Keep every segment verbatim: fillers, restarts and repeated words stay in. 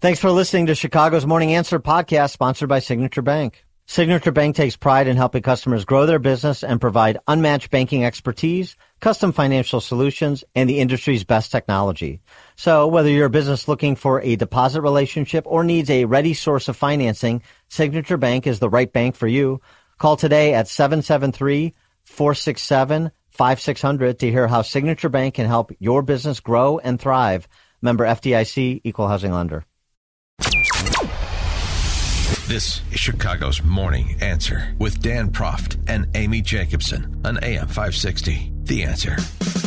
Thanks for listening to Chicago's Morning Answer podcast, sponsored by Signature Bank. Signature Bank takes pride in helping customers grow their business and provide unmatched banking expertise, custom financial solutions, and the industry's best technology. So whether you're a business looking for a deposit relationship or needs a ready source of financing, Signature Bank is the right bank for you. Call today at seven seven three, four six seven, five six zero zero to hear how Signature Bank can help your business grow and thrive. Member F D I C, Equal Housing Lender. This is Chicago's Morning Answer with Dan Proft and Amy Jacobson on A M five sixty. The Answer.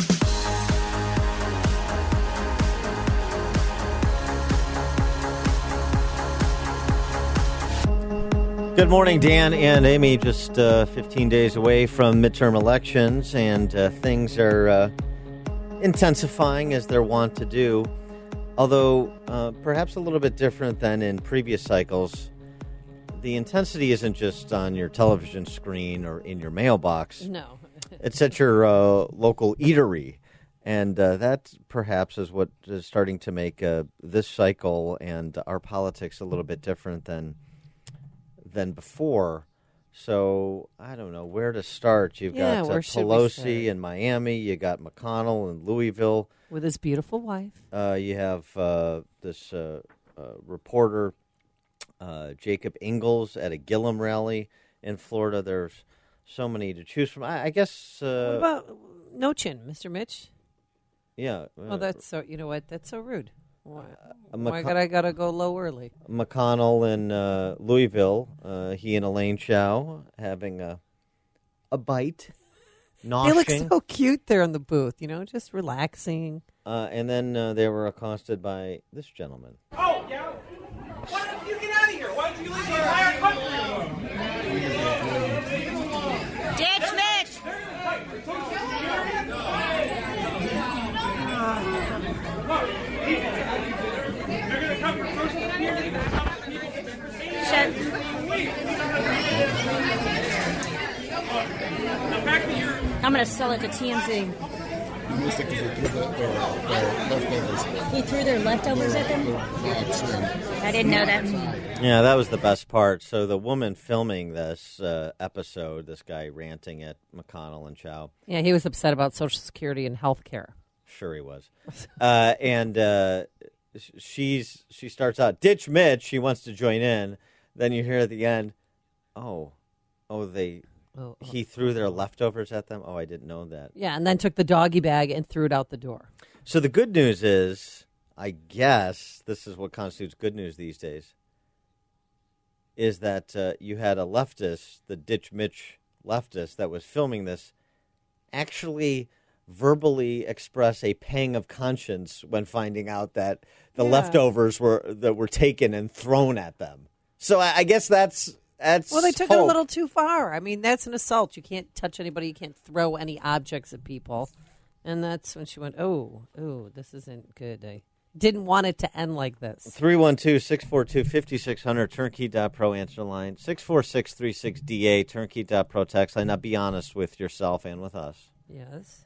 Good morning, Dan and Amy. Just uh, fifteen days away from midterm elections, and uh, things are uh, intensifying as they're wont to do. Although uh, perhaps a little bit different than in previous cycles. The intensity isn't just on your television screen or in your mailbox. No. It's at your uh, local eatery. And uh, that perhaps is what is starting to make uh, this cycle and our politics a little bit different than than before. So I don't know where to start. You've Yeah, got uh, where should we Pelosi start? in Miami. You got McConnell in Louisville. With his beautiful wife. Uh, you have uh, this uh, uh, reporter, uh, Jacob Ingalls, at a Gillum rally in Florida. There's so many to choose from. I, I guess. Uh, What about no chin, Mister Mitch? Yeah. Oh, that's so. You know what? That's so rude. Why, uh, why McC- gotta I gotta go low early? McConnell in uh, Louisville. Uh, he and Elaine Chao having a a bite, noshing. They look so cute there in the booth. You know, just relaxing. Uh, and then uh, they were accosted by this gentleman. Oh, yeah? Why don't you get out of here? Why don't you leave the entire country alone? Ditch Mitch! They're going to come from first here. They're going to come from people. Shut. The fact that you're... I'm going to sell it to T M Z. He threw their leftovers at them? I didn't know that. Yeah, that was the best part. So the woman filming this uh, episode, this guy ranting at McConnell and Chao. Yeah, he was upset about Social Security and health care. Sure he was. Uh, and uh, she's she starts out, ditch Mitch. She wants to join in. Then you hear at the end, oh, oh, they... Oh, oh. He threw their leftovers at them? Oh, I didn't know that. Yeah, and then took the doggy bag and threw it out the door. So the good news is, I guess, this is what constitutes good news these days, is that uh, you had a leftist, the Ditch Mitch leftist that was filming this, actually verbally express a pang of conscience when finding out that the Yeah. leftovers were that were taken and thrown at them. So I, I guess that's... That's Well, they took it a hope. little too far. I mean, that's an assault. You can't touch anybody. You can't throw any objects at people. And that's when she went, oh, oh, this isn't good. I didn't want it to end like this. three one two, six four two, five six zero zero, turnkey dot pro answer line, six four six three six D A, turnkey dot pro text line. Now be honest with yourself and with us. Yes.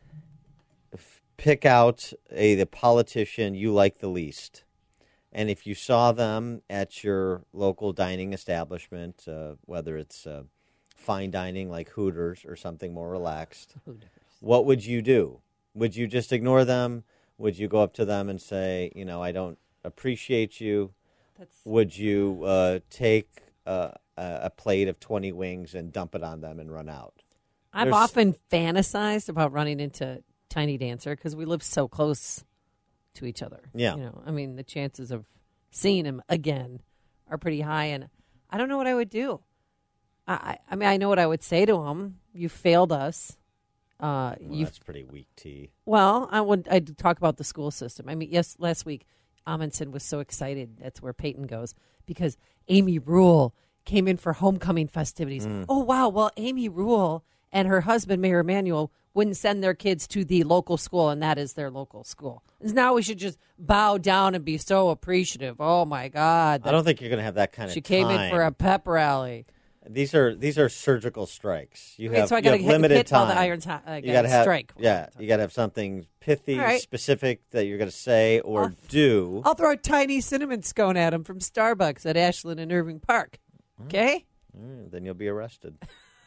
Pick out a the politician you like the least. And if you saw them at your local dining establishment, uh, whether it's uh, fine dining like Hooters or something more relaxed, Hooters. What would you do? Would you just ignore them? Would you go up to them and say, you know, I don't appreciate you? That's... Would you uh, take uh, a plate of twenty wings and dump it on them and run out? I've There's... often fantasized about running into Tiny Dancer because we live so close to each other. Yeah. You know, I mean, the chances of seeing him again are pretty high, and I don't know what I would do. I, I mean, I know what I would say to him. You failed us. Uh, Well, you that's pretty weak tea. Well, I would. I'd talk about the school system. I mean, yes, last week Amundsen was so excited. That's where Peyton goes because Amy Rule came in for homecoming festivities. Mm. Oh wow! Well, Amy Rule and her husband Mayor Emanuel wouldn't send their kids to the local school, and that is their local school. And now we should just bow down and be so appreciative. Oh, my God. I don't think you're going to have that kind of She came time. in for a pep rally. These are these are surgical strikes. You Okay, have, so I you gotta have hit- limited hit while time. the iron's hot. I you gotta gotta have strike while the Yeah, iron's hot. you got to have something pithy, All right. specific that you're going to say or I'll- do. I'll throw a tiny cinnamon scone at him from Starbucks at Ashland and Irving Park. Okay? Mm, then you'll be arrested.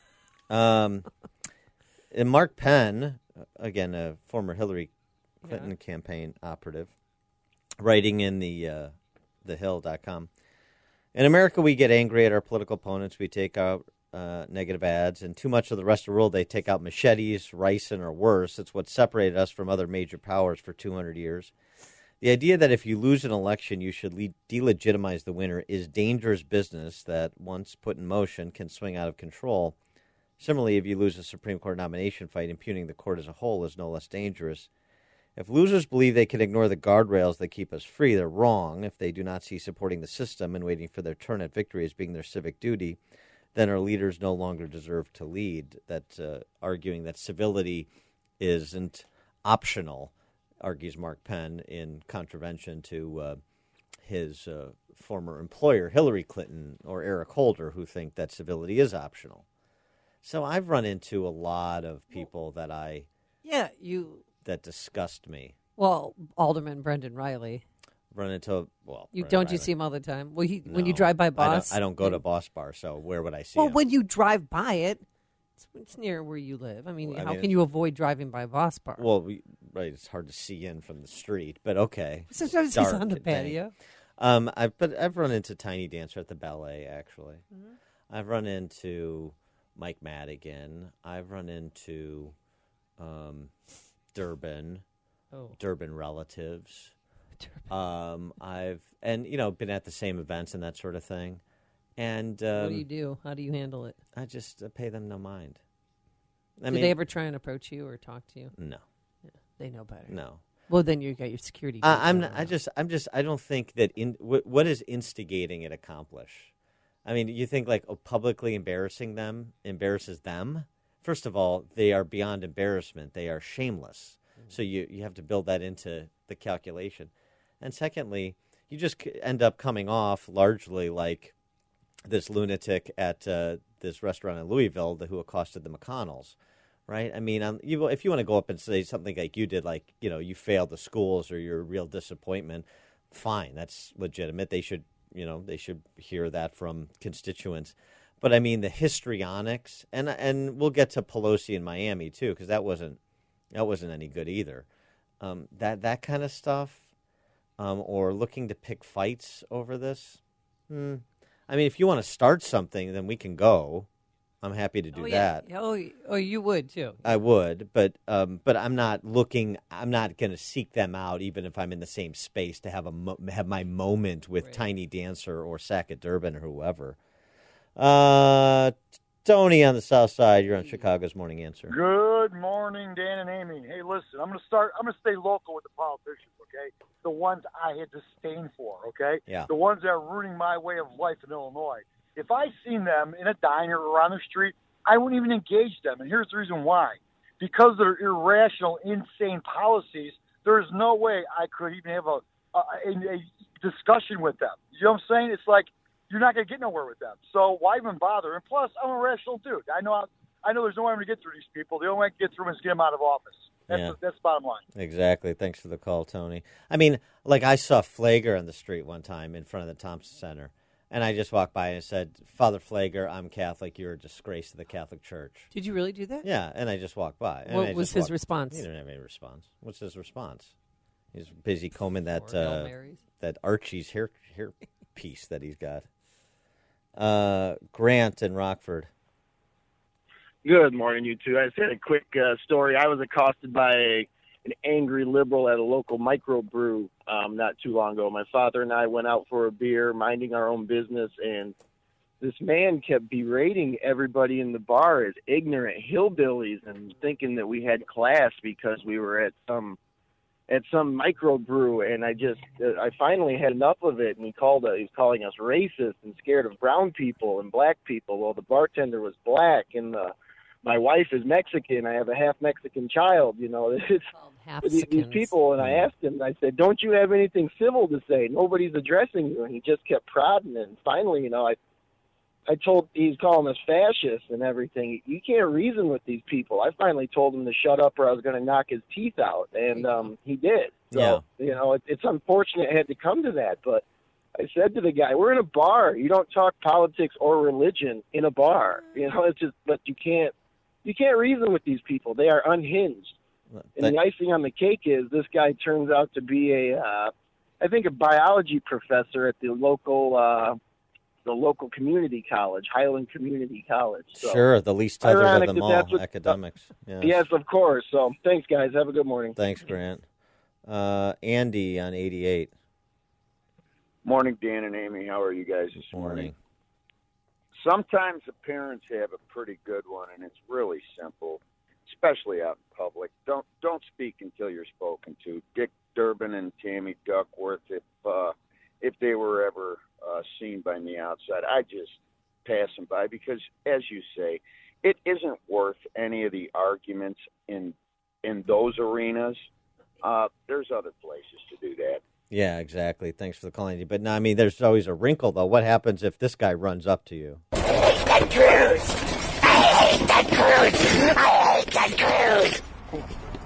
um, and Mark Penn, again, a former Hillary Clinton Yeah. campaign operative, writing in the uh, the hill dot com. In America, we get angry at our political opponents. We take out uh, negative ads, and too much of the rest of the world, they take out machetes, ricin, or worse. It's what separated us from other major powers for two hundred years. The idea that if you lose an election, you should le- delegitimize the winner is dangerous business that, once put in motion, can swing out of control. Similarly, if you lose a Supreme Court nomination fight, impugning the court as a whole is no less dangerous. If losers believe they can ignore the guardrails that keep us free, they're wrong. If they do not see supporting the system and waiting for their turn at victory as being their civic duty, then our leaders no longer deserve to lead. That uh, arguing that civility isn't optional, argues Mark Penn in contravention to uh, his uh, former employer, Hillary Clinton, or Eric Holder, who think that civility is optional. So I've run into a lot of people that I Yeah, you. that disgust me. Well, Alderman Brendan Riley. Run into well, You Brendan don't you Riley. see him all the time? Well, he when you No, drive by I don't- Boss. I don't, go to Boss Bar, so where would I see Well, him? when you drive by it, it's, it's near where you live. I mean, Well, I how mean, can you avoid driving by Boss Bar? Well, we, right, it's hard to see in from the street, but okay. Sometimes Dark he's on the and dank. patio. Um, I've but I've run into Tiny Dancer at the ballet. Actually, Mm-hmm. I've run into Mike Madigan. I've run into um, Durbin, Oh, Durbin relatives. Um, I've and you know been at the same events and that sort of thing, and um, what do you do? How do you handle it? I just uh, pay them no mind. I do mean, they ever try and approach you or talk to you? no, They know better. no. Well, then you got your security. I, I'm. detail Not, I around. just. I'm just. I don't think that. In what, what is instigating it accomplish? I mean, you think like oh, publicly embarrassing them embarrasses them. First of all, they are beyond embarrassment. They are shameless. Mm-hmm. So you you have to build that into the calculation. And secondly, you just c- end up coming off largely like this lunatic at uh, this restaurant in Louisville the, who accosted the McConnells. Right? I mean, um, you, if you want to go up and say something like you did, like, you know, you failed the schools or you're a real disappointment, fine. That's legitimate. They should, you know, they should hear that from constituents. But, I mean, the histrionics, and and we'll get to Pelosi in Miami, too, because that wasn't, that wasn't any good either. Um, that, that kind of stuff, um, or looking to pick fights over this, hmm. I mean, if you want to start something, then we can go. I'm happy to do oh, yeah. that. Oh, y- oh, you would too. I would, but um, but I'm not looking. I'm not going to seek them out, even if I'm in the same space to have a mo- have my moment with Right. Tiny Dancer or Sackett Durbin or whoever. Uh, Tony on the South Side. You're on Chicago's Morning Answer. Good morning, Dan and Amy. Hey, listen, I'm going to start, I'm going to stay local with the politicians, okay? The ones I had disdain for, okay? Yeah. The ones that are ruining my way of life in Illinois. If I seen them in a diner or on the street, I wouldn't even engage them. And here's the reason why. Because of their irrational, insane policies, there is no way I could even have a, a, a discussion with them. You know what I'm saying? It's like, you're not going to get nowhere with them. So why even bother? And plus, I'm a rational dude. I know I know there's no way I'm going to get through these people. The only way I can get through them is get them out of office. That's, Yeah. the, that's the bottom line. Exactly. Thanks for the call, Tony. I mean, like I saw Flager on the street one time in front of the Thompson Center, and I just walked by and said, "Father Flager, I'm Catholic. You're a disgrace to the Catholic Church." Did you really do that? Yeah, and I just walked by. And What I was just his walked- response? He didn't have any response. What's his response? He's busy combing that Or Hail uh, Marys? that Archie's hair hair piece that he's got. Uh, Grant in Rockford. Good morning, you two. I just had a quick uh, story. I was accosted by a, an angry liberal at a local microbrew um, not too long ago. My father and I went out for a beer, minding our own business, and this man kept berating everybody in the bar as ignorant hillbillies and thinking that we had class because we were at some at some microbrew. And I just uh, I finally had enough of it. And he called uh, he was calling us racist and scared of brown people and black people. Well, the bartender was black, and the my wife is Mexican. I have a half Mexican child. You know, it's Half these, these seconds. people. And I asked him, I said, "Don't you have anything civil to say? Nobody's addressing you." And he just kept prodding. And finally, you know, I I told he's calling us fascists and everything. You can't reason with these people. I finally told him to shut up or I was going to knock his teeth out, and um, he did. So, Yeah. you know, it, it's unfortunate it had to come to that, but I said to the guy, we're in a bar. You don't talk politics or religion in a bar. You know, it's just, but you can't, you can't reason with these people. They are unhinged. And the icing on the cake is this guy turns out to be a, uh, I think, a biology professor at the local, uh, the local community college, Highland Community College. So, Sure, the least tethered of ironic them that all, that's what- academics. Yes. Yes, of course. So thanks, guys. Have a good morning. Thanks, Grant. Uh, Andy on eighty-eight. Morning, Dan and Amy. How are you guys this morning? Morning. Sometimes the parents have a pretty good one, and it's really simple, especially out in public. Don't don't speak until you're spoken to. Dick Durbin and Tammy Duckworth, if uh, if they were ever uh, seen by me outside, I just pass them by because, as you say, it isn't worth any of the arguments in in those arenas. Uh, there's other places to do that. Yeah, exactly. Thanks for the calling. But no, I mean, there's always a wrinkle, though. What happens if this guy runs up to you? I hate that cruise. I hate that cruise. I hate that cruise.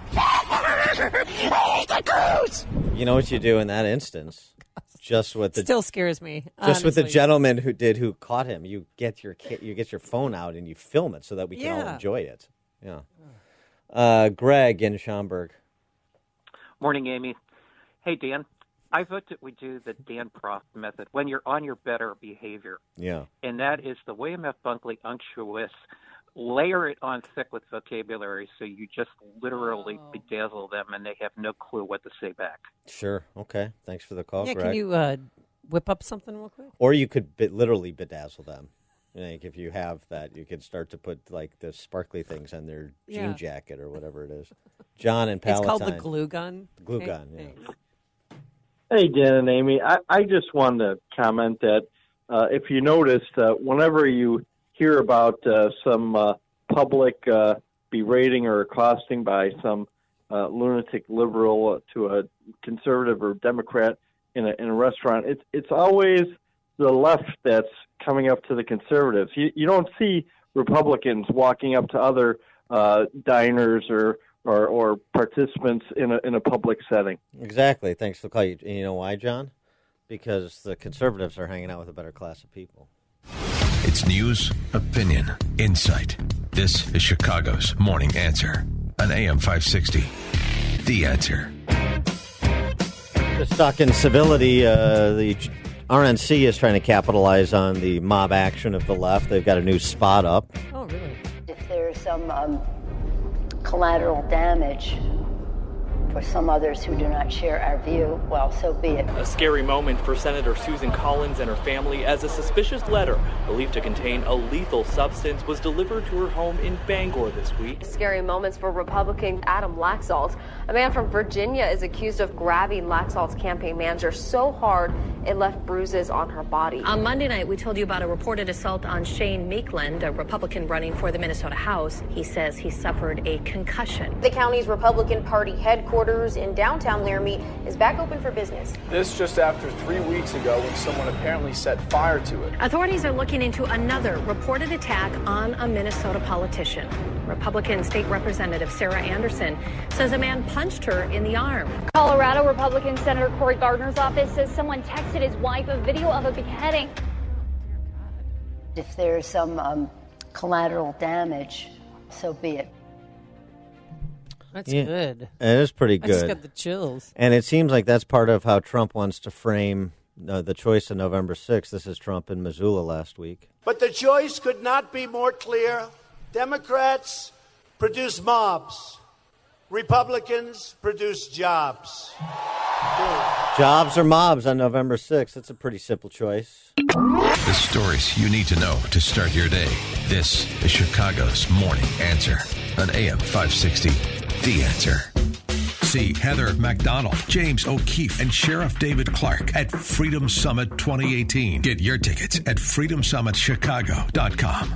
I hate that cruise. You know what you do in that instance? Just with the Still scares me. just with the honestly. gentleman who did who caught him. You get your ca- you get your phone out and you film it so that we can all Yeah. enjoy it. Yeah. Uh, Greg in Schaumburg. Morning, Amy. Hey, Dan. I vote that we do the Dan Proft method when you're on your better behavior. Yeah. And that is the William F. Bunkley unctuous. Layer it on thick with vocabulary so you just literally Oh. bedazzle them and they have no clue what to say back. Sure. Okay. Thanks for the call, Yeah, Greg. can you uh, whip up something real quick? Or you could be- literally bedazzle them. Like if you have that, you could start to put like the sparkly things on their jean Yeah. jacket or whatever it is. John and It's Palatine. called the glue gun. Glue Okay, gun, yeah. thanks. Hey, Dan and Amy. I, I just wanted to comment that uh, if you noticed, uh, whenever you hear about uh, some uh, public uh, berating or accosting by some uh, lunatic liberal to a conservative or Democrat in a, in a restaurant, it's it's always the left that's coming up to the conservatives. You, you don't see Republicans walking up to other uh, diners or Or, or participants in a in a public setting. Exactly. Thanks for the call. You, you know why, John? Because the conservatives are hanging out with a better class of people. It's news, opinion, insight. This is Chicago's Morning Answer on A M five sixty. The Answer. Just talking civility, uh, the R N C is trying to capitalize on the mob action of the left. They've got a new spot up. Oh, really? If there's some um, collateral damage for some others who do not share our view, well, so be it. A scary moment for Senator Susan Collins and her family as a suspicious letter believed to contain a lethal substance was delivered to her home in Bangor this week. Scary moments for Republican Adam Laxalt. A man from Virginia is accused of grabbing Laxalt's campaign manager so hard it left bruises on her body. On Monday night, we told you about a reported assault on Shane Meekland, a Republican running for the Minnesota House. He says he suffered a concussion. The county's Republican Party headquarters in downtown Laramie is back open for business. This just after three weeks ago when someone apparently set fire to it. Authorities are looking into another reported attack on a Minnesota politician. Republican State Representative Sarah Anderson says a man punched her in the arm. Colorado Republican Senator Cory Gardner's office says someone texted his wife a video of a beheading. If there's some um, collateral damage, so be it. That's Yeah, good. It is pretty I just good. got the chills. And it seems like that's part of how Trump wants to frame uh, the choice on November sixth. This is Trump in Missoula last week. But the choice could not be more clear. Democrats produce mobs. Republicans produce jobs. Jobs or mobs on November sixth. That's a pretty simple choice. The stories you need to know to start your day. This is Chicago's Morning Answer on A M five sixty. The Answer. See Heather McDonald, James O'Keefe, and Sheriff David Clark at Freedom Summit twenty eighteen. Get your tickets at freedom summit chicago dot com.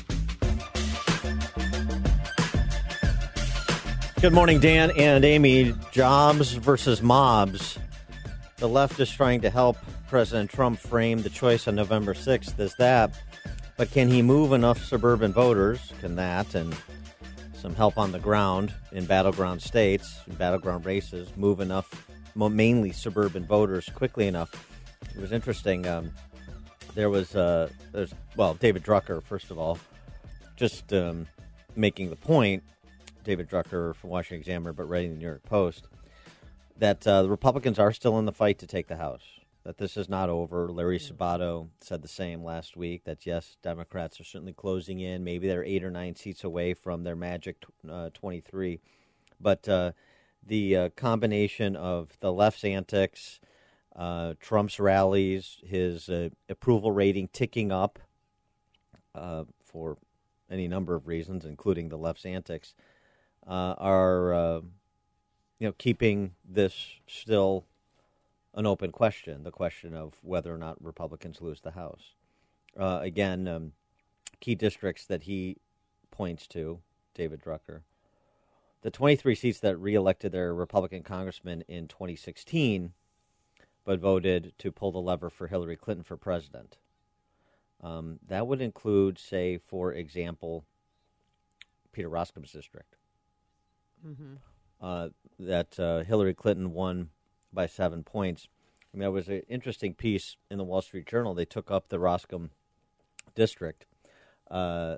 Good morning, Dan and Amy. Jobs versus mobs. The left is trying to help President Trump frame the choice on November sixth as that. But can he move enough suburban voters? Can that and some help on the ground in battleground states, in battleground races, move enough, mainly suburban voters, quickly enough? It was interesting. Um, there was, uh, there's well, David Drucker, first of all, just um, making the point, David Drucker from Washington Examiner, but writing the New York Post, that uh, the Republicans are still in the fight to take the House, that this is not over. Larry Sabato said the same last week, that, yes, Democrats are certainly closing in. Maybe they're eight or nine seats away from their magic uh, twenty-three. But uh, the uh, combination of the left's antics, uh, Trump's rallies, his uh, approval rating ticking up uh, for any number of reasons, including the left's antics, uh, are uh, you know keeping this still an open question, the question of whether or not Republicans lose the House. Uh, again, um, key districts that he points to, David Drucker, the twenty-three seats that reelected their Republican congressman in twenty sixteen, but voted to pull the lever for Hillary Clinton for president. Um, that would include, say, for example, Peter Roskim's district. Mm-hmm. Uh, that uh, Hillary Clinton won by seven points. I mean, there was an interesting piece in the Wall Street Journal. They took up the Roscoe district, uh,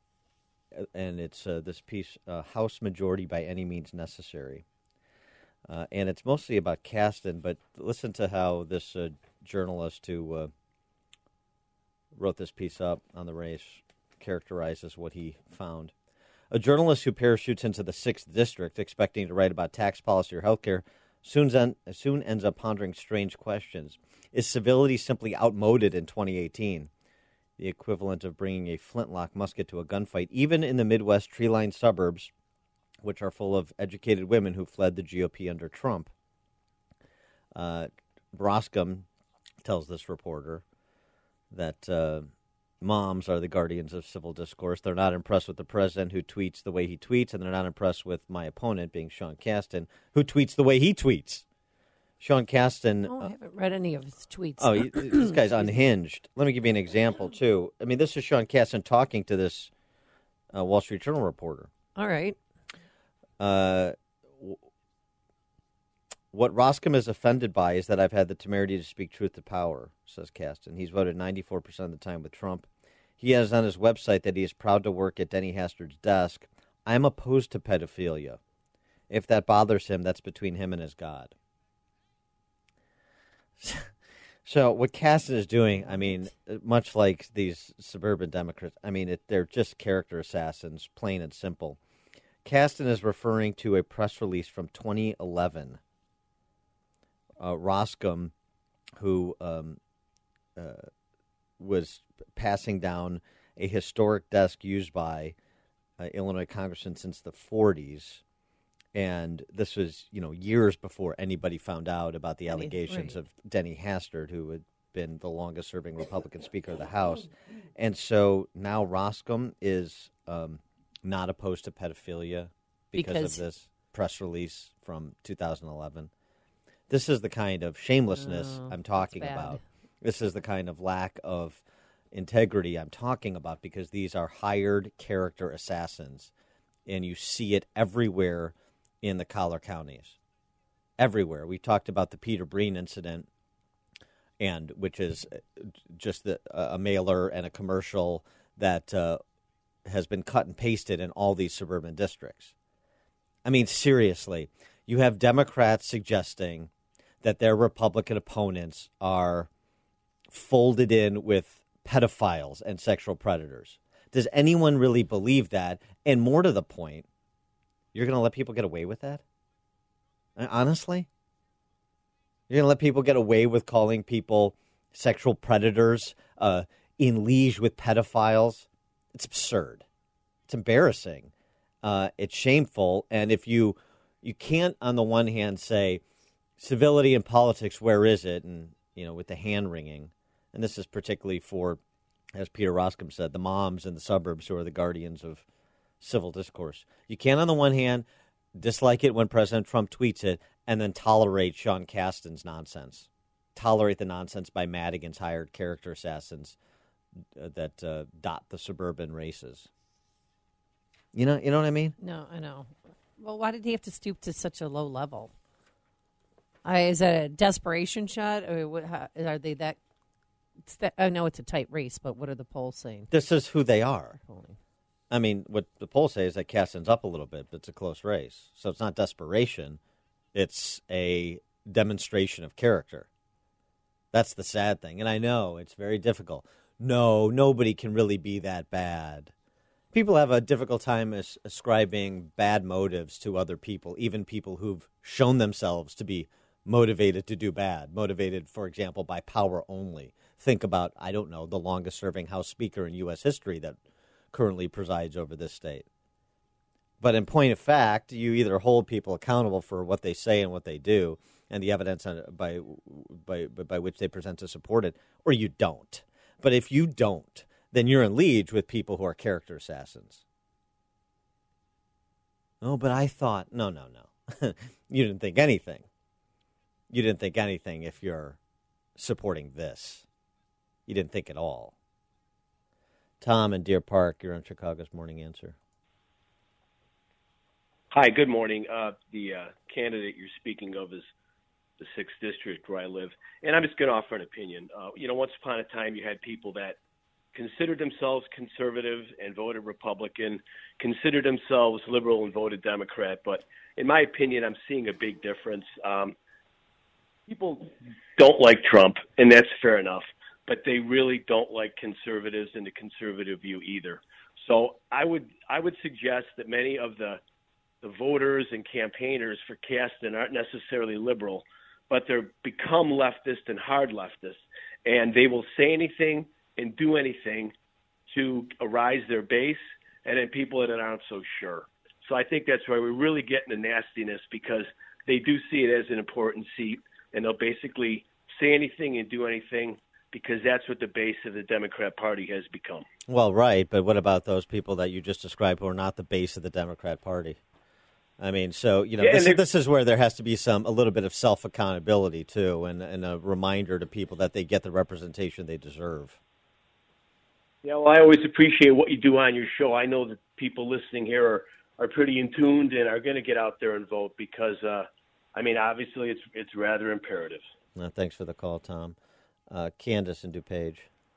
and it's uh, this piece, uh, House Majority by Any Means Necessary. Uh, and it's mostly about Kasten, but listen to how this uh, journalist who uh, wrote this piece up on the race characterizes what he found. A journalist who parachutes into the sixth district expecting to write about tax policy or healthcare soon, en- soon ends up pondering strange questions. Is civility simply outmoded in twenty eighteen? The equivalent of bringing a flintlock musket to a gunfight, even in the Midwest tree-lined suburbs, which are full of educated women who fled the G O P under Trump. Uh, Broscom tells this reporter that uh, moms are the guardians of civil discourse. They're not impressed with the president who tweets the way he tweets, and they're not impressed with my opponent, being Sean Casten, who tweets the way he tweets. Sean Casten... Oh, I haven't read any of his tweets. Oh, he, this guy's unhinged. Let me give you an example, too. I mean, this is Sean Casten talking to this uh, Wall Street Journal reporter. All right. Uh, w- what Roscom is offended by is that I've had the temerity to speak truth to power, says Casten. He's voted ninety-four percent of the time with Trump. He has on his website that he is proud to work at Denny Hastard's desk. I'm opposed to pedophilia. If that bothers him, that's between him and his God. So what Casten is doing, I mean, much like these suburban Democrats, I mean, it, they're just character assassins, plain and simple. Casten is referring to a press release from twenty eleven. Uh, Roscom, who um, uh, was passing down a historic desk used by uh, Illinois congressmen since the forties, and this was, you know, years before anybody found out about the allegations right. of Denny Hastert, who had been the longest-serving Republican Speaker of the House. And so now Roscom is um, not opposed to pedophilia because, because of this press release from two thousand eleven. This is the kind of shamelessness oh, I'm talking about. This is the kind of lack of integrity I'm talking about, because these are hired character assassins, and you see it everywhere in the collar counties. Everywhere. We talked about the Peter Breen incident, and which is just the, a mailer and a commercial that uh, has been cut and pasted in all these suburban districts. I mean, seriously, you have Democrats suggesting that their Republican opponents are folded in with pedophiles and sexual predators. Does anyone really believe that? And more to the point, you're going to let people get away with that? Honestly? You're going to let people get away with calling people sexual predators, uh, in liege with pedophiles? It's absurd. It's embarrassing. Uh, it's shameful. And if you you can't, on the one hand, say, civility in politics, where is it? And, you know, with the hand-wringing. And this is particularly for, as Peter Roscom said, the moms in the suburbs who are the guardians of civil discourse. You can't, on the one hand, dislike it when President Trump tweets it, and then tolerate Sean Casten's nonsense. Tolerate the nonsense by Madigan's hired character assassins uh, that uh, dot the suburban races. You know, you know what I mean? No, I know. Well, why did he have to stoop to such a low level? Uh, is that a desperation shot? Or what, how, are they that, that? I know it's a tight race, but what are the polls saying? This is who they are. I mean, what the polls say is that Kasten's up a little bit, but it's a close race. So it's not desperation. It's a demonstration of character. That's the sad thing. And I know it's very difficult. No, nobody can really be that bad. People have a difficult time as- ascribing bad motives to other people, even people who've shown themselves to be motivated to do bad, motivated, for example, by power only. Think about, I don't know, the longest-serving House Speaker in U S history that currently presides over this state. But in point of fact, you either hold people accountable for what they say and what they do and the evidence on, by, by, by which they present to support it, or you don't. But if you don't, then you're in league with people who are character assassins. Oh, but I thought, no, no, no. You didn't think anything. You didn't think anything if you're supporting this. You didn't think at all. Tom in Deer Park, you're on Chicago's Morning Answer. Hi, good morning. Uh, the uh, candidate you're speaking of is the sixth District where I live. And I'm just going to offer an opinion. Uh, you know, once upon a time you had people that considered themselves conservative and voted Republican, considered themselves liberal and voted Democrat. But in my opinion, I'm seeing a big difference. Um, people don't like Trump, and that's fair enough, but they really don't like conservatives and the conservative view either. So I would I would suggest that many of the the voters and campaigners for Kasten aren't necessarily liberal, but they're become leftist and hard leftists, and they will say anything and do anything to arise their base and then people that aren't so sure. So I think that's why we're really getting the nastiness, because they do see it as an important seat, and they'll basically say anything and do anything because that's what the base of the Democrat Party has become. Well, right, but what about those people that you just described who are not the base of the Democrat Party? I mean, so, you know, Yeah, this, and this is where there has to be some a little bit of self-accountability, too, and, and a reminder to people that they get the representation they deserve. Yeah, well, I always appreciate what you do on your show. I know that people listening here are, are pretty in tuned and are going to get out there and vote because, uh, I mean, obviously it's it's rather imperative. Uh, thanks for the call, Tom. Uh, Candace in DuPage.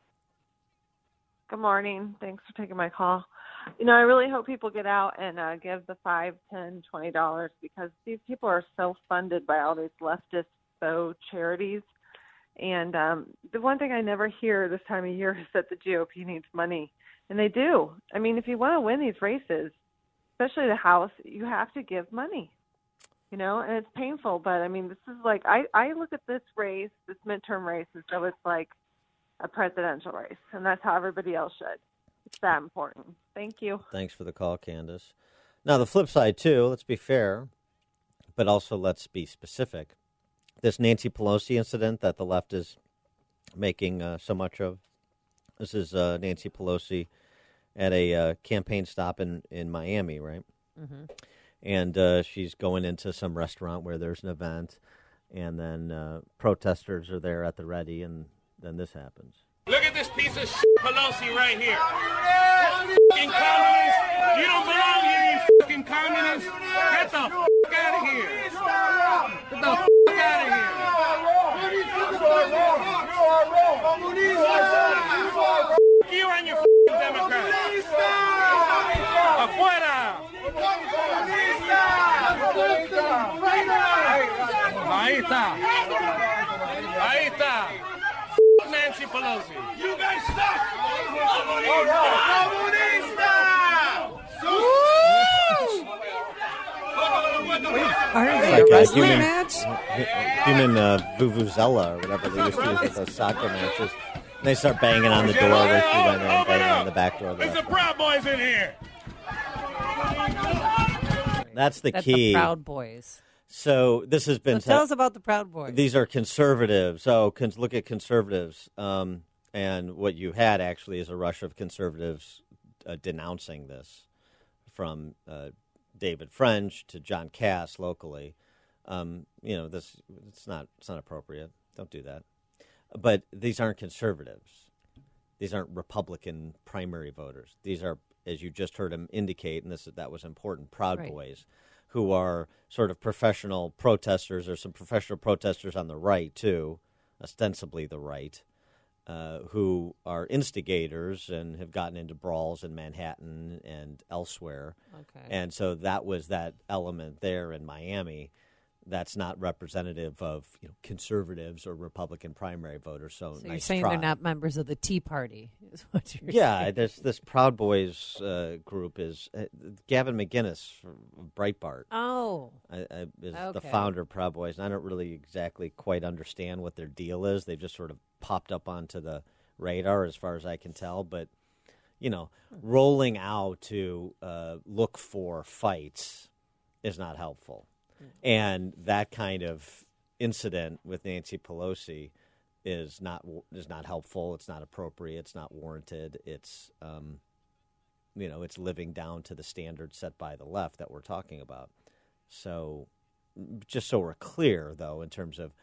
Good morning. Thanks for taking my call. You know, I really hope people get out and uh, give the five, ten, twenty dollars because these people are so funded by all these leftist faux charities. And um, the one thing I never hear this time of year is that the G O P needs money, and they do. I mean, if you want to win these races, especially the House, you have to give money. You know, and it's painful, but I mean, this is like I, I look at this race, this midterm race, as though it's like a presidential race, and that's how everybody else should. It's that important. Thank you. Thanks for the call, Candace. Now, the flip side, too, let's be fair, but also let's be specific. This Nancy Pelosi incident that the left is making uh, so much of, this is uh, Nancy Pelosi at a uh, campaign stop in, in Miami, right? Mm-hmm. And uh, she's going into some restaurant where there's an event, and then uh, protesters are there at the ready, and then this happens. Look at this piece of shit Pelosi right here. Fucking communist. You don't belong here, you fucking communist. Get the fuck out of here. Get the fuck out of here. You and your fucking Democrats. Afuera. Ahí está. Ahí está. Nancy Pelosi. You guys suck. Are It's they like a a wrestling human, match? human uh, vuvuzela or whatever they used to use at those soccer matches. And they start banging on the door. They went in and banging on the back door. Of the There's some Proud Boys in here. That's the That's key. the Proud Boys. So this has been. So tell us about the Proud Boys. These are conservatives. Oh, cons- look at conservatives. Um, and what you had actually is a rush of conservatives uh, denouncing this, from uh, David French to John Cass locally. Um, you know, this it's not it's not appropriate. Don't do that. But these aren't conservatives. these aren't Republican primary voters. These are, as you just heard him indicate, and this that was important, Proud Right. Boys, who are sort of professional protesters. There's some professional protesters on the right, too, ostensibly the right, uh, who are instigators and have gotten into brawls in Manhattan and elsewhere. Okay. And so that was that element there in Miami. That's not representative of you know, conservatives or Republican primary voters. So, So nice you're saying try. they're not members of the Tea Party, is what you're Yeah, saying. this this Proud Boys uh, group is uh, Gavin McInnes from Breitbart. Oh, I, I, is the Okay. founder of Proud Boys, and I don't really exactly quite understand what their deal is. They've just sort of popped up onto the radar, as far as I can tell. But you know, rolling out to uh, look for fights is not helpful. And that kind of incident with Nancy Pelosi is not is not helpful. It's not appropriate. It's not warranted. It's um, you know, it's living down to the standards set by the left that we're talking about. So, just so we're clear, though, in terms of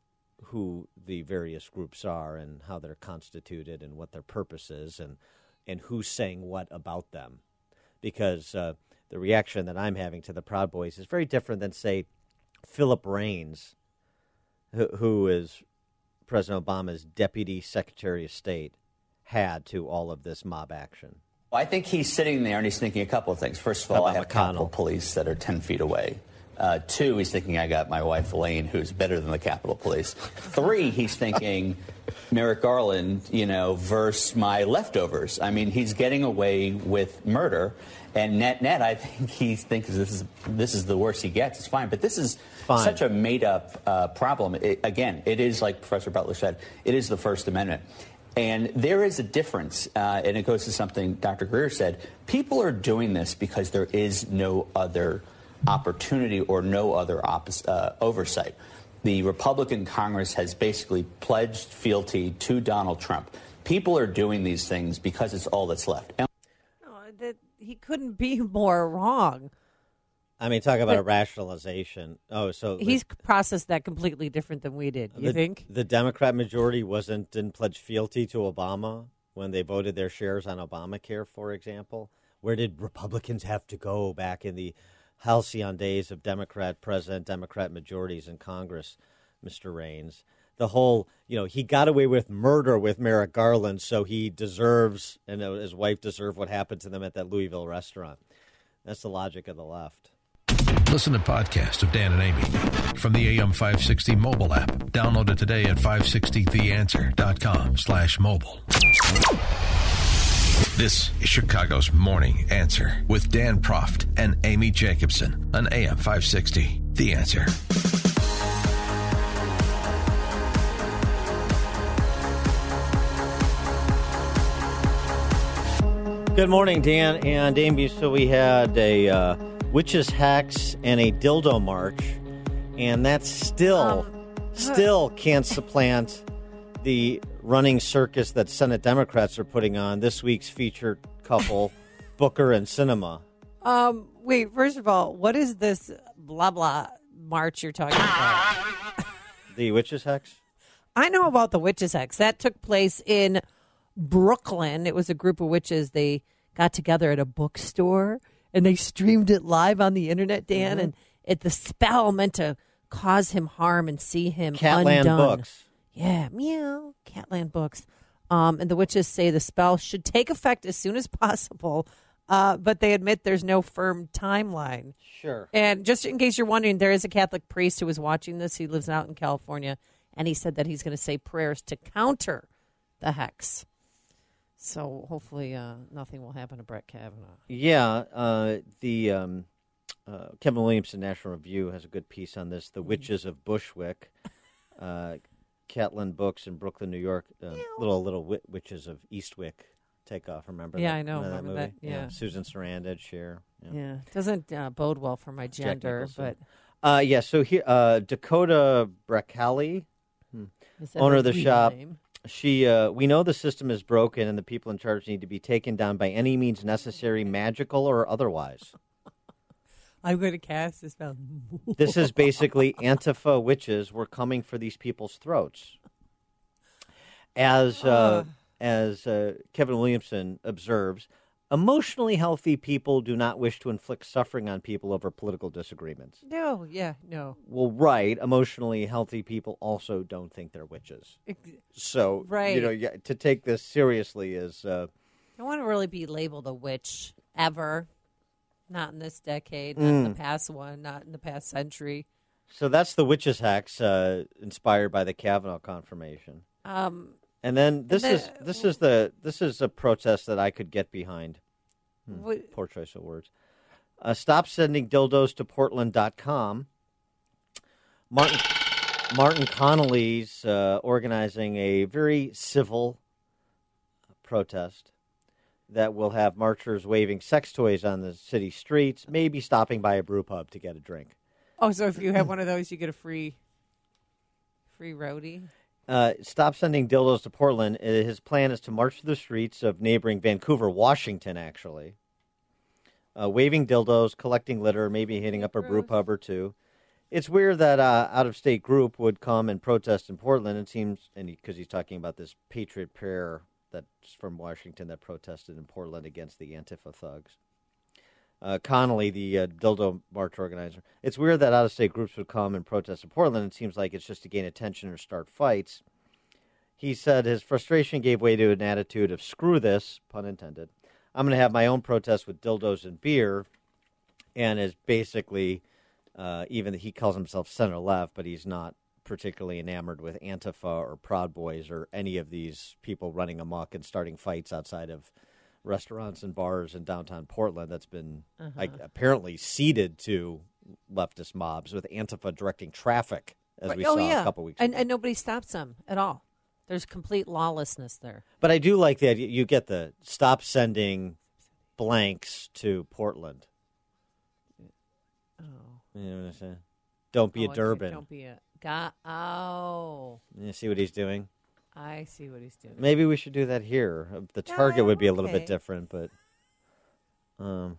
who the various groups are and how they're constituted and what their purpose is and and who's saying what about them, because. Uh, The reaction that I'm having to the Proud Boys is very different than, say, Philip Raines, who, who is President Obama's Deputy Secretary of State, had to all of this mob action. I think he's sitting there and he's thinking a couple of things. First of all, I have Capitol Police that are ten feet away. Uh, two, he's thinking I got my wife, Elaine, who's better than the Capitol Police. Three, he's thinking Merrick Garland, you know, versus my leftovers. I mean, he's getting away with murder. And net, net, I think he thinks this is this is the worst he gets. It's fine. But this is Fine. such a made-up uh, problem. It, again, it is, like Professor Butler said, it is the First Amendment. And there is a difference, uh, and it goes to something Doctor Greer said. People are doing this because there is no other opportunity or no other oppos- uh, oversight. The Republican Congress has basically pledged fealty to Donald Trump. People are doing these things because it's all that's left. And- no, that he couldn't be more wrong. I mean, talk about But- a rationalization. Oh, so the- He's processed that completely different than we did. You the, think? the Democrat majority wasn't didn't pledge fealty to Obama when they voted their shares on Obamacare, for example? Where did Republicans have to go back in the halcyon days of Democrat president, Democrat majorities in Congress, Mister Raines? The whole, you know, he got away with murder with Merrick Garland, so he deserves, and his wife deserved what happened to them at that Louisville restaurant. That's the logic of the left. Listen to podcasts of Dan and Amy from the A M five sixty mobile app. Download it today at five sixty the answer dot com slash mobile. This is Chicago's Morning Answer with Dan Proft and Amy Jacobson on A M five sixty. The Answer. Good morning, Dan and Amy. So we had a uh, witches' hex and a dildo march, and that still, Um, still can't supplant the running circus that Senate Democrats are putting on this week's featured couple, Booker and Sinema. Um, wait, first of all, what is this blah blah march you're talking about? The witches' hex? I know about the witches' hex. That took place in Brooklyn. It was a group of witches. They got together at a bookstore and they streamed it live on the internet, Dan. Mhm. And it the spell meant to cause him harm and see him Catland undone. Books. Yeah, meow, Catland Books. Um, and the witches say the spell should take effect as soon as possible, uh, but they admit there's no firm timeline. Sure. And just in case you're wondering, there is a Catholic priest who was watching this. He lives out in California, and he said that he's going to say prayers to counter the hex. So hopefully uh, nothing will happen to Brett Kavanaugh. Yeah, uh, the um, uh, Kevin Williamson National Review has a good piece on this. The Witches of Bushwick, uh, Catlin Books in Brooklyn, New York. Uh, little little wit- Witches of Eastwick takeoff. Remember? Yeah, that, I know. Remember Remember that? that? Movie? Yeah. Susan Sarandon, Cher. Yeah, doesn't uh, bode well for my Jack gender, Nicholson. but Uh, yeah, so here, uh, Dakota Bracali, hmm, Is that owner her of the real shop, name? she, uh, we know the system is broken and the people in charge need to be taken down by any means necessary, magical or otherwise. I'm going to cast this spell. This is basically Antifa witches were coming for these people's throats. As uh, as uh, Kevin Williamson observes, emotionally healthy people do not wish to inflict suffering on people over political disagreements. No, yeah, no. Well, right. Emotionally healthy people also don't think they're witches. So, Right. you know, yeah, to take this seriously is... Uh, I don't want to really be labeled a witch ever. Not in this decade, not in the Mm. past one, not in the past century. so that's the witches' hacks uh, inspired by the Kavanaugh confirmation. Um, And then this and is then- this is the this is a protest that I could get behind. Hmm, What- poor choice of words. Uh, stop sending dildos to Portland dot com. Martin Martin Connolly's uh, organizing a very civil protest that will have marchers waving sex toys on the city streets, maybe stopping by a brew pub to get a drink. Oh, so if you have one of those, you get a free, free roadie. Uh, stop sending dildos to Portland. Uh, His plan is to march through the streets of neighboring Vancouver, Washington, actually. Uh, waving dildos, collecting litter, maybe hitting up a brew pub or two. It's weird that uh, out-of-state group would come and protest in Portland. It seems, and because he, he's talking about this Patriot Prayer that's from Washington that protested in Portland against the Antifa thugs. Uh, Connolly, the uh, dildo march organizer. It's weird that out-of-state groups would come and protest in Portland. It seems like it's just to gain attention or start fights. He said his frustration gave way to an attitude of, screw this, pun intended. I'm going to have my own protest with dildos and beer, and is basically, uh, even he calls himself center-left, but he's not particularly enamored with Antifa or Proud Boys or any of these people running amok and starting fights outside of restaurants and bars in downtown Portland that's been Uh-huh. like, apparently ceded to leftist mobs with Antifa directing traffic, as we oh, saw yeah. a couple weeks and, ago. And nobody stops them at all. There's complete lawlessness there. But I do like the idea. You get the stop sending blanks to Portland. Oh. You know what I'm saying? Don't be Oh, a Durbin. Don't be a... God, oh. You see what he's doing? I see what he's doing. Maybe we should do that here. The target would be a little okay. bit different, but um,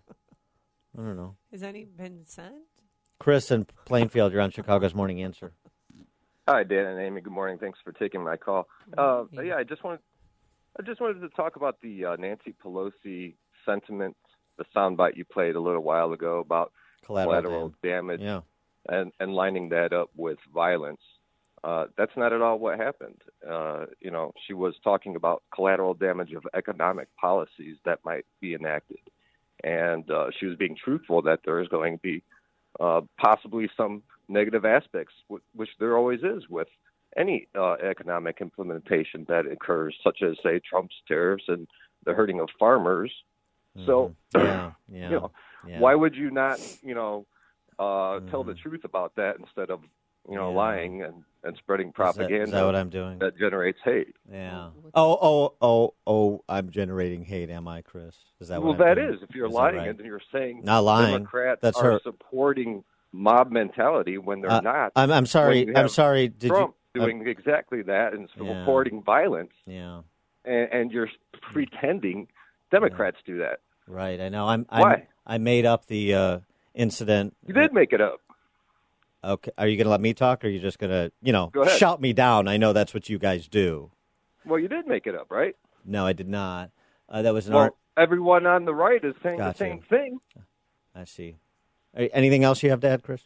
I don't know. Has any been sent? Chris in Plainfield, you're on Chicago's Morning Answer. Hi, Dan and Amy. Good morning. Thanks for taking my call. Uh, yeah, I just wanted, I just wanted to talk about the uh, Nancy Pelosi sentiment, the soundbite you played a little while ago about Collateral collateral damage, Yeah. and, and lining that up with violence. Uh, that's not at all what happened. Uh, you know, she was talking about collateral damage of economic policies that might be enacted. And uh, she was being truthful that there is going to be uh, possibly some negative aspects, w- which there always is with any uh, economic implementation that occurs, such as, say, Trump's tariffs and the hurting of farmers. So, Yeah, yeah, you know, yeah. why would you not, you know, uh, tell the truth about that instead of, you know, Yeah. lying and, and spreading Is that- propaganda? is that what I'm doing? That generates hate. Yeah. Oh, oh, oh, oh, I'm generating hate, am I, Chris? Is that well, what I'm that doing? is. If you're Is that lying right? and you're saying Not lying. Democrats That's are her- supporting mob mentality when they're Uh, not. I'm- I'm sorry. when you I'm have sorry. Did you- Trump I'm- doing exactly that and Yeah. supporting violence, Yeah. and, and you're pretending Democrats do that. Right, I know. I'm. I'm Why? I made up the uh, incident. You did make it up. Okay. Are you going to let me talk, or are you just going to, you know, Go ahead. shout me down? I know that's what you guys do. Well, you did make it up, right? No, I did not. Uh, that was an Well, art. everyone on the right is saying Gotcha. the same thing. I see. Are- Anything else you have to add, Chris?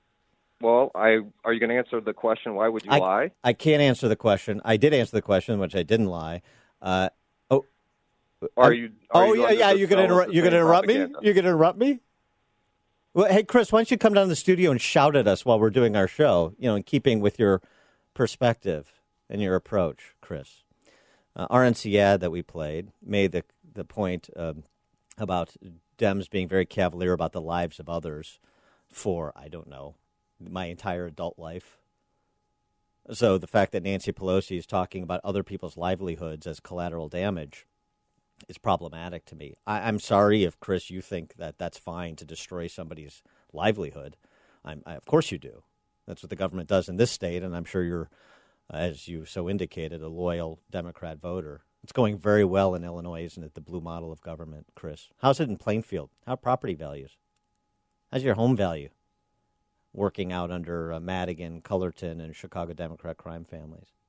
Well, I are you going to answer the question? Why would you I, lie? I can't answer the question. I did answer the question, which I didn't lie. Uh, oh, Are I'm- you- are oh you yeah, under yeah. the You're gonna spell of interrupt. the You're gonna same interrupt me. propaganda? You're gonna interrupt me. Well, hey, Chris, why don't you come down to the studio and shout at us while we're doing our show? You know, in keeping with your perspective and your approach, Chris. Uh, R N C ad that we played made the the point um, about Dems being very cavalier about the lives of others for, I don't know, my entire adult life. So the fact that Nancy Pelosi is talking about other people's livelihoods as collateral damage is problematic to me. I, I'm sorry if, Chris, you think that that's fine to destroy somebody's livelihood. I'm, I, of course you do. That's what the government does in this state, and I'm sure you're, as you so indicated, a loyal Democrat voter. It's going very well in Illinois, isn't it, the blue model of government, Chris? How's it in Plainfield? How are property values? How's your home value working out under uh, Madigan, Cullerton, and Chicago Democrat crime families?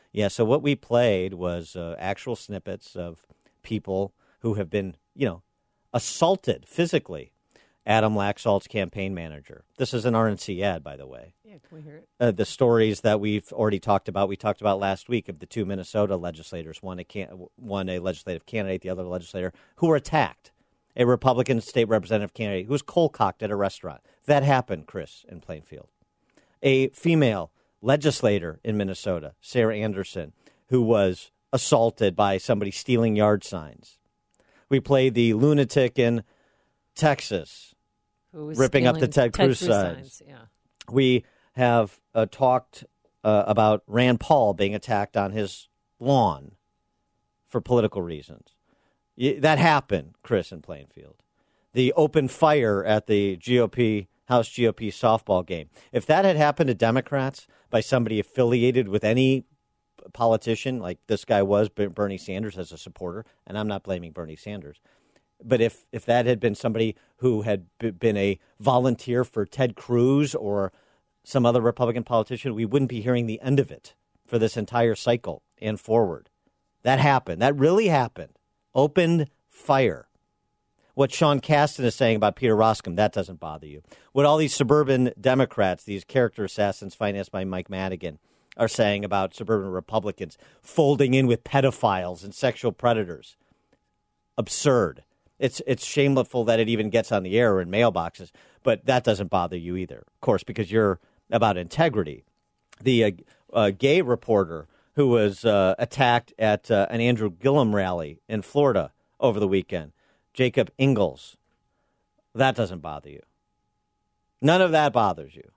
Yeah, so what we played was uh, actual snippets of people who have been, you know, assaulted physically. Adam Laxalt's campaign manager. This is an R N C ad, by the way. Yeah, can we hear it? Uh, the stories that we've already talked about. We talked about last week of the two Minnesota legislators, one a, can- one a legislative candidate, the other legislator, who were attacked. A Republican state representative candidate who was cold-cocked at a restaurant. That happened, Chris, in Plainfield. A female legislator in Minnesota, Sarah Anderson, who was assaulted by somebody stealing yard signs. We played the lunatic in Texas, Who was ripping up the stealing Ted Cruz Cruz signs. signs, yeah. We have uh, talked uh, about Rand Paul being attacked on his lawn for political reasons. Y- that happened, Chris, in Plainfield. The open fire at the G O P, House G O P softball game. If that had happened to Democrats by somebody affiliated with any politician, like this guy was, Bernie Sanders as a supporter, and I'm not blaming Bernie Sanders, but if, if that had been somebody who had b- been a volunteer for Ted Cruz or some other Republican politician, we wouldn't be hearing the end of it for this entire cycle and forward. That happened. That really happened. Opened fire. What Sean Casten is saying about Peter Roskam, that doesn't bother you. What all these suburban Democrats, these character assassins financed by Mike Madigan, are saying about suburban Republicans folding in with pedophiles and sexual predators. Absurd. It's it's shameful that it even gets on the air or in mailboxes, but that doesn't bother you either, of course, because you're about integrity. The uh, uh, gay reporter who was uh, attacked at uh, an Andrew Gillum rally in Florida over the weekend, Jacob Ingalls, that doesn't bother you. None of that bothers you.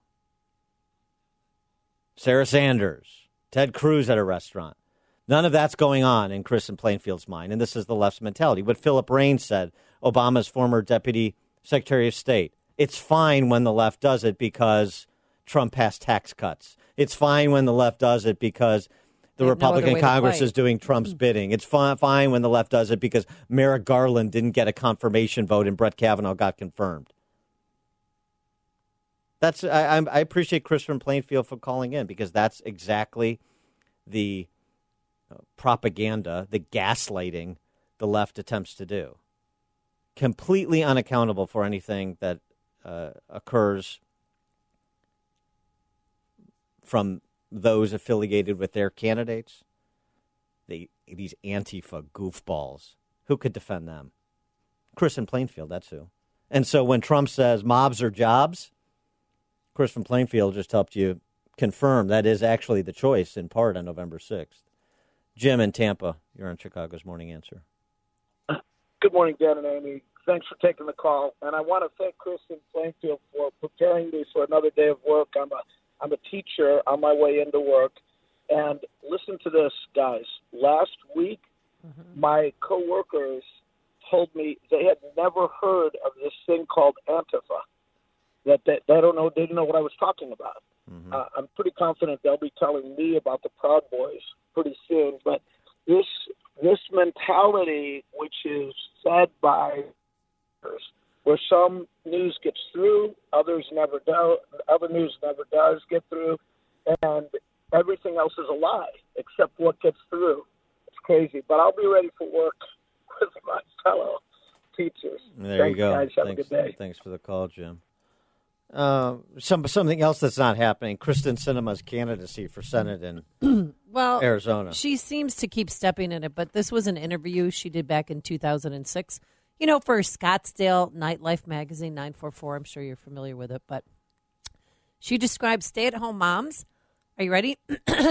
Sarah Sanders, Ted Cruz at a restaurant. None of that's going on in Chris and Plainfield's mind, and this is the left's mentality. What Philip Raines said, Obama's former Deputy Secretary of State, it's fine when the left does it because Trump passed tax cuts. It's fine when the left does it because the Republican no Congress is doing Trump's bidding. It's fi- fine when the left does it because Merrick Garland didn't get a confirmation vote and Brett Kavanaugh got confirmed. That's I, I appreciate Chris from Plainfield for calling in because that's exactly the propaganda, the gaslighting the left attempts to do. Completely unaccountable for anything that uh, occurs from those affiliated with their candidates. The, these Antifa goofballs. Who could defend them? Chris in Plainfield, that's who. And so when Trump says mobs are jobs, Chris from Plainfield just helped you confirm that is actually the choice in part on November sixth. Jim in Tampa, you're on Chicago's Morning Answer. Good morning, Dan and Amy. Thanks for taking the call. And I want to thank Chris in Plainfield for preparing me for another day of work. I'm a, I'm a teacher on my way into work. And listen to this, guys. Last week, mm-hmm. my coworkers told me they had never heard of this thing called Antifa. That they, they don't know, they didn't know what I was talking about. Mm-hmm. Uh, I'm pretty confident they'll be telling me about the Proud Boys pretty soon. But this this mentality, which is fed by where some news gets through, others never do, other news never does get through, and everything else is a lie except what gets through. It's crazy, but I'll be ready for work with my fellow teachers. There Thanks, you go. Guys. Have Thanks, a good day. Thanks for the call, Jim. Uh, some something else that's not happening. Kristen Sinema's candidacy for Senate in well, Arizona. She seems to keep stepping in it, but this was an interview she did back in two thousand six. You know, for Scottsdale Nightlife magazine, nine four four. I'm sure you're familiar with it, but she described stay-at-home moms. Are you ready?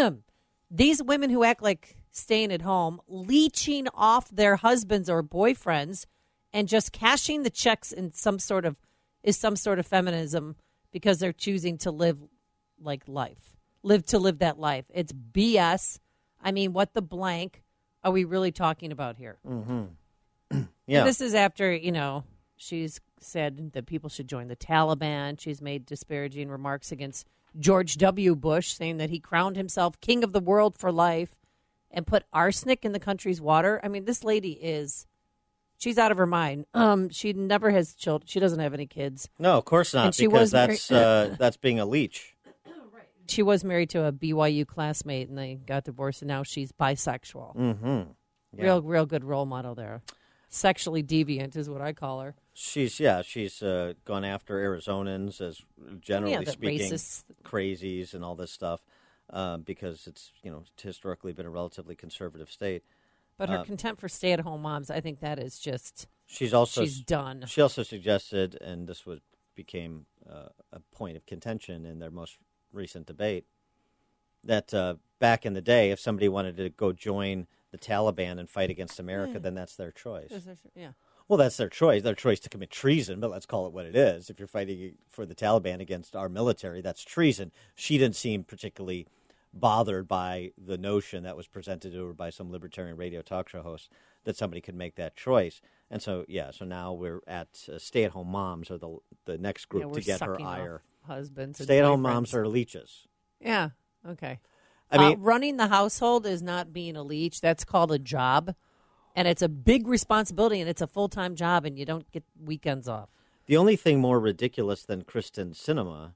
These women who act like staying at home, leeching off their husbands or boyfriends, and just cashing the checks in some sort of is some sort of feminism because they're choosing to live like life, live to live that life. It's B S. I mean, what the blank are we really talking about here? Mm-hmm. Yeah. And this is after, you know, she's said that people should join the Taliban. She's made disparaging remarks against George W. Bush, saying that he crowned himself king of the world for life and put arsenic in the country's water. I mean, this lady is... She's out of her mind. Um, she never has children. She doesn't have any kids. No, of course not, and she because was that's very, uh, that's being a leech. she was married to a B Y U classmate, and they got divorced, and now she's bisexual. Mm-hmm. Yeah. Real, real good role model there. Sexually deviant is what I call her. She's yeah, she's uh, gone after Arizonans as generally Yeah, the speaking racists. crazies and all this stuff uh, because it's you know historically been a relatively conservative state. But her Uh, contempt for stay-at-home moms, I think that is just. She's also she's done. She also suggested, and this was became uh, a point of contention in their most recent debate, that uh, back in the day, if somebody wanted to go join the Taliban and fight against America, Yeah. then that's their choice. Is there- Yeah. Well, that's their choice. Their choice to commit treason, but let's call it what it is. If you're fighting for the Taliban against our military, that's treason. She didn't seem particularly bothered by the notion that was presented to her by some libertarian radio talk show host that somebody could make that choice. And so, yeah, so now we're at uh, stay-at-home moms are the the next group Yeah, we're to get her sucking off ire. husbands and Stay-at-home boyfriends. moms are leeches. Yeah. Okay. I uh, mean- running the household is not being a leech. That's called a job, and it's a big responsibility, and it's a full-time job, and you don't get weekends off. The only thing more ridiculous than Kristen Sinema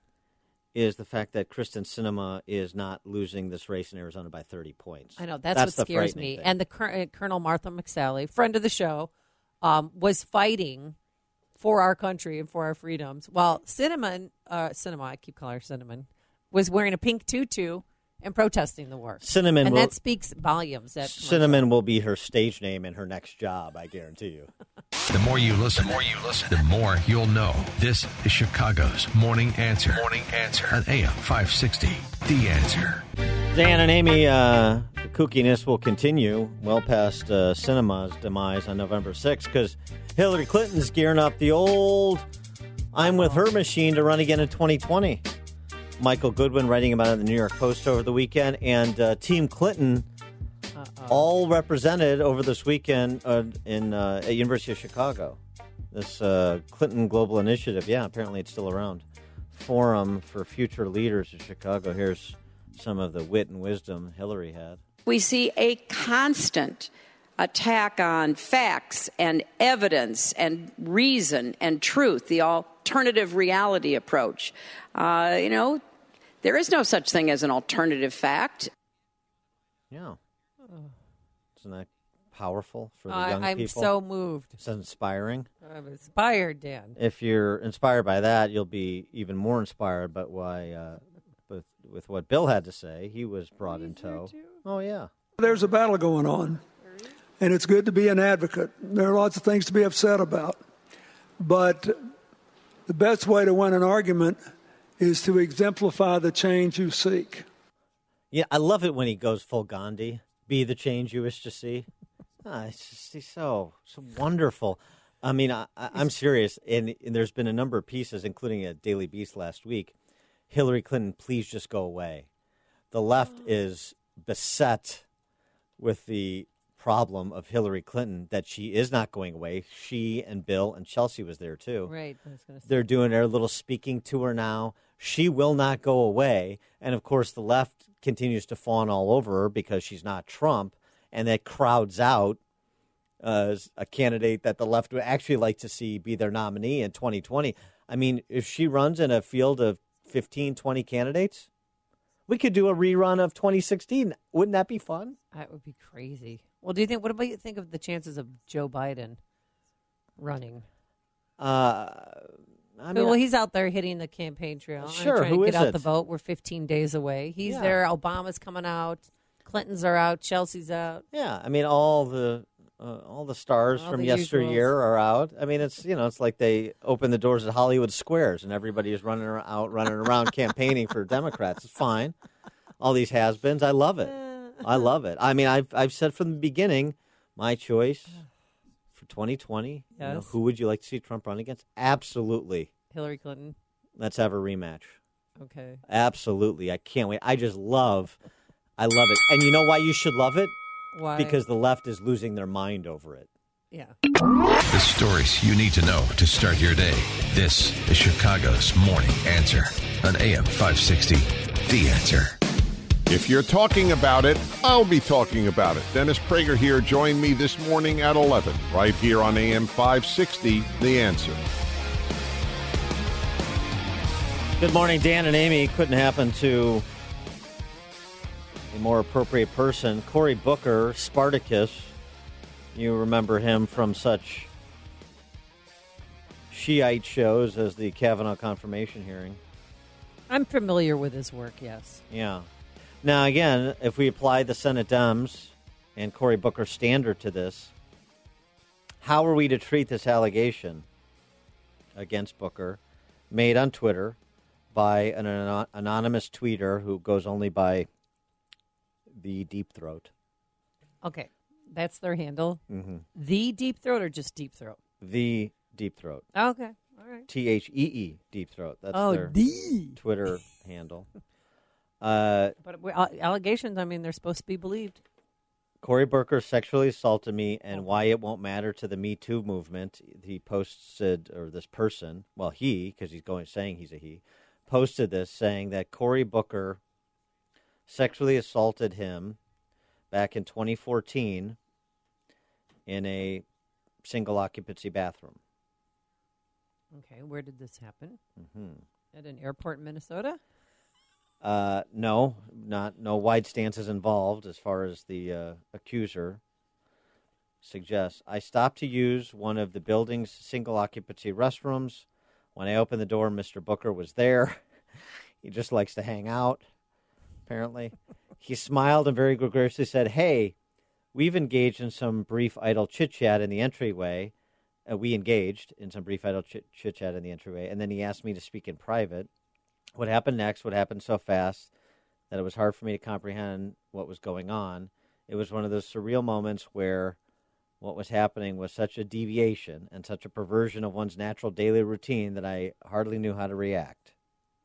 is the fact that Kristen Sinema is not losing this race in Arizona by thirty points. I know that's, That's what the scares frightening me. thing. And the cur- uh, Colonel Martha McSally, friend of the show, um, was fighting for our country and for our freedoms, while Cinnamon, uh, Cinema, I keep calling her Cinnamon, was wearing a pink tutu and protesting the war. Cinnamon and will- that speaks volumes. That commercial. Cinnamon will be her stage name in her next job, I guarantee you. The more you listen, the more you listen, the more you'll know. This is Chicago's Morning Answer. Morning Answer on A M five sixty. The Answer. Dan and Amy, uh, the kookiness will continue well past uh, Cinema's demise on November sixth because Hillary Clinton's gearing up the old I'm with her machine to run again in twenty twenty. Michael Goodwin writing about it in the New York Post over the weekend, and uh, Team Clinton all represented over this weekend uh, in uh, at University of Chicago. This uh, Clinton Global Initiative, yeah, apparently it's still around. Forum for Future Leaders of Chicago. Here's some of the wit and wisdom Hillary had. We see a constant attack on facts and evidence and reason and truth, the alternative reality approach. Uh, you know, there is no such thing as an alternative fact. Yeah. Isn't that powerful for the I- young I'm people? so moved. It's inspiring. I'm inspired, Dan. If you're inspired by that, you'll be even more inspired by why, uh, with, with what Bill had to say. He was brought in tow. Oh, yeah. There's a battle going on, and it's good to be an advocate. There are lots of things to be upset about, but the best way to win an argument is to exemplify the change you seek. Yeah, I love it when he goes full Gandhi. Be the change you wish to see. Ah, it's just he's so so wonderful. I mean, I, I, I'm serious, and, and there's been a number of pieces, including at Daily Beast last week. Hillary Clinton, please just go away. The left is beset with the problem of Hillary Clinton that she is not going away. She and Bill and Chelsea was there too. Right. I was gonna say. They're doing their little speaking tour now. She will not go away. And, of course, the left continues to fawn all over her because she's not Trump, and that crowds out uh, a candidate that the left would actually like to see be their nominee in twenty twenty. I mean, if she runs in a field of fifteen, twenty candidates, we could do a rerun of twenty sixteen. Wouldn't that be fun? That would be crazy. Well, do you think? What about you think of the chances of Joe Biden running? Uh, I mean, well, he's out there hitting the campaign trail. Sure, trying who to get is out it? the vote. We're fifteen days away. He's Yeah. there. Obama's coming out. Clintons are out. Chelsea's out. Yeah, I mean, all the uh, all the stars All from the yesteryear usuals. are out. I mean, it's you know, it's like they open the doors at Hollywood Squares and everybody is running ar- out, running around campaigning for Democrats. It's fine. All these has-beens, I love it. I love it. I mean, I've I've said from the beginning, my choice for twenty twenty. You know, Yes. who would you like to see Trump run against? Absolutely. Hillary Clinton. Let's have a rematch. Okay. Absolutely. I can't wait. I just love, I love it. And you know why you should love it? Why? Because the left is losing their mind over it. Yeah. The stories you need to know to start your day. This is Chicago's Morning Answer on A M five sixty. The Answer. If you're talking about it, I'll be talking about it. Dennis Prager here. Join me this morning at eleven, right here on A M five sixty, The Answer. Good morning, Dan and Amy. Couldn't happen to a more appropriate person. Cory Booker, Spartacus. You remember him from such Shiite shows as the Kavanaugh confirmation hearing. I'm familiar with his work, yes. Yeah. Now, again, if we apply the Senate Dems and Cory Booker standard to this, how are we to treat this allegation against Booker made on Twitter by an an- anonymous tweeter who goes only by the Deep Throat? Okay, that's their handle. Mm-hmm. The Deep Throat or just Deep Throat? The Deep Throat. Okay, all right. T H E E, Deep Throat. That's Oh, their the. Twitter handle. Uh, But we- uh, allegations, I mean, they're supposed to be believed. Cory Booker sexually assaulted me, and why it won't matter to the Me Too movement. He posted, or this person, well, he, because he's going saying he's a he, posted this saying that Cory Booker sexually assaulted him back in twenty fourteen in a single occupancy bathroom. Okay, where did this happen? Mm-hmm. At an airport in Minnesota? Uh, no, not no wide stances involved as far as the uh, accuser suggests. I stopped to use one of the building's single occupancy restrooms. When I opened the door, Mister Booker was there. He just likes to hang out, apparently. He smiled and very graciously said, "Hey, we've engaged in some brief idle chit-chat in the entryway. Uh, we engaged in some brief idle chit- chit-chat in the entryway, and then he asked me to speak in private. What happened next, what happened so fast that it was hard for me to comprehend what was going on. It was one of those surreal moments where what was happening was such a deviation and such a perversion of one's natural daily routine that I hardly knew how to react."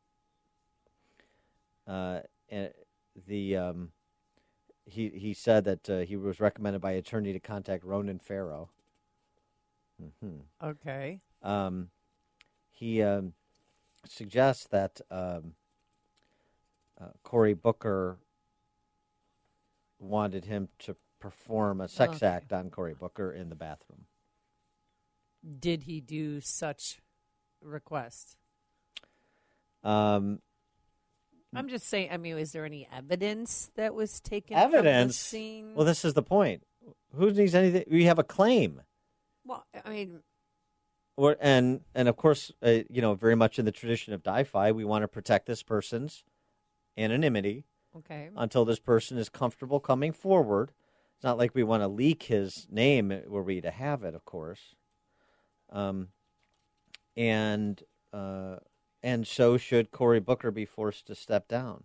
Uh, and the um, he he said that uh, he was recommended by attorney to contact Ronan Farrow. Mm-hmm. Okay. Um, he um, suggests that um, uh, Cory Booker wanted him to perform a sex Okay. act on Cory Booker in the bathroom. Did he do such request? Um, I'm just saying, I mean, is there any evidence that was taken evidence? from the scene? Well, this is the point. Who needs anything? We have a claim. Well, I mean, Or, and, and of course, uh, you know, very much in the tradition of DiFi, we want to protect this person's anonymity okay. until this person is comfortable coming forward. It's not like we want to leak his name were we to have it, of course. Um, and uh, and so should Cory Booker be forced to step down.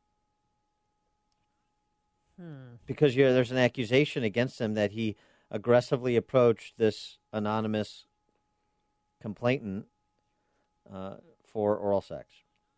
Hmm. Because yeah, there's an accusation against him that he aggressively approached this anonymous complainant uh, for oral sex.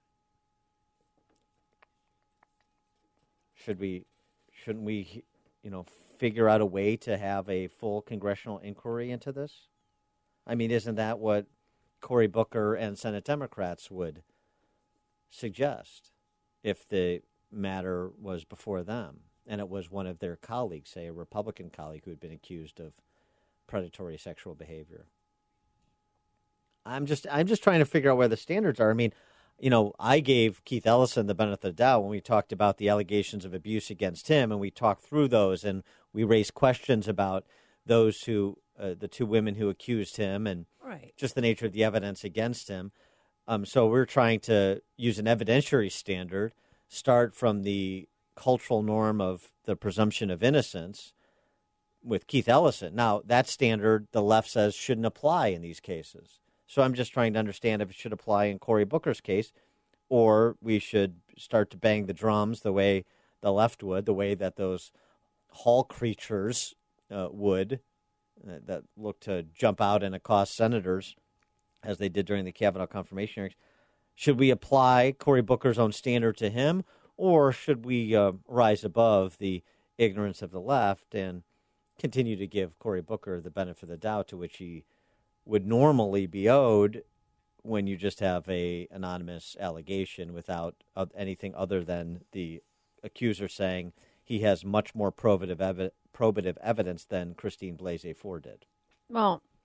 Should we, shouldn't we, you know, figure out a way to have a full congressional inquiry into this? I mean, isn't that what Cory Booker and Senate Democrats would suggest if the matter was before them and it was one of their colleagues, say a Republican colleague who had been accused of predatory sexual behavior? I'm just I'm just trying to figure out where the standards are. I mean, you know, I gave Keith Ellison the benefit of the doubt when we talked about the allegations of abuse against him, and we talked through those, and we raised questions about those who, uh, the two women who accused him, and right. just the nature of the evidence against him. Um, so we're trying to use an evidentiary standard, start from the cultural norm of the presumption of innocence with Keith Ellison. Now, that standard, the left says, shouldn't apply in these cases. So I'm just trying to understand if it should apply in Cory Booker's case, or we should start to bang the drums the way the left would, the way that those hall creatures uh, would, uh, that look to jump out and accost senators, as they did during the Kavanaugh confirmation hearings. Should we apply Cory Booker's own standard to him, or should we uh, rise above the ignorance of the left and continue to give Cory Booker the benefit of the doubt to which he would normally be owed when you just have a anonymous allegation without uh, anything other than the accuser saying he has much more probative, evi- probative evidence than Christine Blasey Ford did? Well,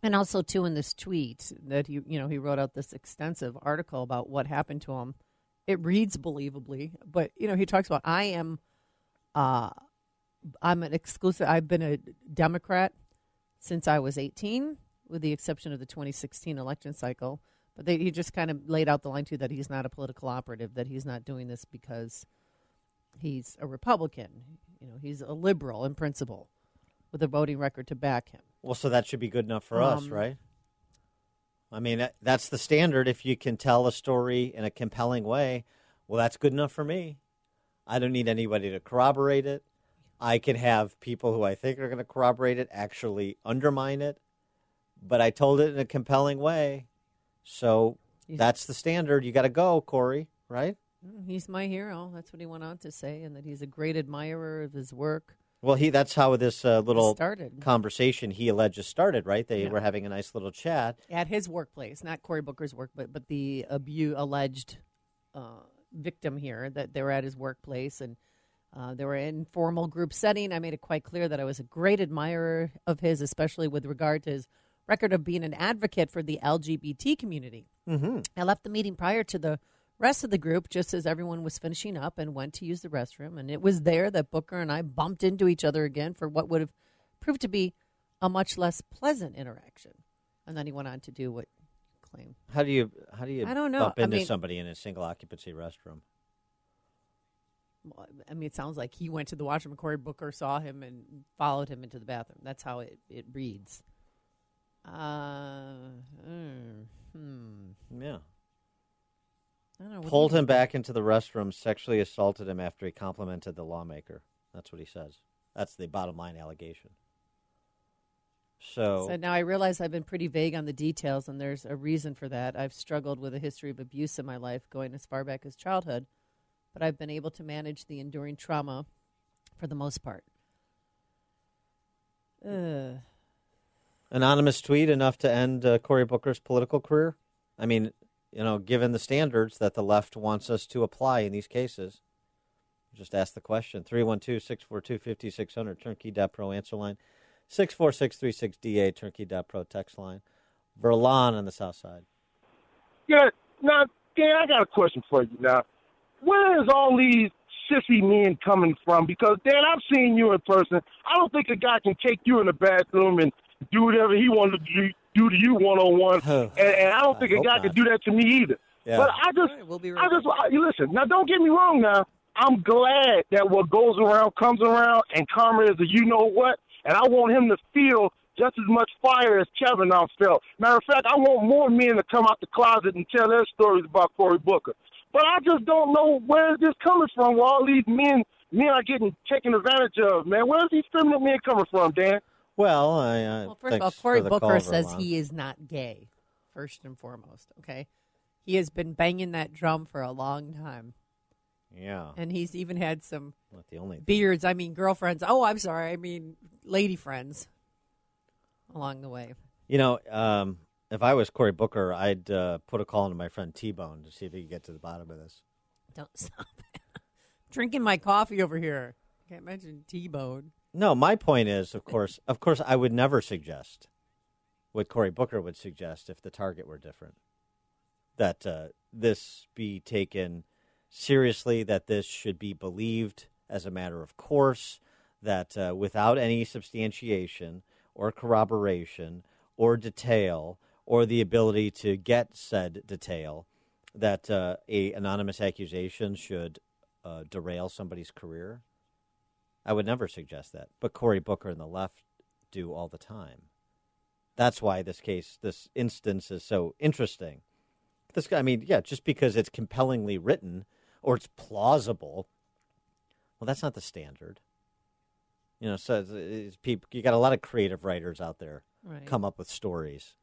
And also, too, in this tweet that he, you know, he wrote out this extensive article about what happened to him. It reads believably, but you know, he talks about I am, uh, I'm an exclusive. I've been a Democrat since I was eighteen, with the exception of the twenty sixteen election cycle. But they, he just kind of laid out the line too that he's not a political operative, that he's not doing this because he's a Republican. You know, he's a liberal in principle, with a voting record to back him. Well, so that should be good enough for Um, us, right? I mean, that- that's the standard. If you can tell a story in a compelling way, well, that's good enough for me. I don't need anybody to corroborate it. I can have people who I think are going to corroborate it actually undermine it. But I told it in a compelling way. So that's the standard. You got to go, Corey, right? He's my hero. That's what he went on to say, and that he's a great admirer of his work. Well, he that's how this uh, little started. conversation he alleges started, right? They Yeah. were having a nice little chat. At his workplace, not Cory Booker's work, but but the abu- alleged uh, victim here, that they were at his workplace, and uh, they were in informal group setting. I made it quite clear that I was a great admirer of his, especially with regard to his record of being an advocate for the L G B T community. Mm-hmm. I left the meeting prior to the rest of the group, just as everyone was finishing up, and went to use the restroom. And it was there that Booker and I bumped into each other again for what would have proved to be a much less pleasant interaction. And then he went on to do what you claim. How do you how do you I don't know. bump I into mean- somebody in a single occupancy restroom? Well, I mean, it sounds like he went to the washroom and Cory Booker saw him and followed him into the bathroom. That's how it, it reads. Uh, mm, hmm. Yeah. I don't know. what Pulled do you him think? back into the restroom, sexually assaulted him after he complimented the lawmaker. That's what he says. That's the bottom line allegation. So, So now I realize I've been pretty vague on the details, and there's a reason for that. I've struggled with a history of abuse in my life going as far back as childhood, but I've been able to manage the enduring trauma for the most part. Ugh. anonymous tweet enough to end uh, Cory Booker's political career? I mean, you know, given the standards that the left wants us to apply in these cases. Just ask the question. three one two, six four two, five six zero zero, turnkey dot pro answer line. six four six three six D A, turnkey dot pro text line. Verlon on the south side. Yeah, now, Dan, I got a question for you now. Where is all these sissy men coming from? Because, Dan, I've seen you in person. I don't think a guy can take you in the bathroom and do whatever he wants to do, do to you one-on-one, and, and I don't think I a hope guy not. can do that to me either. Yeah. But I just, we'll be I just, I, listen, now don't get me wrong now. I'm glad that what goes around comes around, and karma is a you-know-what, and I want him to feel just as much fire as Kavanaugh felt. Matter of fact, I want more men to come out the closet and tell their stories about Cory Booker. But I just don't know where is this coming from, where all these men, men are getting taken advantage of, man. Where's these feminine men coming from, Dan? Well, I, uh, Well, first of all, thanks Cory for the Booker call, says Verlon. he is not gay, first and foremost, okay? He has been banging that drum for a long time. Yeah. And he's even had some Not the only beards, I mean girlfriends. Oh, I'm sorry, I mean lady friends along the way. You know, um, if I was Cory Booker, I'd uh, put a call into my friend T-Bone to see if he could get to the bottom of this. Don't stop drinking my coffee over here. Can't mention T-Bone. No, my point is, of course, of course, I would never suggest what Cory Booker would suggest if the target were different. That uh, this be taken seriously, that this should be believed as a matter of course, that uh, without any substantiation or corroboration or detail or the ability to get said detail, that uh, a anonymous accusation should uh, derail somebody's career. I would never suggest that, but Cory Booker and the left do all the time. That's why this case, this instance is so interesting. This guy, I mean, yeah, just because it's compellingly written or it's plausible, well, that's not the standard. You know, so it's, it's people, you got a lot of creative writers out there Right. come up with stories.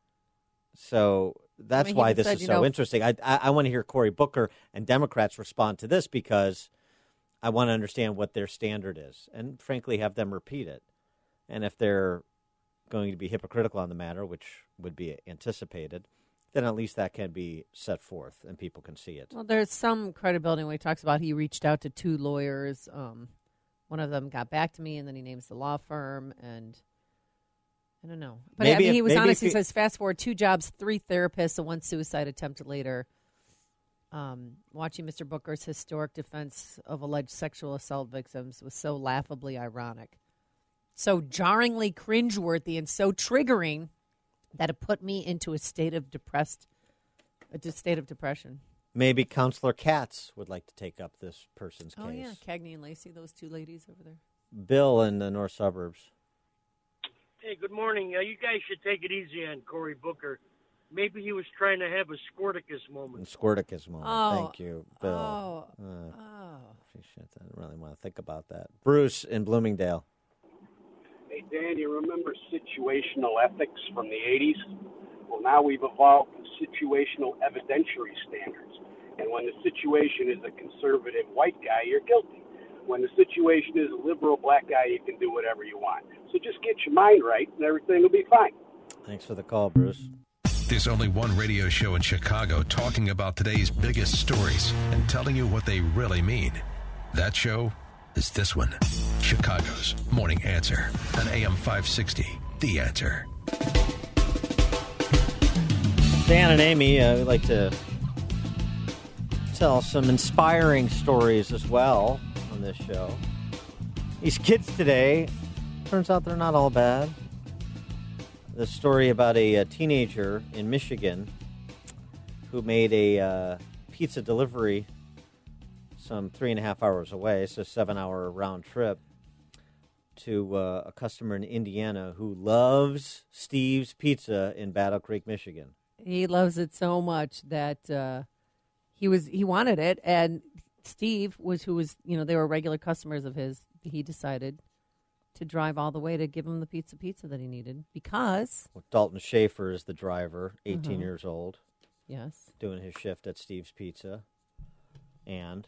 So that's mean, he why even this said, is you so know, interesting. I, I I want to hear Cory Booker and Democrats respond to this because I want to understand what their standard is and, frankly, have them repeat it. And if they're going to be hypocritical on the matter, which would be anticipated, then at least that can be set forth and people can see it. Well, there's some credibility when he talks about he reached out to two lawyers. Um, one of them got back to me, and then he names the law firm, and I don't know. But Maybe I mean, if- he was maybe honest. if He he- says, fast forward, two jobs, three therapists, and one suicide attempt later. Um, watching Mister Booker's historic defense of alleged sexual assault victims was so laughably ironic, so jarringly cringeworthy, and so triggering that it put me into a state of depressed, a state of depression. Maybe Counselor Katz would like to take up this person's case. Oh, yeah, Cagney and Lacey, those two ladies over there. Bill in the north suburbs. Hey, good morning. Uh, you guys should take it easy on Cory Booker. Maybe he was trying to have a Squirticus moment. Squirticus moment. Oh. Thank you, Bill. Oh. Uh, oh. Shit, I didn't really want to think about that. Bruce in Bloomingdale. Hey, Dan, you remember situational ethics from the eighties? Well, now we've evolved situational evidentiary standards. And when the situation is a conservative white guy, you're guilty. When the situation is a liberal black guy, you can do whatever you want. So just get your mind right, and everything will be fine. Thanks for the call, Bruce. There's only one radio show in Chicago talking about today's biggest stories and telling you what they really mean. That show is this one, Chicago's Morning Answer on A M five sixty, The Answer. Dan and Amy, uh, we'd like to tell some inspiring stories as well on this show. These kids today, turns out they're not all bad. The story about a, a teenager in Michigan who made a uh, pizza delivery some three and a half hours away, so a seven-hour round trip, to uh, a customer in Indiana who loves Steve's Pizza in Battle Creek, Michigan. He loves it so much that uh, he was he wanted it, and Steve was who was you know they were regular customers of his. He decided to drive all the way to give him the pizza pizza that he needed because Well, Dalton Schaefer is the driver, eighteen Uh-huh. years old. Yes. Doing his shift at Steve's Pizza. And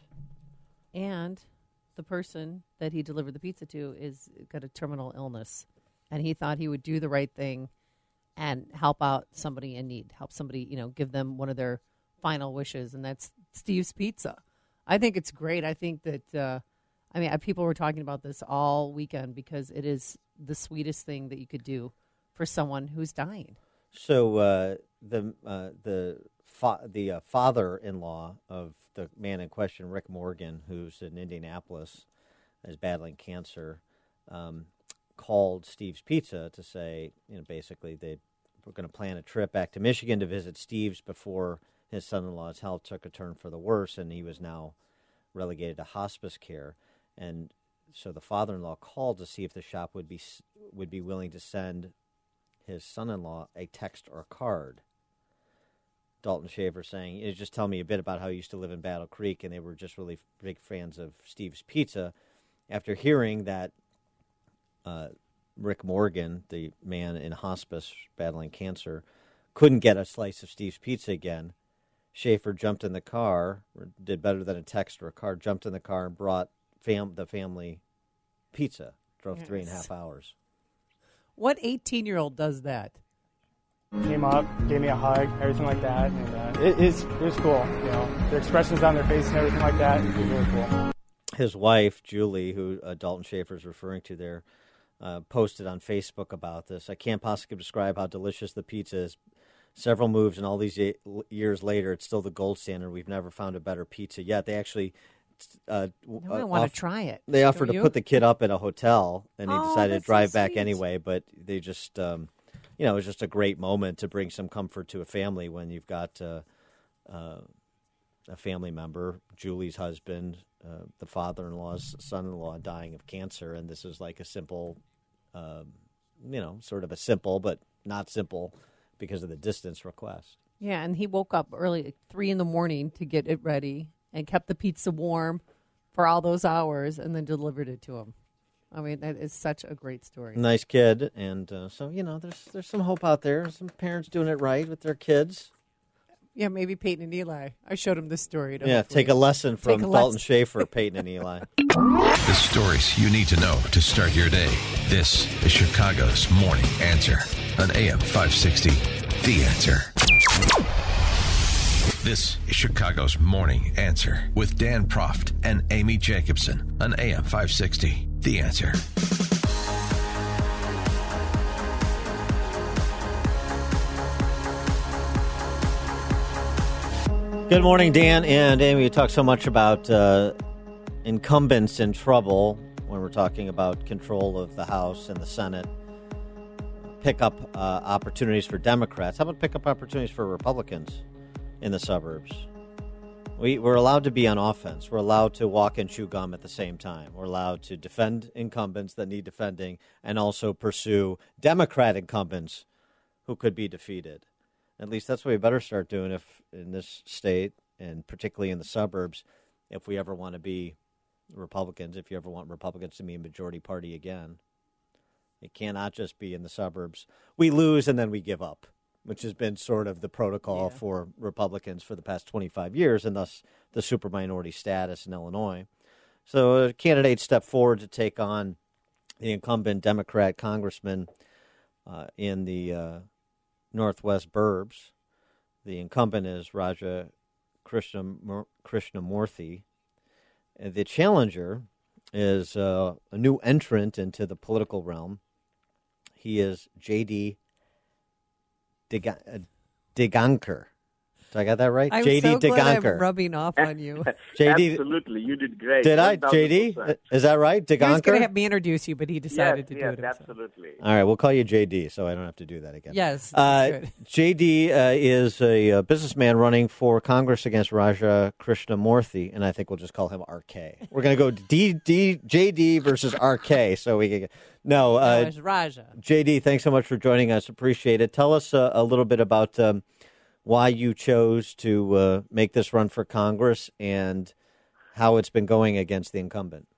and the person that he delivered the pizza to is got a terminal illness, and he thought he would do the right thing and help out somebody in need, help somebody, you know, give them one of their final wishes, and that's Steve's Pizza. I think it's great. I think that, uh, I mean, people were talking about this all weekend because it is the sweetest thing that you could do for someone who's dying. so uh, the uh, the fa- the uh, father-in-law of the man in question, Rick Morgan, who's in Indianapolis, is battling cancer, um, called Steve's Pizza to say, you know, basically they were going to plan a trip back to Michigan to visit Steve's before his son-in-law's health took a turn for the worse, and he was now relegated to hospice care. And so the father-in-law called to see if the shop would be would be willing to send his son-in-law a text or a card. Dalton Schaefer saying, "You just tell me a bit about how you used to live in Battle Creek," and they were just really big fans of Steve's Pizza. After hearing that uh, Rick Morgan, the man in hospice battling cancer, couldn't get a slice of Steve's Pizza again, Schaefer jumped in the car, or did better than a text or a card, jumped in the car and brought fam- the family pizza. Drove Yes. three and a half hours. What eighteen-year-old does that? Came up, gave me a hug, everything like that, and uh, it, it's, it was cool. You know, their expressions on their face and everything like that, it was really cool. His wife, Julie, who uh, Dalton Schaefer is referring to there, uh, posted on Facebook about this. "I can't possibly describe how delicious the pizza is. Several moves and all these ye- years later, it's still the gold standard. We've never found a better pizza yet." They actually uh, Now I uh, wanna off- try it. They offered Don't to you? put the kid up in a hotel, and he Oh, decided that's to drive so back sweet. anyway. But they just, um, you know, it was just a great moment to bring some comfort to a family when you've got uh, uh, a family member, Julie's husband, uh, the father-in-law's son-in-law dying of cancer, and this is like a simple, um, you know, sort of a simple but not simple because of the distance request. Yeah, and he woke up early, at three in the morning, to get it ready and kept the pizza warm for all those hours and then delivered it to him. I mean, that is such a great story. Nice kid, and uh, so, you know, there's there's some hope out there. Some parents doing it right with their kids. Yeah, maybe Peyton and Eli. I showed him this story. To Yeah, hopefully- take a lesson from Take a Dalton lesson. Schaefer, Peyton and Eli. The stories you need to know to start your day. This is Chicago's Morning Answer on A M five sixty, The Answer. This is Chicago's Morning Answer with Dan Proft and Amy Jacobson on A M five sixty, The Answer. Good morning, Dan and Amy. You talk so much about uh, incumbents in trouble when we're talking about control of the House and the Senate. Pick up uh, opportunities for Democrats. How about pick up opportunities for Republicans in the suburbs? We, we're allowed to be on offense. We're allowed to walk and chew gum at the same time. We're allowed to defend incumbents that need defending and also pursue Democrat incumbents who could be defeated. At least that's what we better start doing if in this state, and particularly in the suburbs, if we ever want to be Republicans, if you ever want Republicans to be a majority party again. It cannot just be in the suburbs. We lose and then we give up, which has been sort of the protocol yeah. for Republicans for the past twenty-five years, and thus the super minority status in Illinois. So candidates step forward to take on the incumbent Democrat congressman uh, in the uh, Northwest Burbs. The incumbent is Raja Krishna, Krishnamurthy. And the challenger is uh, a new entrant into the political realm. He is J D Digankar. Did I get that right? I'm J D so glad Digankar. I'm rubbing off on you. J D, absolutely, you did great. Did I, J D? Is that right, Digankar? He was going to have me introduce you, but he decided yes, to yes, do it himself. Absolutely. All right, we'll call you J D, so I don't have to do that again. Yes, uh, good. J D uh, is a, a businessman running for Congress against Raja Krishnamurthy, and I think we'll just call him R K. We're going to go D D J D versus R K, so we can. No, uh, no, it's Raja. J D, thanks so much for joining us. Appreciate it. Tell us uh, a little bit about um, why you chose to uh, make this run for Congress and how it's been going against the incumbent.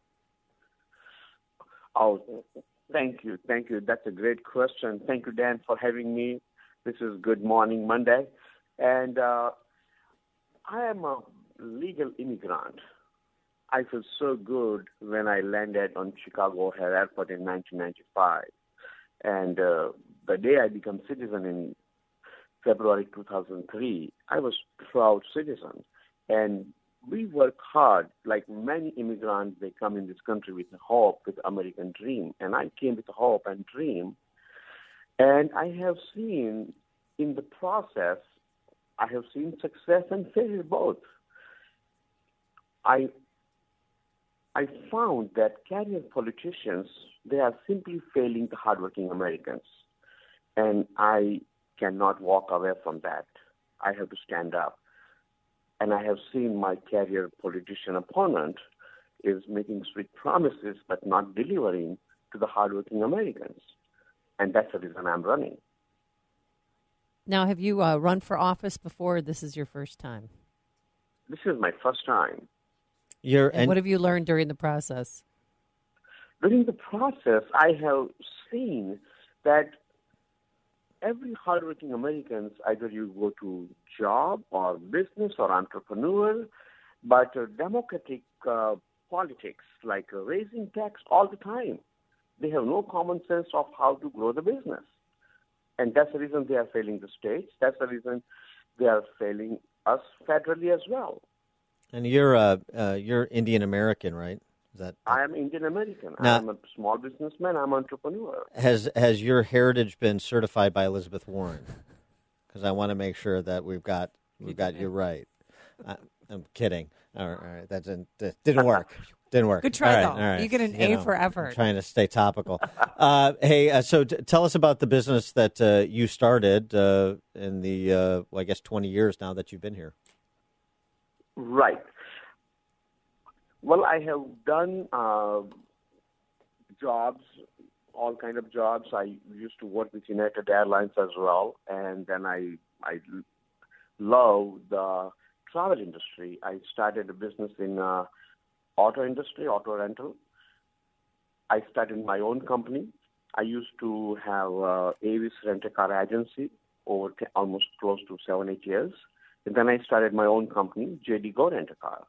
Oh, thank you. Thank you. That's a great question. Thank you, Dan, for having me. This is Good Morning Monday. And uh, I am a legal immigrant. I feel so good when I landed on Chicago O'Hare Airport in nineteen ninety-five. And uh, the day I became citizen in February two thousand three, I was a proud citizen. And we work hard. Like many immigrants, they come in this country with hope, with American dream. And I came with hope and dream. And I have seen in the process, I have seen success and failure both. I I found that career politicians, they are simply failing the hardworking Americans. And I cannot walk away from that. I have to stand up. And I have seen my career politician opponent is making sweet promises but not delivering to the hardworking Americans. And that's the reason I'm running. Now, have you uh, run for office before? Or this is your first time? This is my first time. You're, and, and what have you learned during the process? During the process, I have seen that every hardworking Americans, either you go to job or business or entrepreneur, but uh, democratic uh, politics, like uh, raising tax all the time, they have no common sense of how to grow the business. And that's the reason they are failing the states. That's the reason they are failing us federally as well. And you're uh, uh, you're Indian American, right? Is that I am Indian American. Now, I am a small businessman. I'm an entrepreneur. Has has your heritage been certified by Elizabeth Warren? Because I want to make sure that we've got we've got you right. I, I'm kidding. All right, all right. that didn't that didn't work. Didn't work. Good try, all right, though. All right. You get an you A know, for effort. I'm trying to stay topical. uh, hey, uh, so t- tell us about the business that uh, you started uh, in the uh, well, I guess twenty years now that you've been here. Right. Well, I have done uh, jobs, all kind of jobs. I used to work with United Airlines as well, and then I I love the travel industry. I started a business in uh, auto industry, auto rental. I started my own company. I used to have uh, Avis Rent-A-Car Agency over t- almost close to seven, eight years. And then I started my own company, J D Go Rent-A-Car.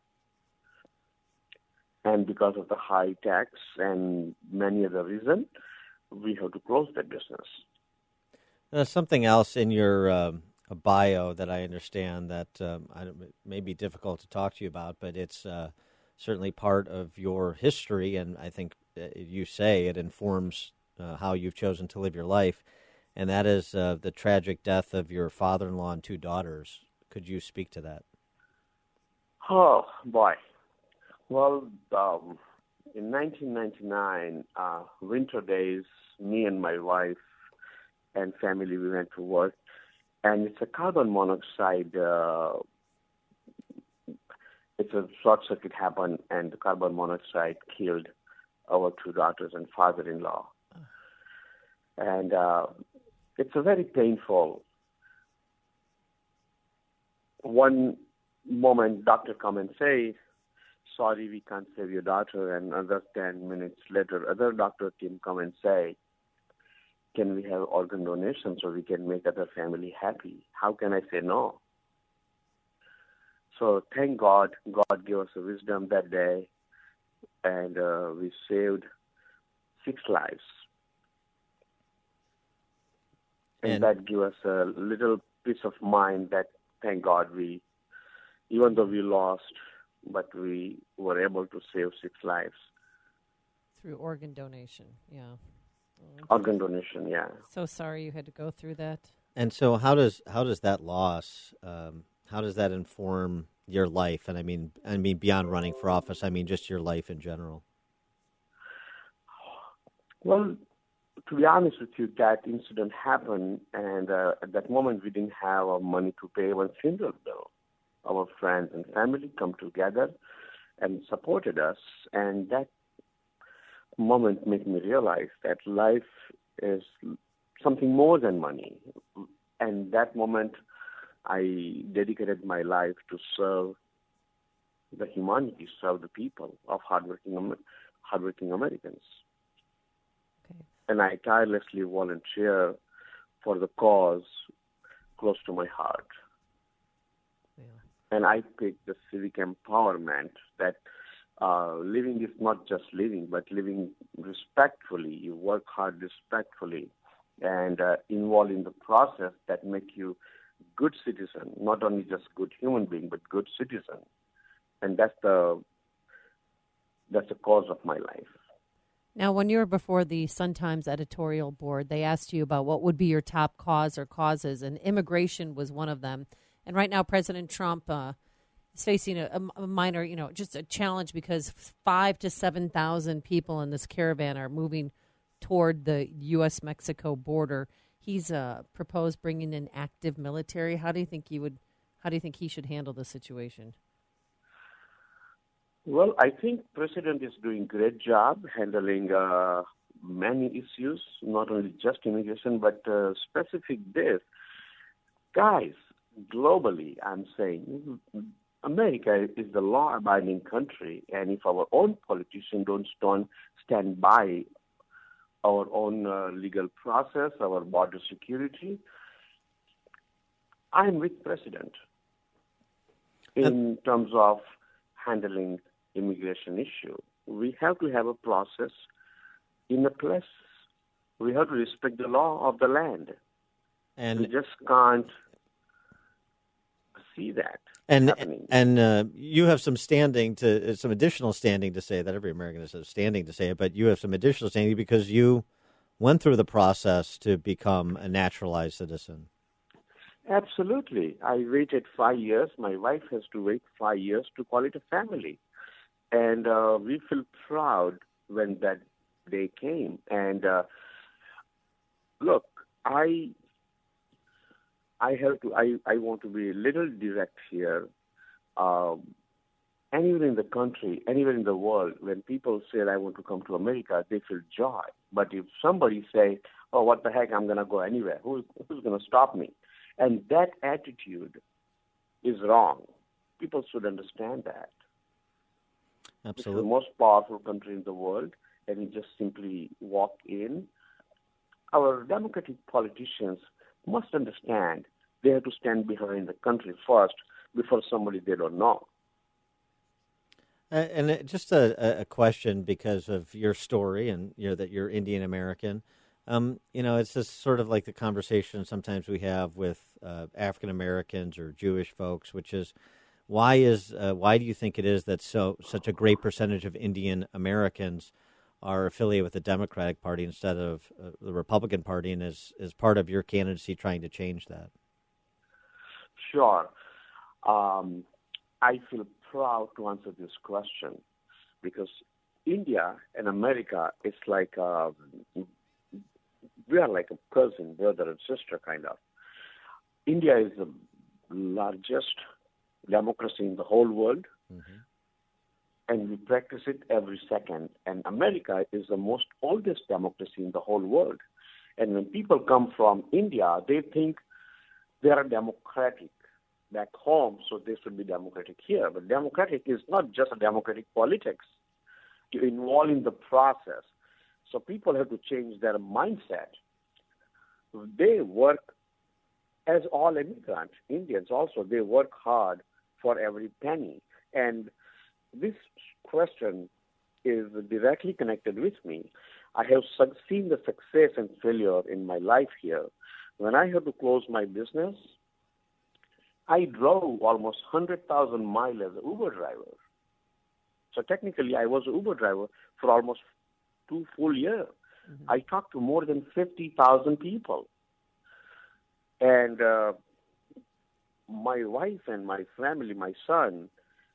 And because of the high tax and many other reasons, we have to close that business. There's something else in your um, bio that I understand that um, I don't, it may be difficult to talk to you about, but it's uh, certainly part of your history, and I think uh, you say it informs uh, how you've chosen to live your life, and that is uh, the tragic death of your father-in-law and two daughters. Could you speak to that? Oh, boy. Well, um, in nineteen ninety-nine, uh, winter days, me and my wife and family, we went to work, and it's a carbon monoxide, uh, it's a short circuit happened, and the carbon monoxide killed our two daughters and father-in-law. And uh, it's a very painful. One moment, doctor come and say, sorry, we can't save your daughter, and another ten minutes later, other doctor team come and say, can we have organ donation so we can make other family happy? How can I say no? So thank God, God gave us a wisdom that day, and uh, we saved six lives. And, and that gave us a little peace of mind that, thank God, we, even though we lost, but we were able to save six lives. Through organ donation, yeah. Organ donation, yeah. So sorry you had to go through that. And so how does how does that loss, um, how does that inform your life? And I mean, I mean beyond running for office, I mean just your life in general. Well, to be honest with you, that incident happened, and uh, at that moment we didn't have uh, money to pay our funeral bill. Our friends and family come together and supported us, and that moment made me realize that life is something more than money. And that moment, I dedicated my life to serve the humanity, serve the people of hardworking, hardworking Americans. Okay. And I tirelessly volunteer for the cause close to my heart. Yeah. And I picked the civic empowerment that uh, living is not just living, but living respectfully. You work hard respectfully and uh, involved in the process that make you good citizen, not only just good human being, but good citizen. And that's the that's the cause of my life. Now, when you were before the Sun-Times editorial board, they asked you about what would be your top cause or causes, and immigration was one of them. And right now, President Trump uh, is facing a, a minor, you know, just a challenge because five to seven thousand people in this caravan are moving toward the U S Mexico border. He's uh, proposed bringing in active military. How do you think he would? How do you think he should handle the situation? Well, I think President is doing great job handling uh, many issues, not only just immigration, but uh, specific this. Guys, globally, I'm saying, America is the law-abiding country, and if our own politicians don't stand, stand by our own uh, legal process, our border security, I'm with President in uh, terms of handling immigration issue. We have to have a process in a place. We have to respect the law of the land. And we just can't see that and happening. And uh, you have some standing to some additional standing to say that. Every American has standing to say it, but you have some additional standing because you went through the process to become a naturalized citizen. Absolutely. I waited five years. My wife has to wait five years to call it a family. And uh, we feel proud when that day came. And uh, look, I I have to. I, I want to be a little direct here. Um, anywhere in the country, anywhere in the world, when people say I want to come to America, they feel joy. But if somebody say, "Oh, what the heck? I'm going to go anywhere. Who's who's going to stop me?" And that attitude is wrong. People should understand that. Absolutely. It's the most powerful country in the world, and you just simply walk in. Our democratic politicians must understand they have to stand behind the country first before somebody they don't know. Uh, and it, just a, a question because of your story and you know that you're Indian American. Um, you know, it's just sort of like the conversation sometimes we have with uh, African Americans or Jewish folks, which is why is uh, why do you think it is that so such a great percentage of Indian Americans are affiliated with the Democratic Party instead of uh, the Republican Party, and is is part of your candidacy trying to change that? Sure. Um, I feel proud to answer this question because India and America is like a, we are like a cousin, brother and sister kind of. India is the largest democracy in the whole world, mm-hmm. and we practice it every second. And America is the most oldest democracy in the whole world. And when people come from India, they think they are democratic back home, so they should be democratic here. But democratic is not just a democratic politics. You involve in the process. So people have to change their mindset. They work, as all immigrants, Indians also, they work hard for every penny. And this question is directly connected with me. I have seen the success and failure in my life here. When I had to close my business, I drove almost one hundred thousand miles as an Uber driver. So technically, I was an Uber driver for almost two full years. Mm-hmm. I talked to more than fifty thousand people. And uh, my wife and my family, my son,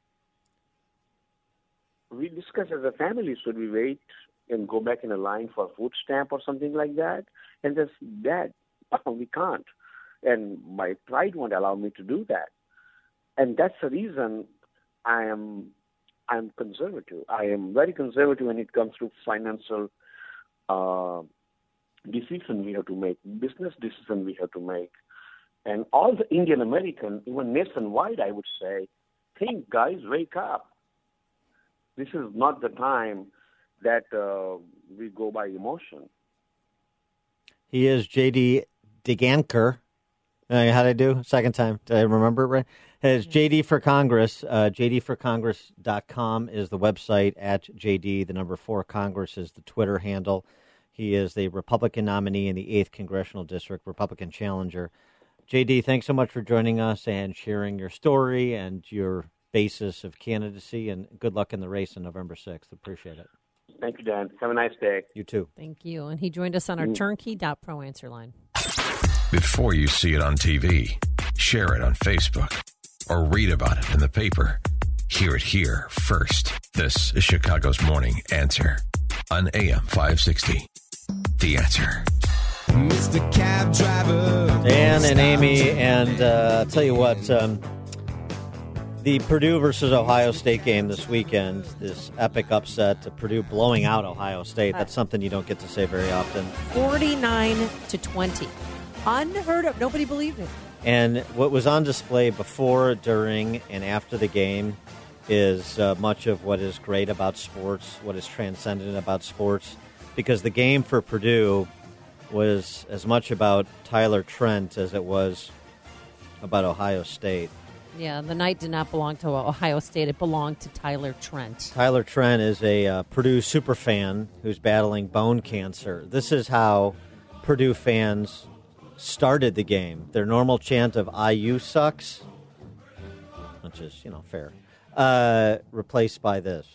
we discussed as a family, should we wait and go back in a line for a food stamp or something like that? And just, Dad, we can't. And my pride won't allow me to do that. And that's the reason I am I'm conservative. I am very conservative when it comes to financial uh, decision we have to make, business decision we have to make. And all the Indian American, even nationwide, I would say, think, guys, wake up. This is not the time that uh, we go by emotion. He is J D DeGanker. Uh, how did I do? Second time. Did I remember it right? It's J D for Congress. Uh, J D for Congress dot com is the website. At J D, the number four Congress is the Twitter handle. He is the Republican nominee in the eighth Congressional District, Republican challenger. J D, thanks so much for joining us and sharing your story and your basis of candidacy, and good luck in the race on November sixth. Appreciate it. Thank you, Dan. Have a nice day. You too. Thank you. And he joined us on our turnkey dot pro answer line. Before you see it on T V, share it on Facebook, or read about it in the paper, hear it here first. This is Chicago's Morning Answer on A M five sixty. The Answer. Mister Cab Driver. Dan and Amy, and uh, I'll tell you what, um, the Purdue versus Ohio State game this weekend, this epic upset, of Purdue blowing out Ohio State, that's something you don't get to say very often. forty-nine to twenty. Unheard of. Nobody believed it. And what was on display before, during, and after the game is uh, much of what is great about sports, what is transcendent about sports, because the game for Purdue was as much about Tyler Trent as it was about Ohio State. Yeah, the night did not belong to Ohio State. It belonged to Tyler Trent. Tyler Trent is a uh, Purdue superfan who's battling bone cancer. This is how Purdue fans started the game. Their normal chant of I U sucks, which is, you know, fair, uh, replaced by this.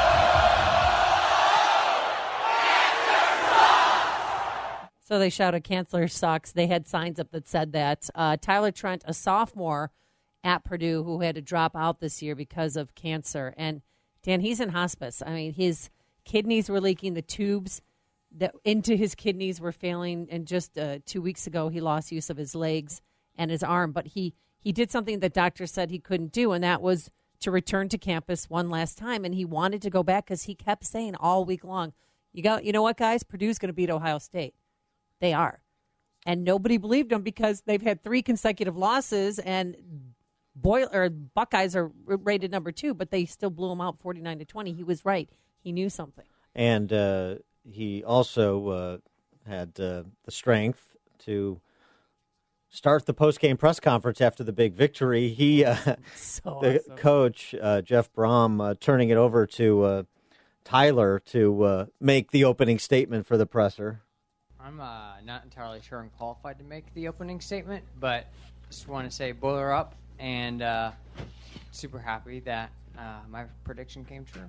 So they shouted, "Cancer sucks." They had signs up that said that. Uh, Tyler Trent, a sophomore at Purdue who had to drop out this year because of cancer. And, Dan, he's in hospice. I mean, his kidneys were leaking. The tubes that into his kidneys were failing. And just uh, two weeks ago, he lost use of his legs and his arm. But he, he did something that doctors said he couldn't do, and that was to return to campus one last time. And he wanted to go back because he kept saying all week long, you go, you know what, guys? Purdue's going to beat Ohio State. They are. And nobody believed him because they've had three consecutive losses, and Boy, or Buckeyes are rated number two, but they still blew him out forty-nine to twenty. He was right. He knew something. And uh, he also uh, had uh, the strength to start the post-game press conference after the big victory. He, uh, so the awesome. coach, uh, Jeff Brom, uh, turning it over to uh, Tyler to uh, make the opening statement for the presser. I'm uh, not entirely sure I'm qualified to make the opening statement, but just want to say boiler up, and uh, super happy that uh, my prediction came true.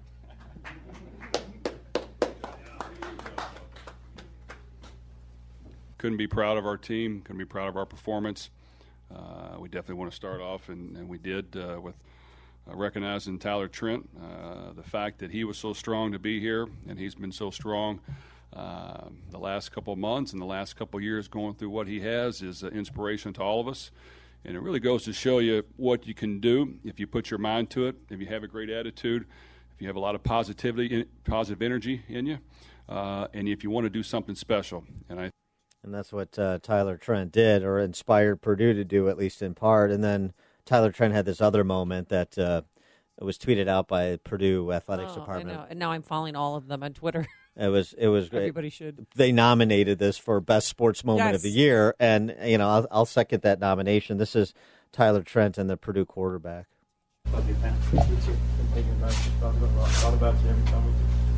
Couldn't be proud of our team, couldn't be proud of our performance. Uh, we definitely want to start off, and, and we did, uh, with uh, recognizing Tyler Trent, uh, the fact that he was so strong to be here, and he's been so strong uh, the last couple of months and the last couple of years going through what he has is an inspiration to all of us. And it really goes to show you what you can do if you put your mind to it, if you have a great attitude, if you have a lot of positivity, positive energy in you, uh, and if you want to do something special. And I. And that's what uh, Tyler Trent did, or inspired Purdue to do, at least in part. And then Tyler Trent had this other moment that uh, was tweeted out by Purdue Athletics oh, Department. I know. And now I'm following all of them on Twitter. It was it was great. Everybody should. They nominated this for Best Sports Moment yes. of the Year, and you know I'll, I'll second that nomination. This is Tyler Trent and the Purdue quarterback. Love you, man. Thank you. Thank you very much. Thought about you every time we do.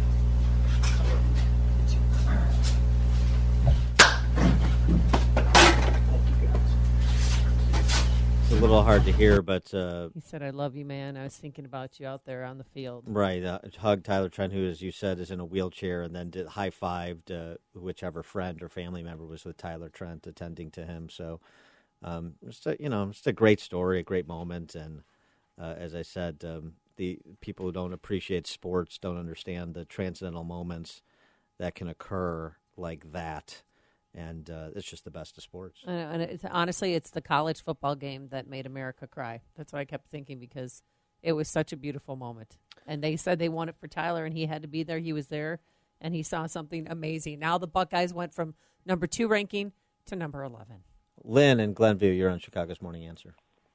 It's a little hard to hear, but uh, he said, "I love you, man. I was thinking about you out there on the field." Right, uh, hugged Tyler Trent, who, as you said, is in a wheelchair, and then did high fived uh, whichever friend or family member was with Tyler Trent attending to him. So, um, just a, you know, just a great story, a great moment, and uh, as I said, um, the people who don't appreciate sports don't understand the transcendental moments that can occur like that. And uh, it's just the best of sports. And, and it's, honestly, it's the college football game that made America cry. That's what I kept thinking, because it was such a beautiful moment. And they said they won it for Tyler, and he had to be there. He was there, and he saw something amazing. Now the Buckeyes went from number two ranking to number eleven. Lynn in Glenview, you're on Chicago's Morning Answer.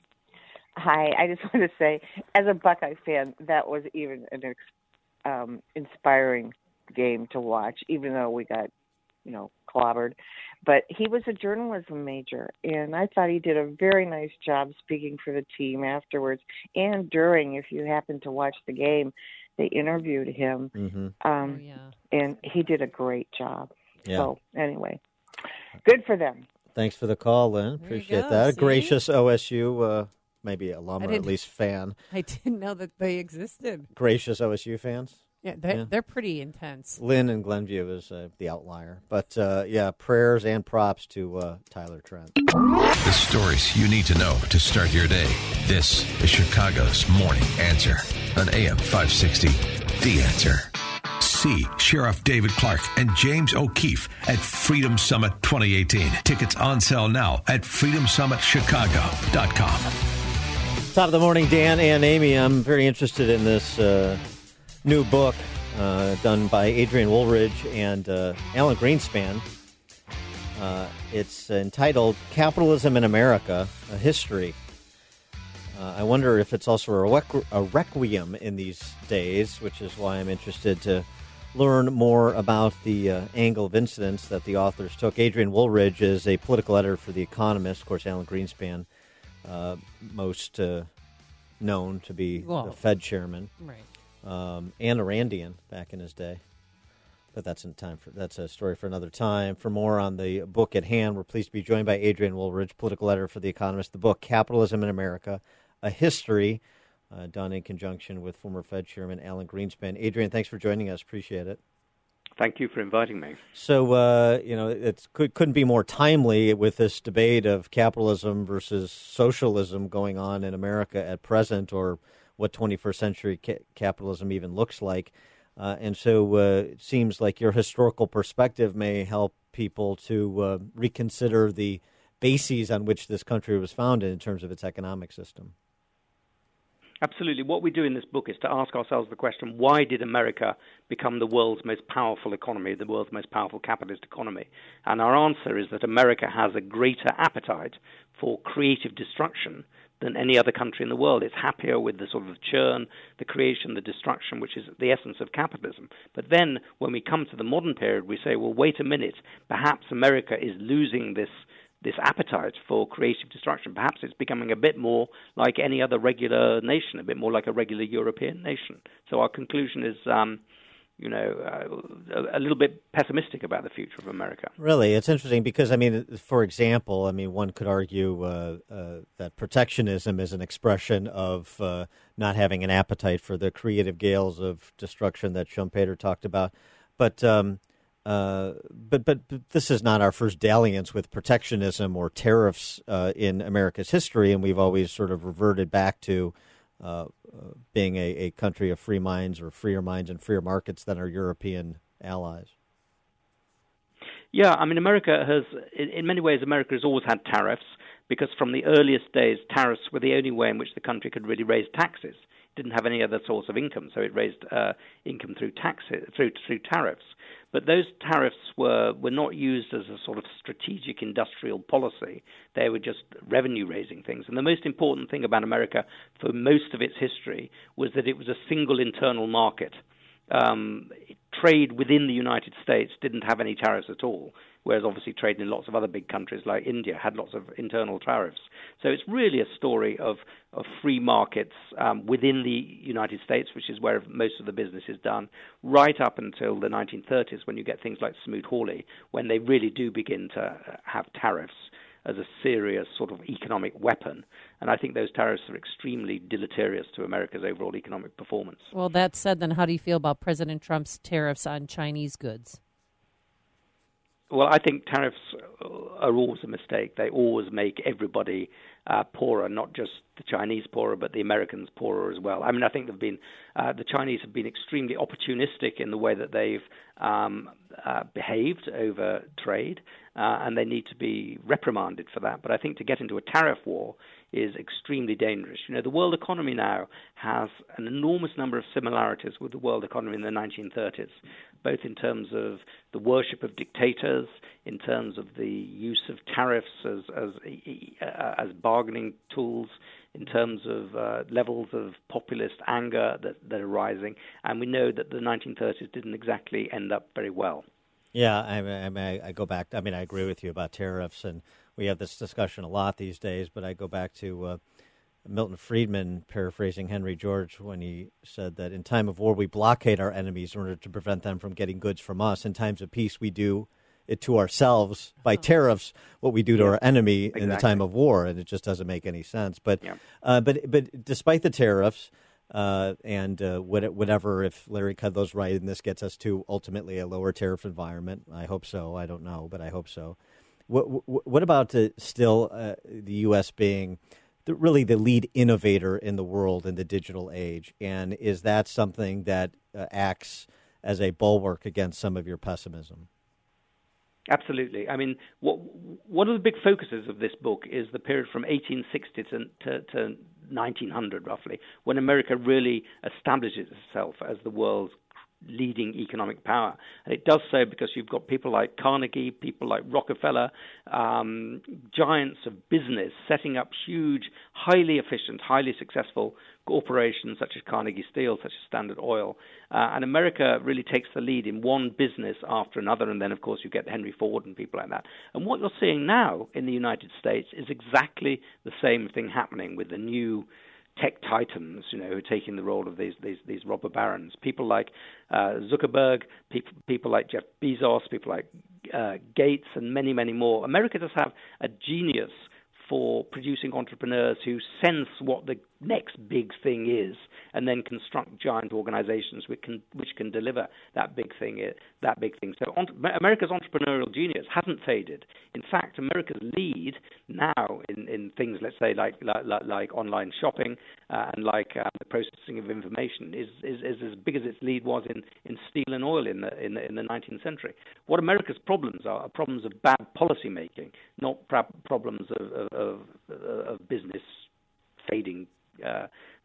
Hi, I just want to say, as a Buckeye fan, that was even an um, inspiring game to watch, even though we got, you know, clobbered. But he was a journalism major, and I thought he did a very nice job speaking for the team afterwards and during. If you happen to watch the game, they interviewed him, mm-hmm. um, oh, yeah. and he did a great job. Yeah. So anyway, good for them. Thanks for the call, Lynn. There Appreciate go, that. A see? gracious O S U, uh, maybe alum I or at didn't- least fan. I didn't know that they existed. Gracious O S U fans. Yeah, they're, Yeah. they're pretty intense. Lynn in Glenview is uh, the outlier. But, uh, yeah, prayers and props to uh, Tyler Trent. The stories you need to know to start your day. This is Chicago's Morning Answer on A M five sixty. The Answer. See Sheriff David Clark and James O'Keefe at Freedom Summit twenty eighteen. Tickets on sale now at freedom summit chicago dot com. Top of the morning, Dan and Amy. I'm very interested in this uh, new book uh, done by Adrian Woolridge and uh, Alan Greenspan. Uh, it's entitled Capitalism in America, A History. Uh, I wonder if it's also a, requ- a requiem in these days, which is why I'm interested to learn more about the uh, angle of incidents that the authors took. Adrian Woolridge is a political editor for The Economist. Of course, Alan Greenspan, uh, most uh, known to be Well, the Fed chairman. right. Um, and a Randian back in his day. But that's in time for that's a story for another time. For more on the book at hand, we're pleased to be joined by Adrian Woolridge, political editor for The Economist. The book, Capitalism in America, A History, uh, done in conjunction with former Fed Chairman Alan Greenspan. Adrian, thanks for joining us. Appreciate it. Thank you for inviting me. So, uh, you know, it could, couldn't be more timely with this debate of capitalism versus socialism going on in America at present, or what twenty-first century ca- capitalism even looks like. Uh, and so uh, it seems like your historical perspective may help people to uh, reconsider the bases on which this country was founded in terms of its economic system. Absolutely. What we do in this book is to ask ourselves the question, why did America become the world's most powerful economy, the world's most powerful capitalist economy? And our answer is that America has a greater appetite for creative destruction than any other country in the world. It's happier with the sort of churn, the creation, the destruction, which is the essence of capitalism. But then when we come to the modern period, we say, well, wait a minute, perhaps America is losing this this appetite for creative destruction. Perhaps it's becoming a bit more like any other regular nation, a bit more like a regular European nation. So our conclusion is, um, you know, uh, a, a little bit pessimistic about the future of America. Really, it's interesting because, I mean, for example, I mean, one could argue uh, uh, that protectionism is an expression of uh, not having an appetite for the creative gales of destruction that Schumpeter talked about. But um, uh, but, but but this is not our first dalliance with protectionism or tariffs uh, in America's history, and we've always sort of reverted back to uh, uh, being a, a country of free minds or freer minds and freer markets than our European allies. Yeah, I mean, America has, in, in many ways, America has always had tariffs because from the earliest days, tariffs were the only way in which the country could really raise taxes. It didn't have any other source of income, so it raised uh, income through taxes, through through tariffs. But those tariffs were, were not used as a sort of strategic industrial policy. They were just revenue-raising things. And the most important thing about America for most of its history was that it was a single internal market. Um, trade within the United States didn't have any tariffs at all, whereas obviously trade in lots of other big countries like India had lots of internal tariffs. So it's really a story of, of free markets um, within the United States, which is where most of the business is done, right up until the nineteen thirties when you get things like Smoot-Hawley, when they really do begin to have tariffs as a serious sort of economic weapon. And I think those tariffs are extremely deleterious to America's overall economic performance. Well, that said, then how do you feel about President Trump's tariffs on Chinese goods? Well, I think tariffs are always a mistake. They always make everybody uh, poorer, not just the Chinese poorer, but the Americans poorer as well. I mean, I think they've been uh, the Chinese have been extremely opportunistic in the way that they've um, uh, behaved over trade, uh, and they need to be reprimanded for that. But I think to get into a tariff war is extremely dangerous. You know, the world economy now has an enormous number of similarities with the world economy in the nineteen thirties, both in terms of the worship of dictators, in terms of the use of tariffs as as, uh, as bargaining tools, in terms of uh, levels of populist anger that, that are rising. And we know that the nineteen thirties didn't exactly end up very well. Yeah, I, I, I go back. I mean, I agree with you about tariffs, and we have this discussion a lot these days, but I go back to uh, Milton Friedman paraphrasing Henry George when he said that in time of war, we blockade our enemies in order to prevent them from getting goods from us. In times of peace, we do it to ourselves by tariffs, what we do to yeah, our enemy exactly. in the time of war, and it just doesn't make any sense. But, yeah. uh, but, but despite the tariffs, Uh, and uh, whatever, if Larry Kudlow's right and this gets us to ultimately a lower tariff environment, I hope so. I don't know, but I hope so. What, what about uh, still uh, the U S being the, really the lead innovator in the world in the digital age? And is that something that uh, acts as a bulwark against some of your pessimism? Absolutely. I mean, what, one of the big focuses of this book is the period from eighteen sixty to, to, to nineteen hundred, roughly, when America really establishes itself as the world's leading economic power. And it does so because you've got people like Carnegie, people like Rockefeller, um, giants of business setting up huge, highly efficient, highly successful corporations such as Carnegie Steel, such as Standard Oil. Uh, and America really takes the lead in one business after another. And then, of course, you get Henry Ford and people like that. And what you're seeing now in the United States is exactly the same thing happening with the new tech titans, you know, who are taking the role of these these, these robber barons. People like uh, Zuckerberg, people people like Jeff Bezos, people like uh, Gates, and many, many more. America does have a genius for producing entrepreneurs who sense what the next big thing is and then construct giant organizations which can which can deliver that big thing that big thing. So on, America's entrepreneurial genius hasn't faded. In fact, America's lead now in, in things, let's say, like like, like online shopping uh, and like uh, the processing of information is, is, is as big as its lead was in, in steel and oil in the, in the in the nineteenth century. What America's problems are are problems of bad policy making, not problems of, of, of, of business fading. Uh,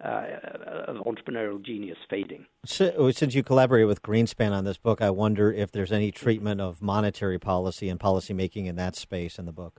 uh, of entrepreneurial genius fading. So, since you collaborated with Greenspan on this book, I wonder if there's any treatment of monetary policy and policy making in that space in the book.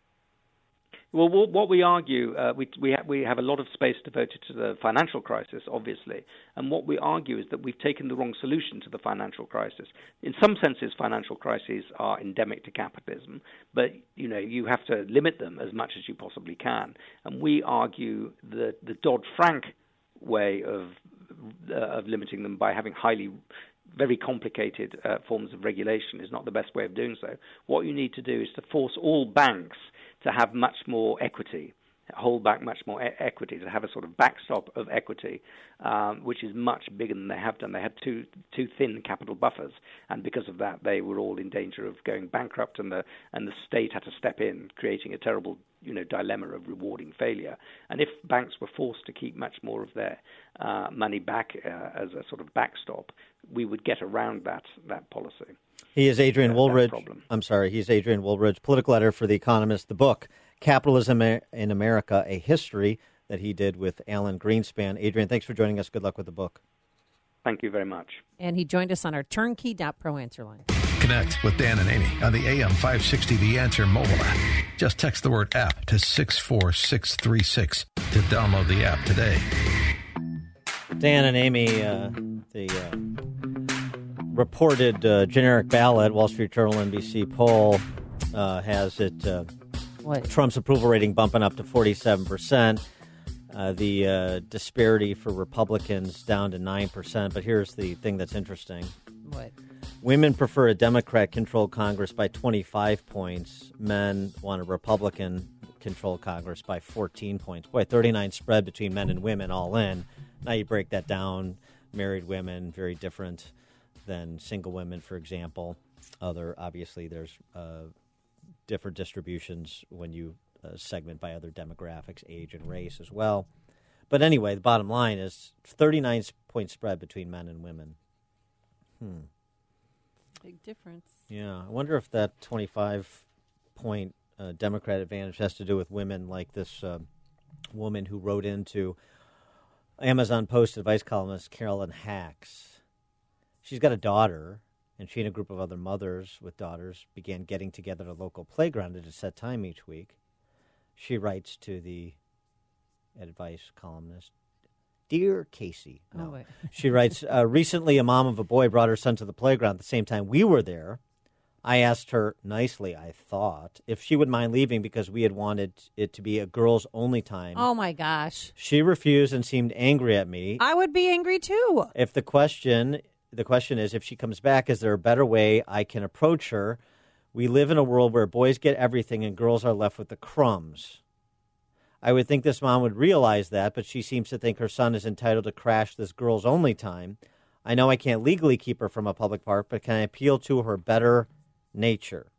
Well, what we argue, uh, we we, ha- we have a lot of space devoted to the financial crisis, obviously, and what we argue is that we've taken the wrong solution to the financial crisis. In some senses, financial crises are endemic to capitalism, but you know you have to limit them as much as you possibly can. And we argue that the Dodd-Frank way of uh, of limiting them by having highly very complicated uh, forms of regulation is not the best way of doing so. What you need to do is to force all banks to have much more equity hold back much more e- equity, to have a sort of backstop of equity, um, which is much bigger than they have done. They had too too thin capital buffers, and because of that, they were all in danger of going bankrupt, and the and the state had to step in, creating a terrible you know dilemma of rewarding failure. And if banks were forced to keep much more of their uh, money back uh, as a sort of backstop, we would get around that that policy. He is Adrian uh, Woolridge. Problem. I'm sorry, he's Adrian Woolridge, political editor for The Economist. The book, Capitalism in America, A History, that he did with Alan Greenspan. Adrian, thanks for joining us. Good luck with the book. Thank you very much. And he joined us on our turnkey dot pro answer line. Connect with Dan and Amy on the A M five sixty The Answer mobile app. Just text the word app to six four six three six to download the app today. Dan and Amy, uh, the uh, reported uh, generic ballot, Wall Street Journal N B C poll uh, has it uh, what? Trump's approval rating bumping up to forty-seven percent. Uh, the uh, disparity for Republicans down to nine percent. But here's the thing that's interesting. What? Women prefer a Democrat-controlled Congress by twenty-five points. Men want a Republican-controlled Congress by fourteen points. Boy, thirty-nine spread between men and women all in. Now you break that down. Married women, very different than single women, for example. Other, obviously, there's uh, different distributions when you uh, segment by other demographics, age, and race as well. But anyway, the bottom line is thirty-nine point spread between men and women. Hmm. Big difference. Yeah, I wonder if that twenty-five point uh, Democrat advantage has to do with women like this uh, woman who wrote into Amazon Post advice columnist Carolyn Hacks. She's got a daughter, and she and a group of other mothers with daughters began getting together at a local playground at a set time each week. She writes to the advice columnist, Dear Casey. No. Oh, wait. She writes, uh, recently a mom of a boy brought her son to the playground at the same time we were there. I asked her, nicely, I thought, if she would mind leaving because we had wanted it to be a girls-only time. Oh, my gosh. She refused and seemed angry at me. I would be angry, too. If the question, the question is, if she comes back, is there a better way I can approach her? We live in a world where boys get everything and girls are left with the crumbs. I would think this mom would realize that, but she seems to think her son is entitled to crash this girls-only time. I know I can't legally keep her from a public park, but can I appeal to her better nature?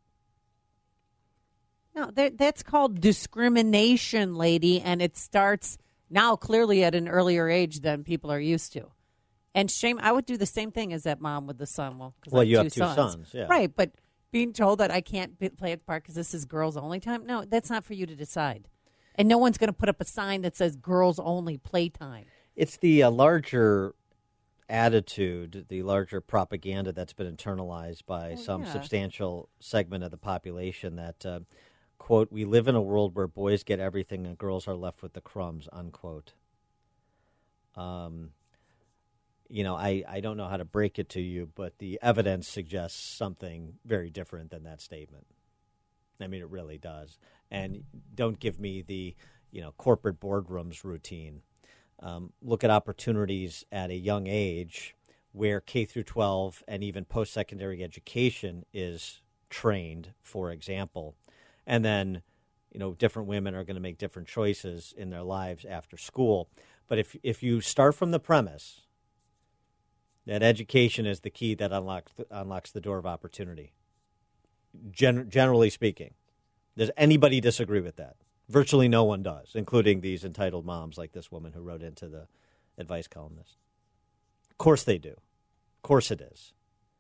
No, that's called discrimination, lady, and it starts now clearly at an earlier age than people are used to. And shame, I would do the same thing as that mom with the son. Well, cause well I have you two have two sons. sons, yeah. Right, but being told that I can't be, play at the park because this is girls-only time, no, that's not for you to decide. And no one's going to put up a sign that says girls-only playtime. It's the uh, larger attitude, the larger propaganda that's been internalized by well, some yeah. substantial segment of the population that, uh, quote, we live in a world where boys get everything and girls are left with the crumbs, unquote. Um, you know, I, I don't know how to break it to you, but the evidence suggests something very different than that statement. I mean, it really does. And don't give me the, you know, corporate boardrooms routine. Um, look at opportunities at a young age where K through twelve and even post-secondary education is trained, for example. And then, you know, different women are going to make different choices in their lives after school. But if if you start from the premise that education is the key that unlocks unlocks the door of opportunity, Gen- generally speaking. Does anybody disagree with that? Virtually no one does, including these entitled moms like this woman who wrote into the advice columnist. Of course they do. Of course it is.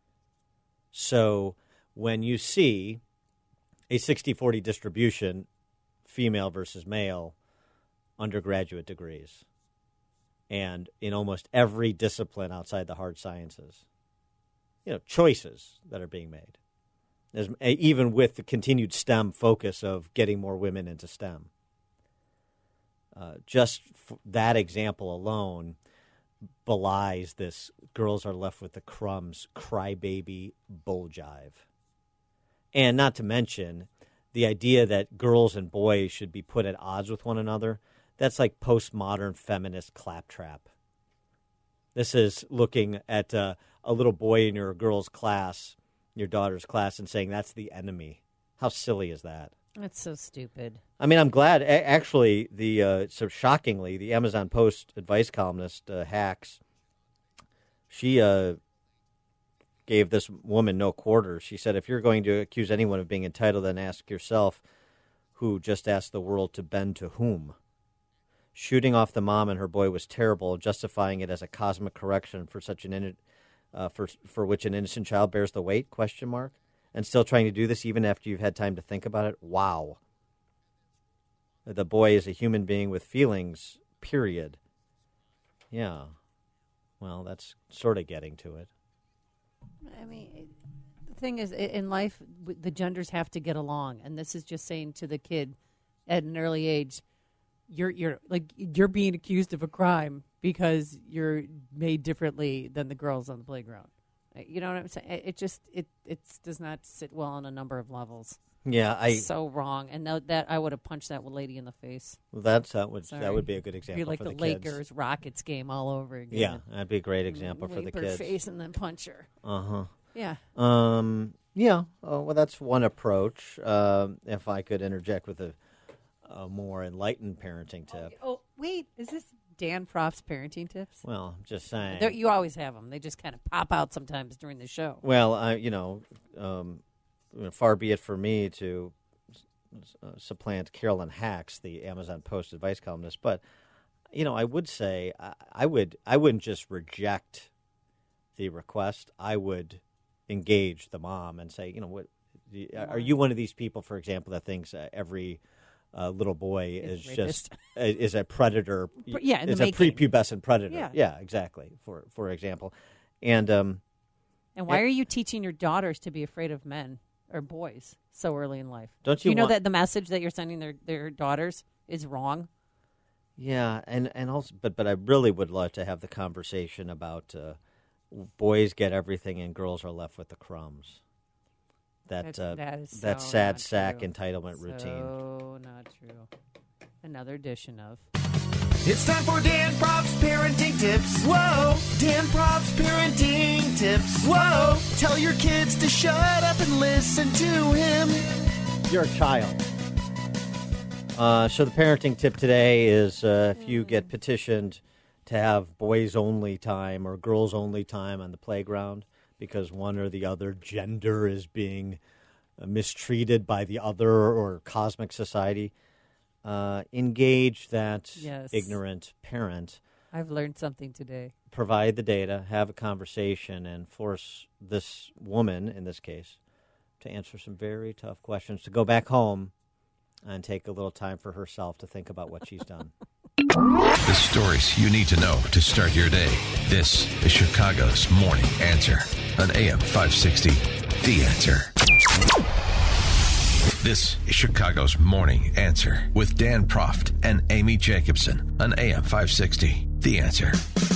So when you see a sixty forty distribution, female versus male, undergraduate degrees, and in almost every discipline outside the hard sciences, you know, choices that are being made. As, even with the continued STEM focus of getting more women into STEM. Uh, just f- that example alone belies this girls are left with the crumbs crybaby bull jive. And not to mention the idea that girls and boys should be put at odds with one another. That's like postmodern feminist claptrap. This is looking at uh, a little boy in your girl's class, your daughter's class, and saying that's the enemy. How silly is that? That's so stupid. I mean, I'm glad. A- actually, the uh, so shockingly, the Amazon Post advice columnist uh, Hacks, she uh, gave this woman no quarters. She said, if you're going to accuse anyone of being entitled, then ask yourself, who just asked the world to bend to whom? Shooting off the mom and her boy was terrible, justifying it as a cosmic correction for such an in- uh, for for which an innocent child bears the weight? Question mark. And still trying to do this even after you've had time to think about it? Wow. The boy is a human being with feelings, period. Yeah. Well, that's sort of getting to it. I mean, it, the thing is, i- in life, w- the genders have to get along. And this is just saying to the kid at an early age, you're you're like you're being accused of a crime because you're made differently than the girls on the playground. You know what I'm saying? It, it just it it does not sit well on a number of levels. Yeah, I so wrong. And no, that I would have punched that lady in the face. That's that would Sorry. that would be a good example Be like for the, the kids. Lakers Rockets game all over again. Yeah, that'd be a great example for the Wipe her kids. face and then punch her. Uh huh. Yeah. Um. Yeah. Oh, well, that's one approach. Um. If I could interject with a, a more enlightened parenting tip. Oh wait, is this Dan Proft's parenting tips? Well, I'm just saying. They're, you always have them. They just kind of pop out sometimes during the show. Well, I, you know, um, far be it for me to uh, supplant Carolyn Hacks, the Amazon Post advice columnist, but you know, I would say I, I would I wouldn't just reject the request. I would engage the mom and say, you know, what are you one of these people, for example, that thinks uh, every uh, little boy is It's just uh, is a predator? Yeah, in the is a making. prepubescent predator. Yeah. yeah, exactly. For for example, and um, And why and- are you teaching your daughters to be afraid of men or boys so early in life? Don't Do you you know want- that the message that you're sending their, their daughters is wrong? Yeah, and, and also, but but I really would love to have the conversation about uh, boys get everything and girls are left with the crumbs. That That's- uh, that is that so sad not sack true. entitlement routine. So not true. Another edition of. It's time for Dan Proft's parenting tips. Whoa, Dan Proft's parenting tips. Whoa, tell your kids to shut up and listen to him. You're a child. Uh, so the parenting tip today is uh, if you get petitioned to have boys only time or girls only time on the playground because one or the other gender is being uh, mistreated by the other or cosmic society, uh, engage that Yes. ignorant parent. I've learned something today. Provide the data, have a conversation, and force this woman, in this case, to answer some very tough questions, to go back home and take a little time for herself to think about what she's done. The stories you need to know to start your day. This is Chicago's Morning Answer on A M five sixty. The Answer. This is Chicago's Morning Answer with Dan Proft and Amy Jacobson on A M five sixty. The Answer.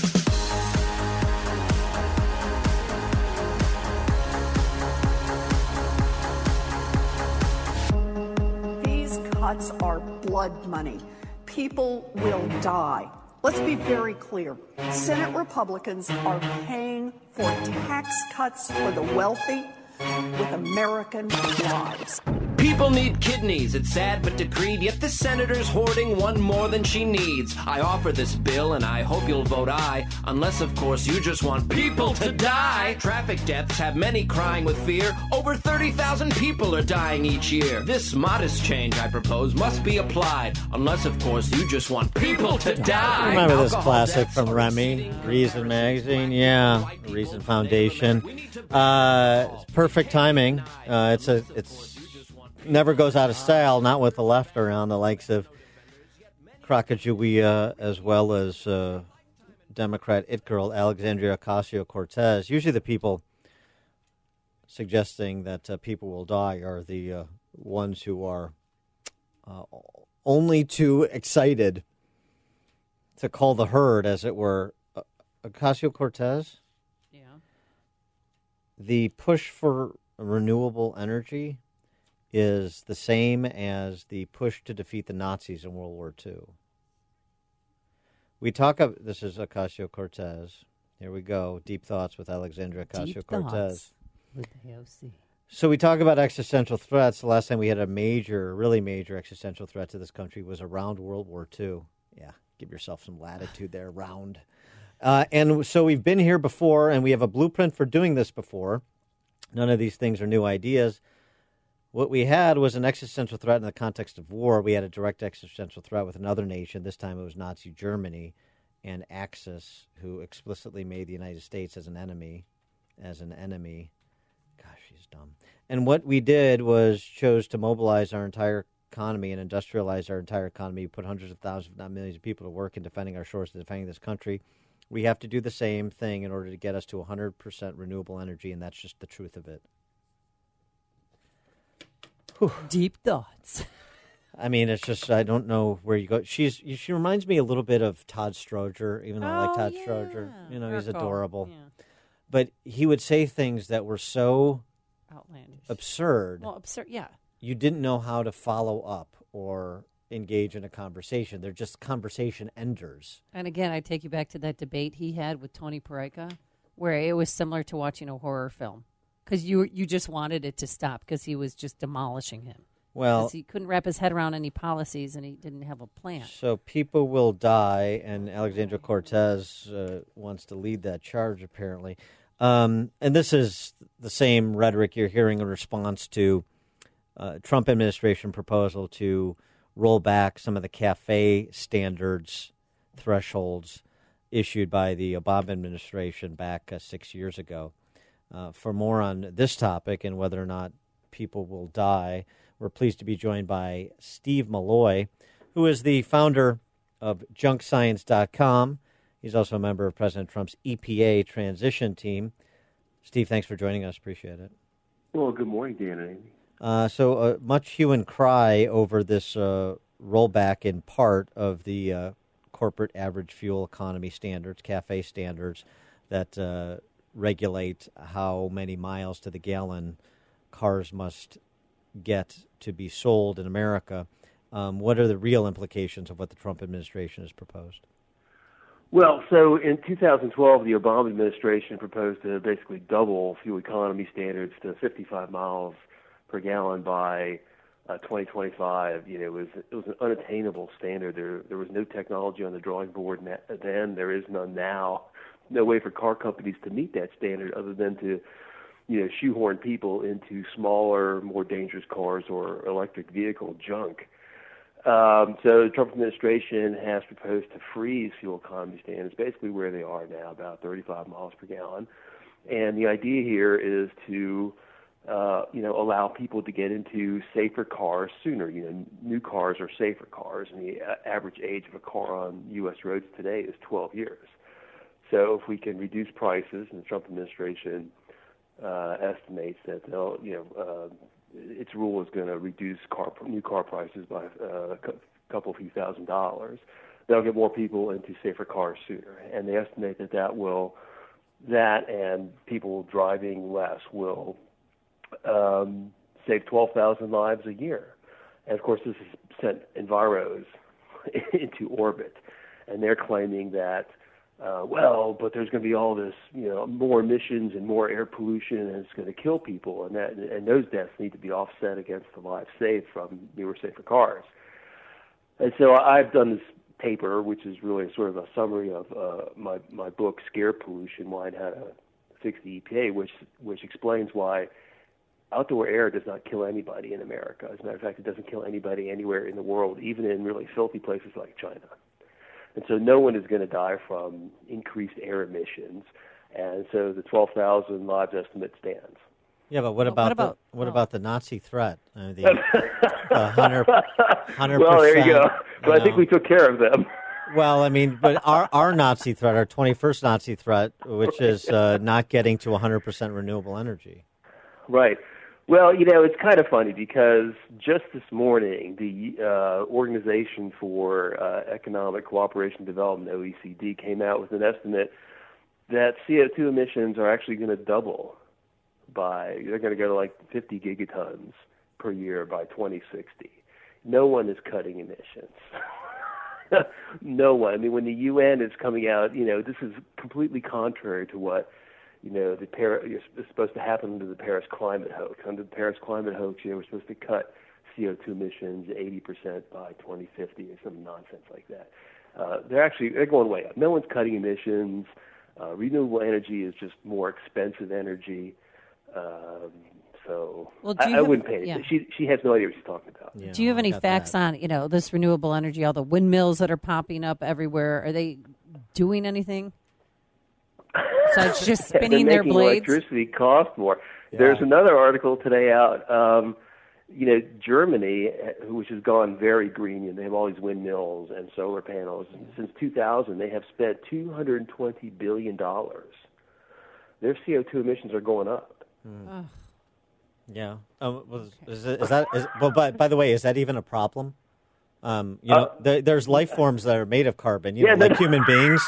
These cuts are blood money. People will die. Let's be very clear. Senate Republicans are paying for tax cuts for the wealthy with American lives. People need kidneys. It's sad but decreed, yet the senator's hoarding one more than she needs. I offer this bill and I hope you'll vote aye, unless of course you just want people to die. Traffic deaths have many crying with fear. Over thirty thousand people are dying each year. This modest change I propose must be applied, unless of course you just want people to die. Remember this Alcohol classic deaths from are Remy, Reason Magazine? Yeah, Reason Foundation. Uh, perfect timing. Uh, it's a it's never goes out of style, not with the left around, the likes of Sacagawea as well as uh, Democrat it girl Alexandria Ocasio-Cortez. Usually the people suggesting that uh, people will die are the uh, ones who are uh, only too excited to call the herd, as it were. Uh, Ocasio-Cortez? Yeah. The push for renewable energy is the same as the push to defeat the Nazis in World War Two. We talk of, this is Ocasio-Cortez. Here we go. Deep Thoughts with Alexandria Deep Ocasio-Cortez. Thoughts with A O C. So we talk about existential threats. The last time we had a major, really major existential threat to this country was around World War Two. Yeah, give yourself some latitude there, round. Uh, and so we've been here before, and we have a blueprint for doing this before. None of these things are new ideas. What we had was an existential threat in the context of war. We had a direct existential threat with another nation. This time it was Nazi Germany and Axis, who explicitly made the United States as an enemy, as an enemy. Gosh, she's dumb. And what we did was chose to mobilize our entire economy and industrialize our entire economy, put hundreds of thousands, if not millions of people to work in defending our shores and defending this country. We have to do the same thing in order to get us to one hundred percent renewable energy, and that's just the truth of it. Whew. Deep thoughts. I mean, it's just, I don't know where you go. She's She reminds me a little bit of Todd Stroger, even though oh, I like Todd yeah. Stroger. You know, he's adorable. Yeah. But he would say things that were so outlandish, absurd. Well, absurd, yeah. You didn't know how to follow up or engage in a conversation. They're just conversation enders. And again, I take you back to that debate he had with Tony Perica, where it was similar to watching a horror film. Because you you just wanted it to stop because he was just demolishing him. Well, he couldn't wrap his head around any policies and he didn't have a plan. So people will die, and Alexandria Cortez uh, wants to lead that charge, apparently. Um, and this is the same rhetoric you're hearing in response to uh, Trump administration proposal to roll back some of the CAFE standards, thresholds issued by the Obama administration back uh, six years ago. Uh, for more on this topic and whether or not people will die, we're pleased to be joined by Steve Milloy, who is the founder of junk science dot com. He's also a member of President Trump's E P A transition team. Steve, thanks for joining us. Appreciate it. Well, good morning, Dan and Amy. Uh, so uh, much hue and cry over this uh, rollback in part of the uh, corporate average fuel economy standards, CAFE standards, that uh, regulate how many miles to the gallon cars must get to be sold in America. Um, what are the real implications of what the Trump administration has proposed? Well, so in two thousand twelve, the Obama administration proposed to basically double fuel economy standards to fifty-five miles per gallon by uh, twenty twenty-five. You know, it was it was an unattainable standard. There there was no technology on the drawing board then. There is none now. No way for car companies to meet that standard other than to, you know, shoehorn people into smaller, more dangerous cars or electric vehicle junk. Um, so the Trump administration has proposed to freeze fuel economy standards basically where they are now, about thirty-five miles per gallon. And the idea here is to, uh, you know, allow people to get into safer cars sooner. You know, new cars are safer cars, and the average age of a car on U S roads today is twelve years. So if we can reduce prices, and the Trump administration uh, estimates that they'll, you know, uh, its rule is going to reduce car new car prices by uh, a couple few thousand dollars, that'll get more people into safer cars sooner. And they estimate that that will, that and people driving less will um, save twelve thousand lives a year. And of course, this has sent Enviros into orbit, and they're claiming that. Uh, well, but there's going to be all this, you know, more emissions and more air pollution, and it's going to kill people, and that and those deaths need to be offset against the lives saved from newer, safer cars. And so I've done this paper, which is really sort of a summary of uh, my my book, Scare Pollution: Why and How to Fix the E P A, which which explains why outdoor air does not kill anybody in America. As a matter of fact, it doesn't kill anybody anywhere in the world, even in really filthy places like China. And so no one is going to die from increased air emissions, and so the twelve thousand lives estimate stands. Yeah, but what Well, about what about- the, what oh. about the Nazi threat? Uh, the, the one hundred percent. Well, there you go. But I know. think we took care of them. Well, I mean, but our, our Nazi threat, our twenty-first Nazi threat, which is uh, not getting to one hundred percent renewable energy. Right. Well, you know, it's kind of funny because just this morning, the uh, Organization for uh, Economic Cooperation and Development, O E C D, came out with an estimate that C O two emissions are actually going to double by, they're going to go to like fifty gigatons per year by twenty sixty. No one is cutting emissions. No one. I mean, when the U N is coming out, you know, this is completely contrary to what you know, the Paris, it's supposed to happen under the Paris climate hoax. Under the Paris climate hoax, you know, we're supposed to cut C O two emissions eighty percent by twenty fifty or some nonsense like that. Uh, they're actually they're going way up. No one's cutting emissions. Uh, renewable energy is just more expensive energy. Um, so well, do I, you I have, wouldn't pay yeah. attention. She she has no idea what she's talking about. Yeah, do you have any facts that. on, you know, this renewable energy, all the windmills that are popping up everywhere? Are they doing anything? So it's just spinning They're their making blades? Electricity cost more. Yeah. There's another article today out. Um, you know, Germany, which has gone very green, and they have all these windmills and solar panels. And since two thousand, they have spent two hundred twenty billion dollars. Their C O two emissions are going up. Mm. Yeah. Um, was, is, it, is that? Is, well, by, by the way, is that even a problem? Um, you know, Uh, there, there's life forms that are made of carbon. You Yeah, know, like no- human beings.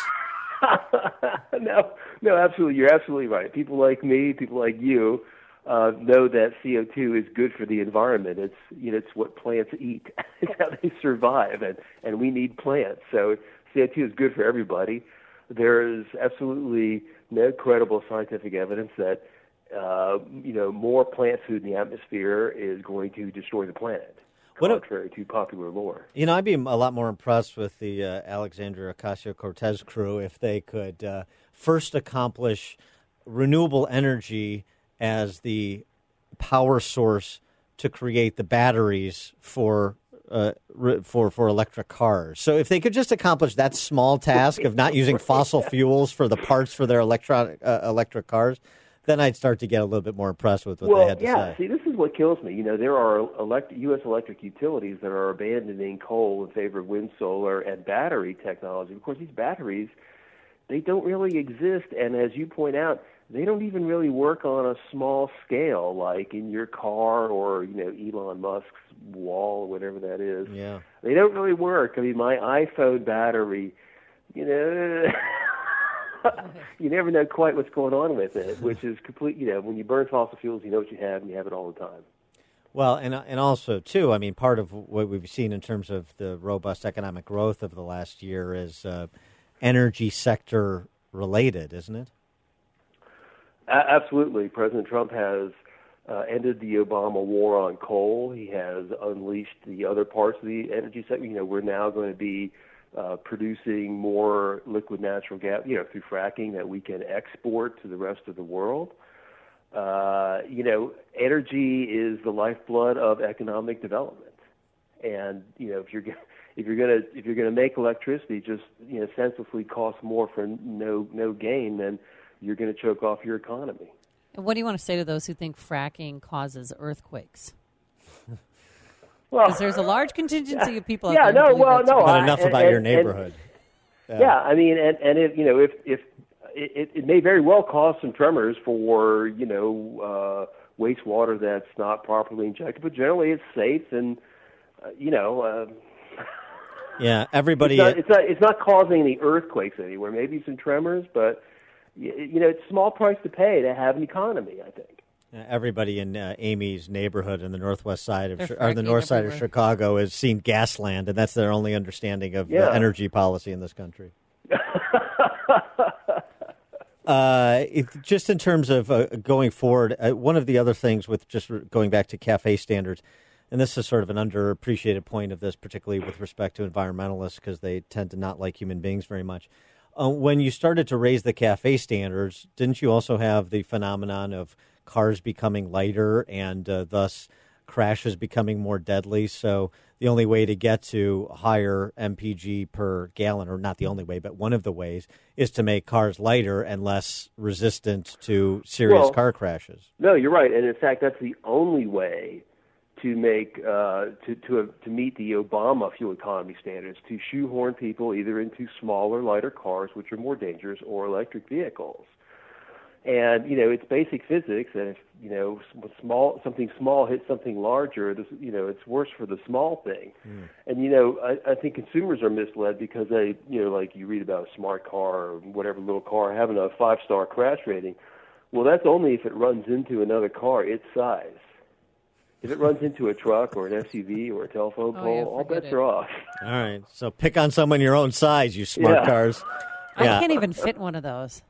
no, no, absolutely. You're absolutely right. People like me, people like you, uh, know that C O two is good for the environment. It's you know, it's what plants eat. It's how they survive, and and we need plants. So C O two is good for everybody. There is absolutely no credible scientific evidence that uh, you know more plant food in the atmosphere is going to destroy the planet. What a- Contrary to popular lore. You know, I'd be a lot more impressed with the uh, Alexandria Ocasio-Cortez crew if they could uh, first accomplish renewable energy as the power source to create the batteries for uh, re- for for electric cars. So if they could just accomplish that small task of not using fossil fuels for the parts for their electronic uh, electric cars, then I'd start to get a little bit more impressed with what well, they had to yeah, say. see, this is what kills me. You know, there are elect- U S electric utilities that are abandoning coal in favor of wind, solar, and battery technology. Of course, these batteries, they don't really exist, and as you point out, they don't even really work on a small scale, like in your car or, you know, Elon Musk's wall or whatever that is. Yeah. They don't really work. I mean, my iPhone battery, you know... you never know quite what's going on with it, which is complete. You know, when you burn fossil fuels, you know what you have, and you have it all the time. Well, and and also too, I mean, part of what we've seen in terms of the robust economic growth of the last year is uh, energy sector related, isn't it? A- absolutely, President Trump has uh, ended the Obama war on coal. He has unleashed the other parts of the energy sector. You know, we're now going to be Uh, producing more liquid natural gas, you know, through fracking that we can export to the rest of the world. Uh, you know, energy is the lifeblood of economic development, and you know, if you're if you're gonna if you're gonna make electricity just you know senselessly cost more for no no gain, then you're going to choke off your economy. And what do you want to say to those who think fracking causes earthquakes? Well, Because there's a large contingency of people. Yeah, out there no, who believe well, that's no. true. But I- enough and- about and- your and- neighborhood. Yeah. I mean, and and if you know, if if it, it may very well cause some tremors for you know uh, wastewater that's not properly injected, but generally it's safe and uh, you know. Uh, Yeah, everybody. It's not, it's not. It's not causing any earthquakes anywhere. Maybe some tremors, but you, you know, it's a small price to pay to have an economy. I think. Uh, Everybody in uh, Amy's neighborhood in the northwest side of They're Chi- or the fracking north side of everywhere. Chicago has seen Gasland, and that's their only understanding of Yeah. the energy policy in this country. uh, it, just in terms of uh, going forward, uh, one of the other things with just re- going back to CAFE standards, and this is sort of an underappreciated point of this, particularly with respect to environmentalists, because they tend to not like human beings very much. Uh, when you started to raise the CAFE standards, didn't you also have the phenomenon of cars becoming lighter and uh, thus crashes becoming more deadly? So the only way to get to higher M P G per gallon, or not the only way, but one of the ways, is to make cars lighter and less resistant to serious Well, car crashes. No, you're right, and in fact, that's the only way to make uh, to to to meet the Obama fuel economy standards, to shoehorn people either into smaller, lighter cars, which are more dangerous, or electric vehicles. And you know, it's basic physics, and if you know small something small hits something larger, this, you know, it's worse for the small thing. Mm. And you know, I, I think consumers are misled because they, you know, like you read about a smart car or whatever little car having a five-star crash rating. Well, that's only if it runs into another car its size. If it runs into a truck or an S U V or a telephone Oh, pole, yeah, all forget bets it. are off. All right, so pick on someone your own size, you smart Yeah. cars. I Yeah. can't even fit one of those.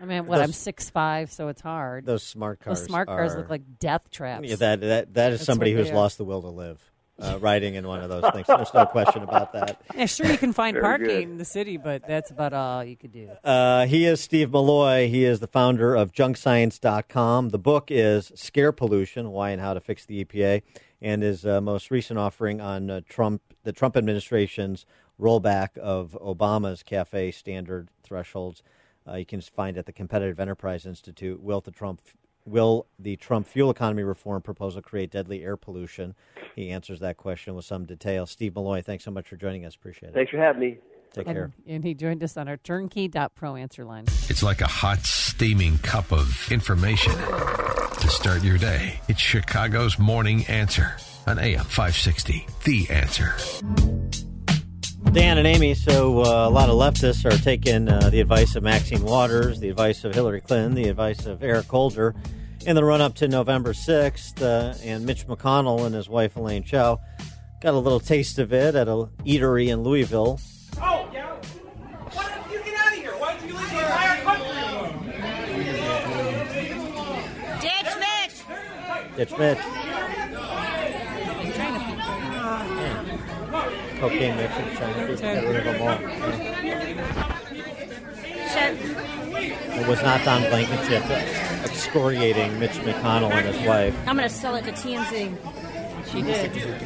I mean, what, Those- I'm six five, so it's hard. Those smart cars Those smart cars are- look like death traps. Yeah, that that that is That's somebody what who's they are. lost the will to live, uh, riding in one of those things. There's no question about that. Yeah, sure, you can find Very parking good. in the city, but that's about all you could do. Uh, he is Steve Malloy. He is the founder of junk science dot com. The book is Scare Pollution, Why and How to Fix the E P A, and his uh, most recent offering on uh, Trump, the Trump administration's rollback of Obama's CAFE standard thresholds. Uh, you can find at the Competitive Enterprise Institute. Will the Trump will the Trump fuel economy reform proposal create deadly air pollution? He answers that question with some detail. Steve Malloy, thanks so much for joining us. Appreciate it. Thanks for having me. Take and, care. And he joined us on our turnkey dot pro answer line. It's like a hot, steaming cup of information to start your day. It's Chicago's Morning Answer on A M five sixty. The Answer. Dan and Amy, so uh, a lot of leftists are taking uh, the advice of Maxine Waters, the advice of Hillary Clinton, the advice of Eric Holder in the run-up to November sixth, uh, and Mitch McConnell and his wife Elaine Chao got a little taste of it at a eatery in Louisville. Oh, yeah? Why don't you get out of here? Why did you leave the entire country? Ditch Mitch! Ditch Mitch. Cocaine Mitch and China. Got rid of them all. Yeah. It was not Don Blankenship excoriating Mitch McConnell and his wife. I'm going to sell it to T M Z. She did.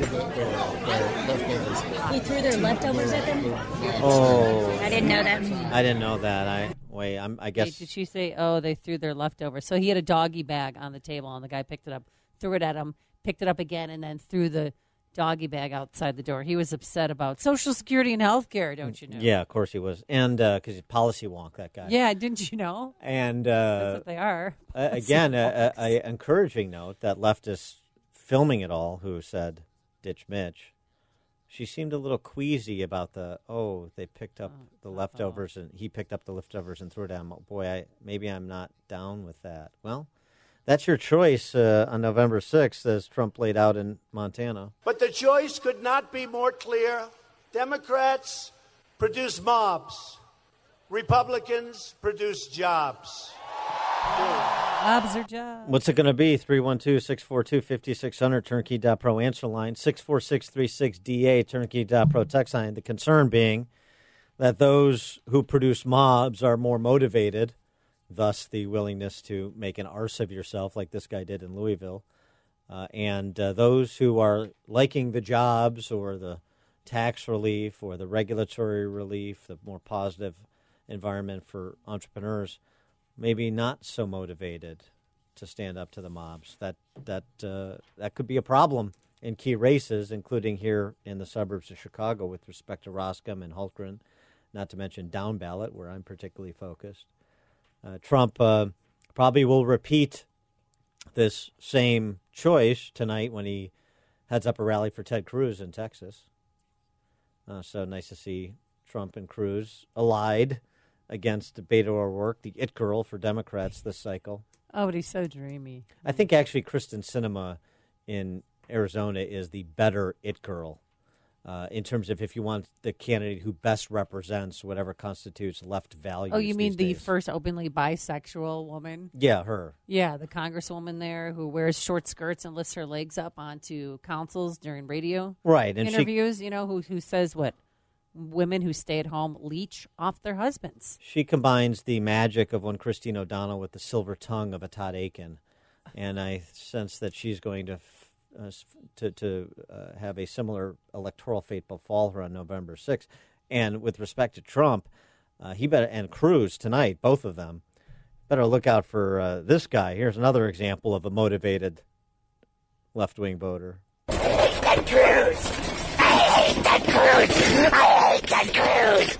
He threw their leftovers at them? Oh. I didn't know that. I didn't know that. I wait. I'm, I guess. Wait, did she say, oh, they threw their leftovers? So he had a doggy bag on the table, and the guy picked it up, threw it at him, picked it up again, and then threw the doggy bag outside the door. He was upset about Social Security and health care, don't you know? Yeah, of course he was, and because he's policy wonk, that guy. Yeah, didn't you know? And uh, That's what they are. uh, again, a, a, a encouraging note that leftists filming it all, who said "ditch Mitch," she seemed a little queasy about the oh they picked up Oh, the leftovers and he picked up the leftovers and threw it at him. Boy, I maybe I'm not down with that. Well, that's your choice uh, on November sixth, as Trump laid out in Montana. But the choice could not be more clear. Democrats produce mobs. Republicans produce jobs. Jobs are jobs. What's it going to be? three one two, six four two, five six zero zero, turnkey dot pro answer line, six four six three six D A, turnkey dot pro text line. The concern being that those who produce mobs are more motivated, thus the willingness to make an arse of yourself like this guy did in Louisville. Uh, and uh, those who are liking the jobs or the tax relief or the regulatory relief, the more positive environment for entrepreneurs, maybe not so motivated to stand up to the mobs. That that uh, that could be a problem in key races, including here in the suburbs of Chicago with respect to Roscoe and Hultgren, not to mention down ballot, where I'm particularly focused. Uh, Trump uh, probably will repeat this same choice tonight when he heads up a rally for Ted Cruz in Texas. Uh, so nice to see Trump and Cruz allied against Beto O'Rourke, the it girl for Democrats this cycle. Oh, but he's so dreamy. I think actually Kristen Sinema in Arizona is the better it girl uh, in terms of if you want the candidate who best represents whatever constitutes left values. Oh, you mean these the days. first openly bisexual woman? Yeah, her. Yeah, the congresswoman there who wears short skirts and lifts her legs up onto councils during radio Right, and she- interviews, you know, who who says what? Women who stay at home leech off their husbands. She combines the magic of one Christine O'Donnell with the silver tongue of a Todd Aiken, and I sense that she's going to f- uh, s- to, to uh, have a similar electoral fate befall her on November sixth. And with respect to Trump, uh, he better and Cruz tonight, both of them, better look out for uh, this guy. Here's another example of a motivated left-wing voter. Ted Cruz! I hate Ted Cruz! I hate Ted Cruz!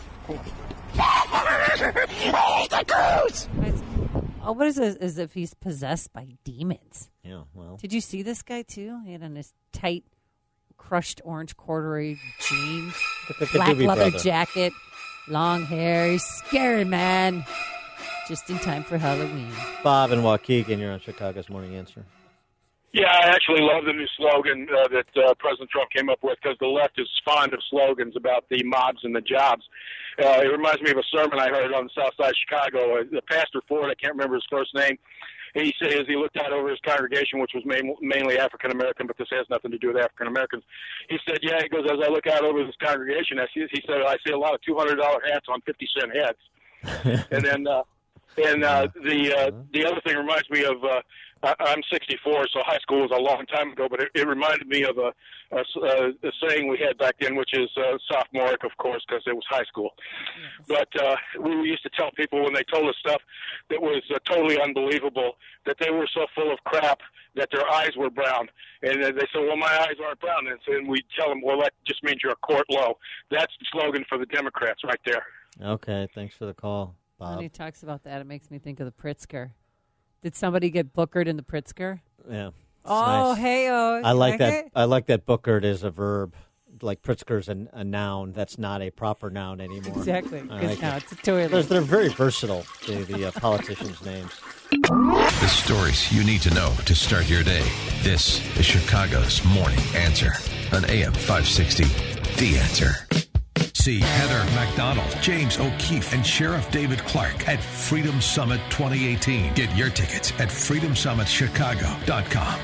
I hate Ted Cruz! Oh, what is it? As if he's possessed by demons. Yeah, well. Did you see this guy, too? He had on his tight, crushed orange corduroy jeans, Look like a black doobie leather brother. jacket, long hair. He's scary, man. Just in time for Halloween. Bob and Waukegan, you're on Chicago's Morning Answer. Yeah, I actually love the new slogan uh, that uh, President Trump came up with because the left is fond of slogans about the mobs and the jobs. Uh, it reminds me of a sermon I heard on the south side of Chicago. Uh, the Pastor Ford, I can't remember his first name, he said as he looked out over his congregation, which was main, mainly African-American, but this has nothing to do with African-Americans. He said, yeah, he goes, as I look out over this congregation, I see, he said, I see a lot of two hundred dollars hats on fifty cent heads. and then uh, and uh, the uh, the other thing reminds me of, uh, I'm sixty-four, so high school was a long time ago, but it, it reminded me of a, a, a saying we had back then, which is uh, sophomoric, of course, because it was high school. But uh, we used to tell people when they told us stuff that was uh, totally unbelievable, that they were so full of crap that their eyes were brown. And uh, they said, well, my eyes aren't brown. And, so, and we tell them, well, that just means you're a court low. That's the slogan for the Democrats right there. Okay, thanks for the call, Bob. When he talks about that, it makes me think of the Pritzker. Did somebody get Bookered in the Pritzker? Yeah. Oh, nice. hey, oh. I like that. I like that Bookered is a verb. Like Pritzker's a, a noun. That's not a proper noun anymore. Exactly. Like now it. It's a toilet. They're, they're very versatile, the, the uh, politicians' names. The stories you need to know to start your day. This is Chicago's Morning Answer on A M five sixty. The Answer. See Heather McDonald, James O'Keefe, and Sheriff David Clark at Freedom Summit twenty eighteen. Get your tickets at freedom summit chicago dot com.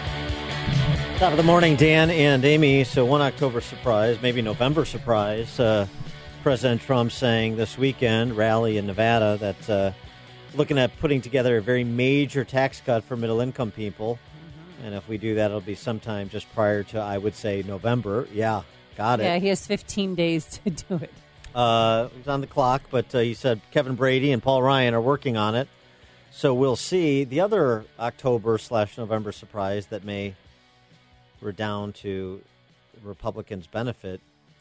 Top of the morning, Dan and Amy. So one October surprise, maybe November surprise. Uh, President Trump saying this weekend, rally in Nevada, that uh, looking at putting together a very major tax cut for middle-income people. Mm-hmm. And if we do that, it'll be sometime just prior to, I would say, November. Yeah, got it. Yeah, he has fifteen days to do it. Uh, he's on the clock, but uh, he said Kevin Brady and Paul Ryan are working on it. So we'll see. The other October slash November surprise that may redound to Republicans' benefit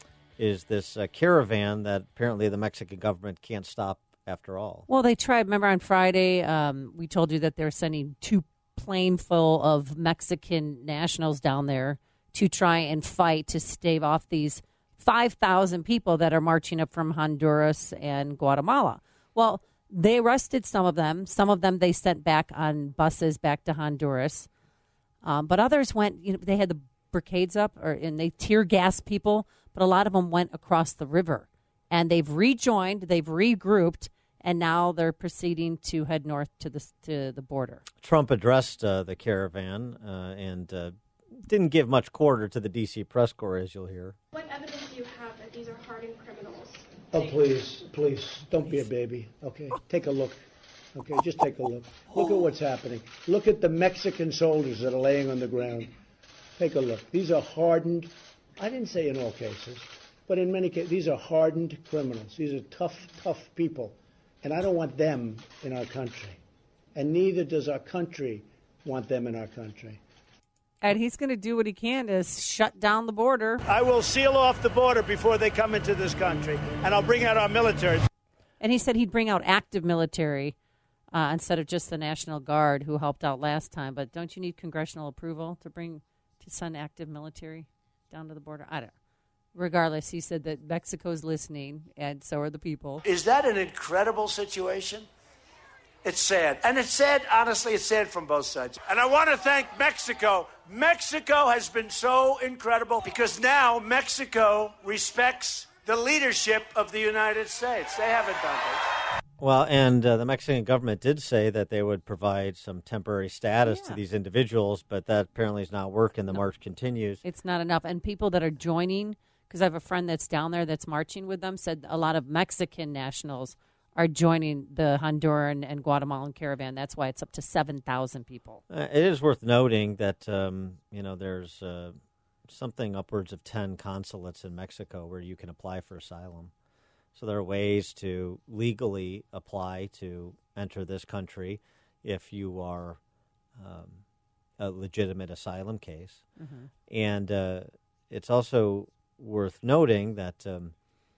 is this uh, caravan that apparently the Mexican government can't stop after all. Well, they tried. Remember on Friday, um, we told you that they're sending two plane full of Mexican nationals down there to try and fight to stave off these five thousand people that are marching up from Honduras and Guatemala. Well, they arrested some of them. Some of them they sent back on buses back to Honduras. Um, but others went, you know, they had the barricades up or and they tear gassed people, but a lot of them went across the river. And they've rejoined, they've regrouped, and now they're proceeding to head north to the, to the border. Trump addressed uh, the caravan uh, and uh, didn't give much quarter to the D C press corps, as you'll hear. What evidence do you have that these are hardened criminals? Oh, please, please, don't be a baby, okay? Take a look, okay? Just take a look. Look at what's happening. Look at the Mexican soldiers that are laying on the ground. Take a look. These are hardened, I didn't say in all cases, but in many cases, these are hardened criminals. These are tough, tough people, and I don't want them in our country, and neither does our country want them in our country. And he's going to do what he can to shut down the border. I will seal off the border before they come into this country, and I'll bring out our military. And he said he'd bring out active military uh, instead of just the National Guard who helped out last time. But don't you need congressional approval to bring to send active military down to the border? I don't know. Regardless, he said that Mexico's listening, and so are the people. Is that an incredible situation? It's sad. And it's sad, honestly, it's sad from both sides. And I want to thank Mexico. Mexico has been so incredible because now Mexico respects the leadership of the United States. They haven't done this. Well, and uh, the Mexican government did say that they would provide some temporary status yeah. to these individuals, but that apparently is not working. The no. march continues. It's not enough. And people that are joining, because I have a friend that's down there that's marching with them, said a lot of Mexican nationals are joining the Honduran and Guatemalan caravan. That's why it's up to seven thousand people. Uh, it is worth noting that, um, you know, there's uh, something upwards of ten consulates in Mexico where you can apply for asylum. So there are ways to legally apply to enter this country if you are um, a legitimate asylum case. Mm-hmm. And uh, it's also worth noting that um,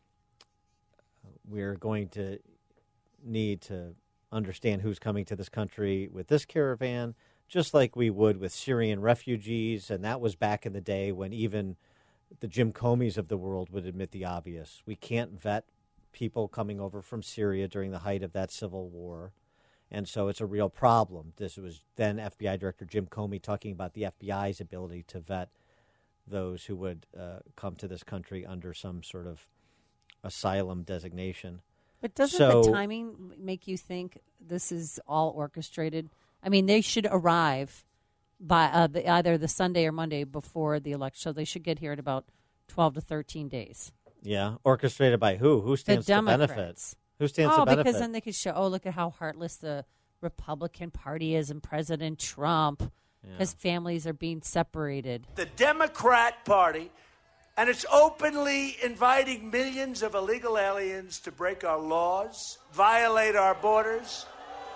we're going to need to understand who's coming to this country with this caravan, just like we would with Syrian refugees. And that was back in the day when even the Jim Comeys of the world would admit the obvious. We can't vet people coming over from Syria during the height of that civil war. And so it's a real problem. This was then F B I Director Jim Comey talking about the F B I's ability to vet those who would uh, come to this country under some sort of asylum designation. But doesn't so, the timing make you think this is all orchestrated? I mean, they should arrive by uh, the, either the Sunday or Monday before the election, so they should get here in about twelve to thirteen days. Yeah, orchestrated by who? Who stands the to benefit? Democrats. Who stands oh, to benefit? because then they could show, oh, look at how heartless the Republican Party is and President Trump. Yeah. His families are being separated. The Democrat Party, and it's openly inviting millions of illegal aliens to break our laws, violate our borders,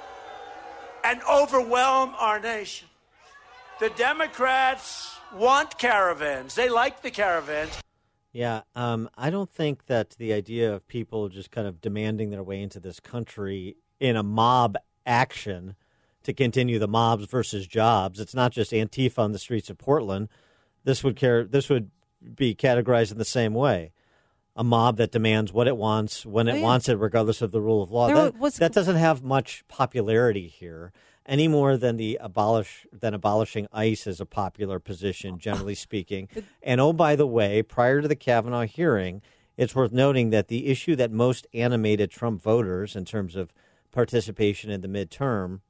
and overwhelm our nation. The Democrats want caravans. They like the caravans. Yeah, um, I don't think that the idea of people just kind of demanding their way into this country in a mob action to continue the mobs versus jobs. It's not just Antifa on the streets of Portland. This would care. This would be categorized in the same way. A mob that demands what it wants, when it oh, yeah. wants it, regardless of the rule of law. That, was... that doesn't have much popularity here, any more than the abolish than abolishing ICE is a popular position, generally speaking. And oh, by the way, prior to the Kavanaugh hearing, it's worth noting that the issue that most animated Trump voters in terms of participation in the midterm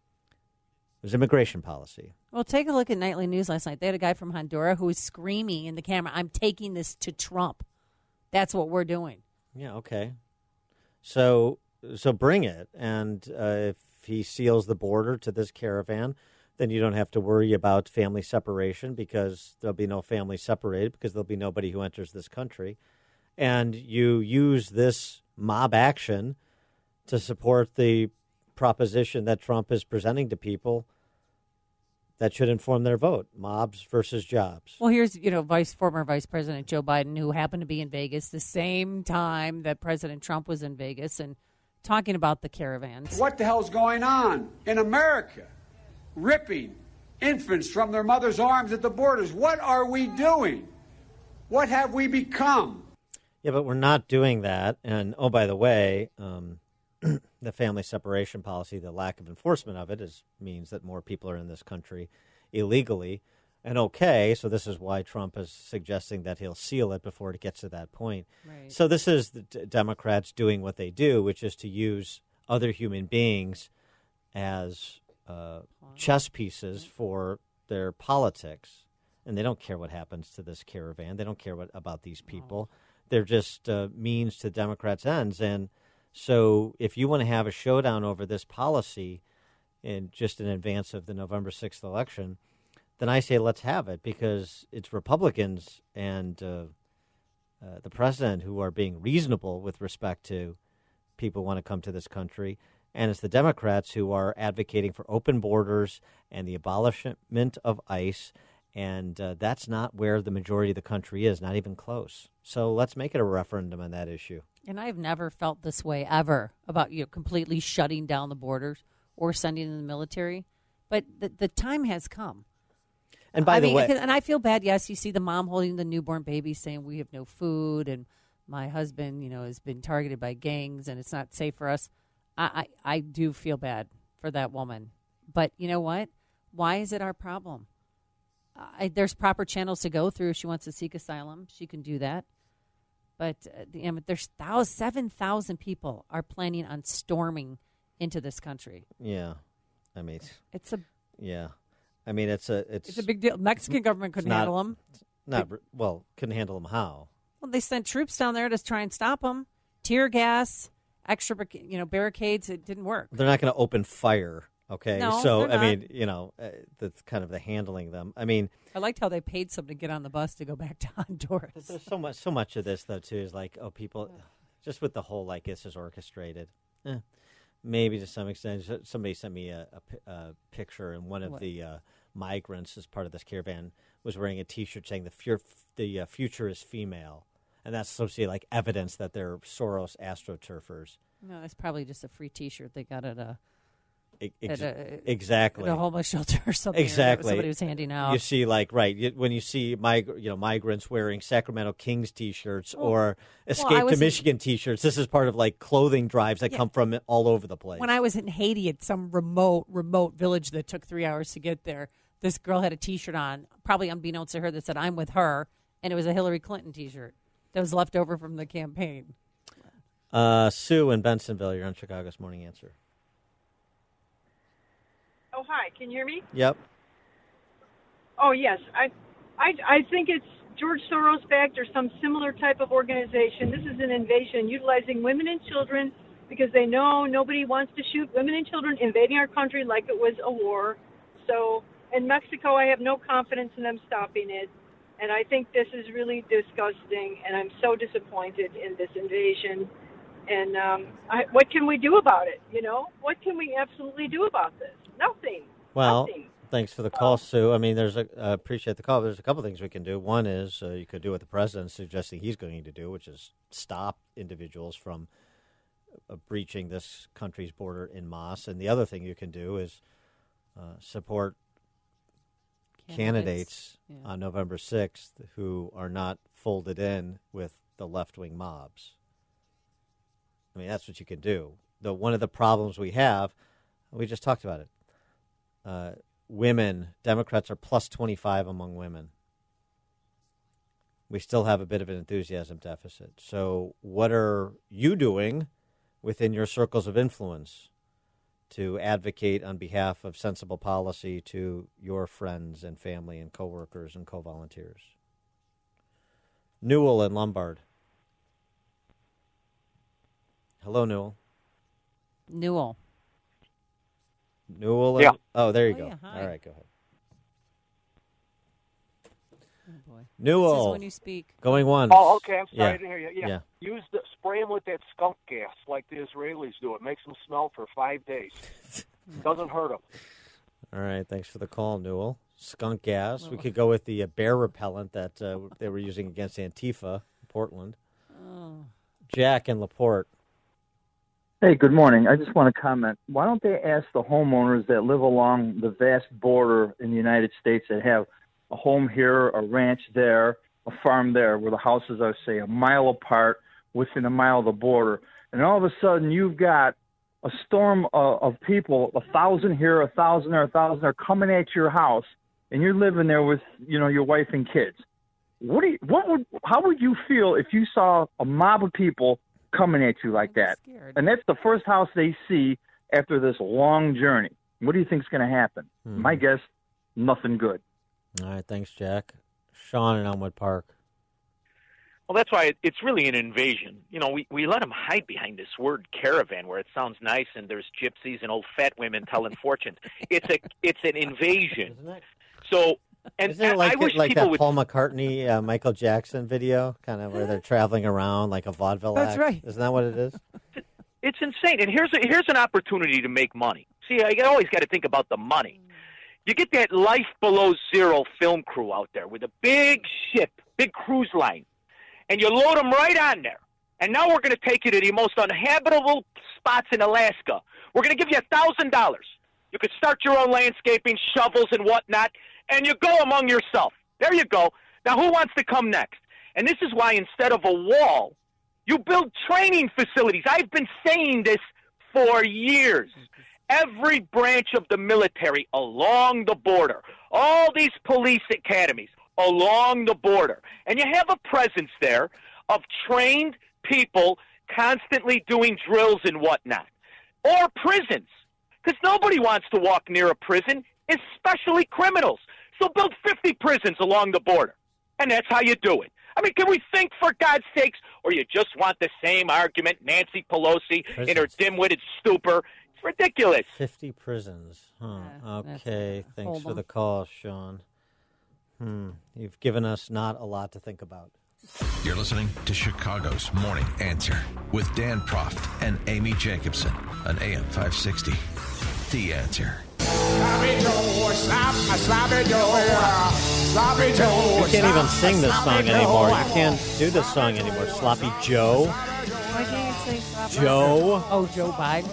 was immigration policy. Well, take a look at Nightly News last night. They had a guy from Honduras who was screaming in the camera, "I'm taking this to Trump. That's what we're doing." Yeah, okay. So so bring it. And uh, if he seals the border to this caravan, then you don't have to worry about family separation because there'll be no family separated because there'll be nobody who enters this country. And you use this mob action to support the proposition that Trump is presenting to people that should inform their vote: mobs versus jobs. Well, here's, you know, Vice former Vice President Joe Biden, who happened to be in Vegas the same time that President Trump was in Vegas and talking about the caravans. What the hell's going on in America? Ripping infants from their mother's arms at the borders. What are we doing? What have we become? Yeah, but we're not doing that. And, oh, by the way, um, the family separation policy, the lack of enforcement of it is means that more people are in this country illegally. And okay, so this is why Trump is suggesting that he'll seal it before it gets to that point. Right. So this is the d- Democrats doing what they do, which is to use other human beings as uh, chess pieces for their politics. And they don't care what happens to this caravan. They don't care what about these people. Oh. They're just uh, means to Democrats' ends. And so if you want to have a showdown over this policy in just in advance of the November sixth election, then I say let's have it, because it's Republicans and uh, uh, the president who are being reasonable with respect to people who want to come to this country, and it's the Democrats who are advocating for open borders and the abolishment of ICE, and uh, that's not where the majority of the country is, not even close. So let's make it a referendum on that issue. And I've never felt this way ever about, you know, completely shutting down the borders or sending in the military, but the, the time has come. And by I the mean, way, and I feel bad. Yes, you see the mom holding the newborn baby saying we have no food, and my husband, you know, has been targeted by gangs, and it's not safe for us. I, I, I do feel bad for that woman. But you know what? Why is it our problem? I, there's proper channels to go through. If she wants to seek asylum, she can do that. But uh, the, you know, there's thousand, seven thousand people are planning on storming into this country. Yeah, I mean, it's a yeah. I mean, it's a it's, it's a big deal. Mexican government couldn't not, handle them. Not well, couldn't handle them. How? Well, they sent troops down there to try and stop them. Tear gas, extra, you know, barricades. It didn't work. They're not going to open fire. Okay, no, so they're I not. mean, you know, uh, that's kind of the handling them. I mean, I liked how they paid someone to get on the bus to go back to Honduras. There's so much, so much of this though too is like, oh, people, just with the whole like this is orchestrated. Eh, maybe to some extent. Somebody sent me a, a, a picture, and one of What? the uh, migrants as part of this caravan was wearing a T-shirt saying the fu- the uh, future is female, and that's associated like evidence that they're Soros astroturfers. No, it's probably just a free T-shirt they got at a Ex- at a, exactly. at a homeless shelter or something. Exactly. Or somebody was handing out. You see, like, right, you, when you see mig- you know, migrants wearing Sacramento Kings T-shirts Well, or well, Escape I to was in- Michigan T-shirts, this is part of, like, clothing drives that Yeah. come from all over the place. When I was in Haiti at some remote, remote village that took three hours to get there, this girl had a T-shirt on, probably unbeknownst to her, that said, "I'm with her," and it was a Hillary Clinton T-shirt that was left over from the campaign. Uh, Sue in Bensonville, you're on Chicago's Morning Answer. Oh, hi. Can you hear me? Yep. Oh, yes. I, I, I think it's George Soros-backed or some similar type of organization. This is an invasion utilizing women and children because they know nobody wants to shoot women and children invading our country like it was a war. So in Mexico, I have no confidence in them stopping it. And I think this is really disgusting, and I'm so disappointed in this invasion. And um, I, what can we do about it? You know, what can we absolutely do about this? Nothing. Well, Nothing. thanks for the call, Sue. I mean, there's a uh, appreciate the call. There's a couple things we can do. One is uh, you could do what the president's suggesting he's going to do, which is stop individuals from uh, breaching this country's border in masse. And the other thing you can do is uh, support candidates, candidates yeah. on November sixth who are not folded in with the left-wing mobs. I mean, that's what you can do. The one of the problems we have, we just talked about it. Uh, women, Democrats are plus twenty-five among women. We still have a bit of an enthusiasm deficit. So what are you doing within your circles of influence to advocate on behalf of sensible policy to your friends and family and coworkers and co-volunteers? Newell in Lombard. Hello, Newell. Newell. Newell? Yeah. Oh, there you Oh, go. yeah, hi. All right, go ahead. Oh, boy. Newell. This is when you speak. Going once. Oh, okay. I'm sorry Yeah. to hear you. Yeah. Yeah. Use the spray them with that skunk gas like the Israelis do. It makes them smell for five days. Doesn't hurt them. All right, thanks for the call, Newell. Skunk gas. We could go with the uh, bear repellent that uh, they were using against Antifa in Portland. Oh. Jack in LaPorte. Hey, good morning. I just want to comment. Why don't they ask the homeowners that live along the vast border in the United States that have a home here, a ranch there, a farm there, where the houses are, say, a mile apart within a mile of the border, and all of a sudden you've got a storm of, of people, a thousand here, a thousand there, a thousand there, coming at your house, and you're living there with, you know, your wife and kids. What do you, what would, how would you feel if you saw a mob of people coming at you like that? And that's the first house they see after this long journey. What do you think is going to happen? Hmm. My guess, nothing good. All right, thanks, Jack. Sean in Elmwood Park. Well, that's why it, it's really an invasion. You know, we, we let them hide behind this word caravan where it sounds nice and there's gypsies and old fat women telling fortunes. It's a it's an invasion. So, and Isn't it like, I wish like people that would. Paul McCartney, uh, Michael Jackson video, kind of where they're traveling around like a vaudeville That's act? right. Isn't that what it is? It's insane. And here's a, here's an opportunity to make money. See, I always got to think about the money. You get that Life Below Zero film crew out there with a big ship, big cruise line, and you load them right on there. And now we're going to take you to the most uninhabitable spots in Alaska. We're going to give you a thousand dollars. You could start your own landscaping, shovels and whatnot, and you go among yourself. There you go. Now, who wants to come next? And this is why instead of a wall, you build training facilities. I've been saying this for years. Every branch of the military along the border, all these police academies along the border, and you have a presence there of trained people constantly doing drills and whatnot. Or prisons, because nobody wants to walk near a prison, especially criminals. So build fifty prisons along the border, and that's how you do it. I mean, can we think, for God's sakes, or you just want the same argument, Nancy Pelosi in her dim-witted stupor? It's ridiculous. fifty prisons. Huh. Yeah, okay, that's- thanks hold for on. the call, Sean. Hmm. You've given us not a lot to think about. You're listening to Chicago's Morning Answer with Dan Proft and Amy Jacobson on A M five sixty. The Answer. You can't even sing this song anymore. You can't do this song anymore. Sloppy Joe. Why can't you say Sloppy Joe. Oh, Joe Biden.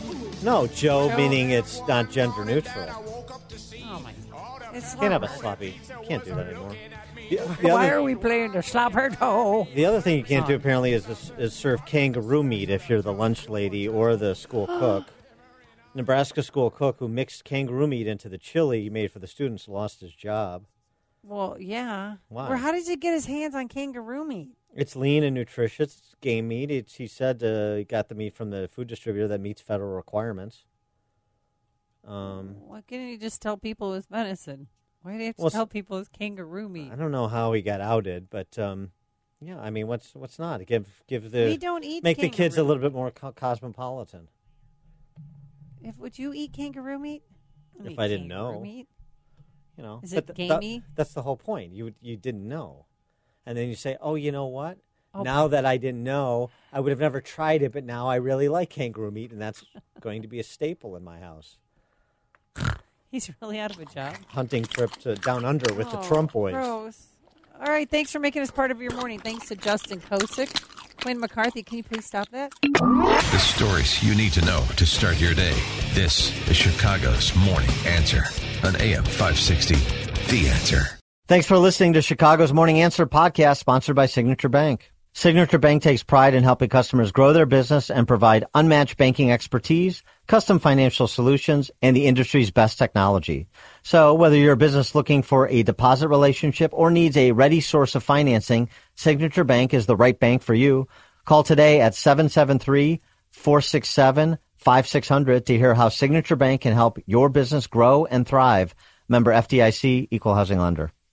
No, Joe, meaning it's not gender neutral. Oh, my God. It's You can't have a not- sloppy. You can't do that anymore. The, the Why other, are we playing the slap her toe? the other thing you can't do Song. apparently is is, is serve kangaroo meat if you're the lunch lady or the school cook. Nebraska school cook who mixed kangaroo meat into the chili he made for the students lost his job. Well, yeah. Why? Or how did he get his hands on kangaroo meat? It's lean and nutritious. It's game meat. It's, he said uh, he got the meat from the food distributor that meets federal requirements. Um, Why couldn't he just tell people it was venison? Why do you have to Well, tell people it's kangaroo meat? I don't know how he got outed, but um, yeah, I mean, what's what's not give give the We don't eat make the kids a kangaroo. little bit more co- cosmopolitan. If would you eat kangaroo meat? don't If eat I didn't kangaroo know. meat. You know, Is but it th- that- gamey? that's the whole point. You you didn't know, and then you say, "Oh, you know what? Oh. Now that I didn't know, I would have never tried it, but now I really like kangaroo meat, and that's going to be a staple in my house." He's really out of a job. Hunting trip to down under with the Oh, Trump boys. Gross. All right, thanks for making us part of your morning. Thanks to Justin Kosick. Quinn McCarthy, can you please stop that? The stories you need to know to start your day. This is Chicago's Morning Answer on A M five sixty. The Answer. Thanks for listening to Chicago's Morning Answer podcast, sponsored by Signature Bank. Signature Bank takes pride in helping customers grow their business and provide unmatched banking expertise, custom financial solutions, and the industry's best technology. So whether you're a business looking for a deposit relationship or needs a ready source of financing, Signature Bank is the right bank for you. Call today at seven seven three, four six seven, five six zero zero to hear how Signature Bank can help your business grow and thrive. Member F D I C, Equal Housing Lender.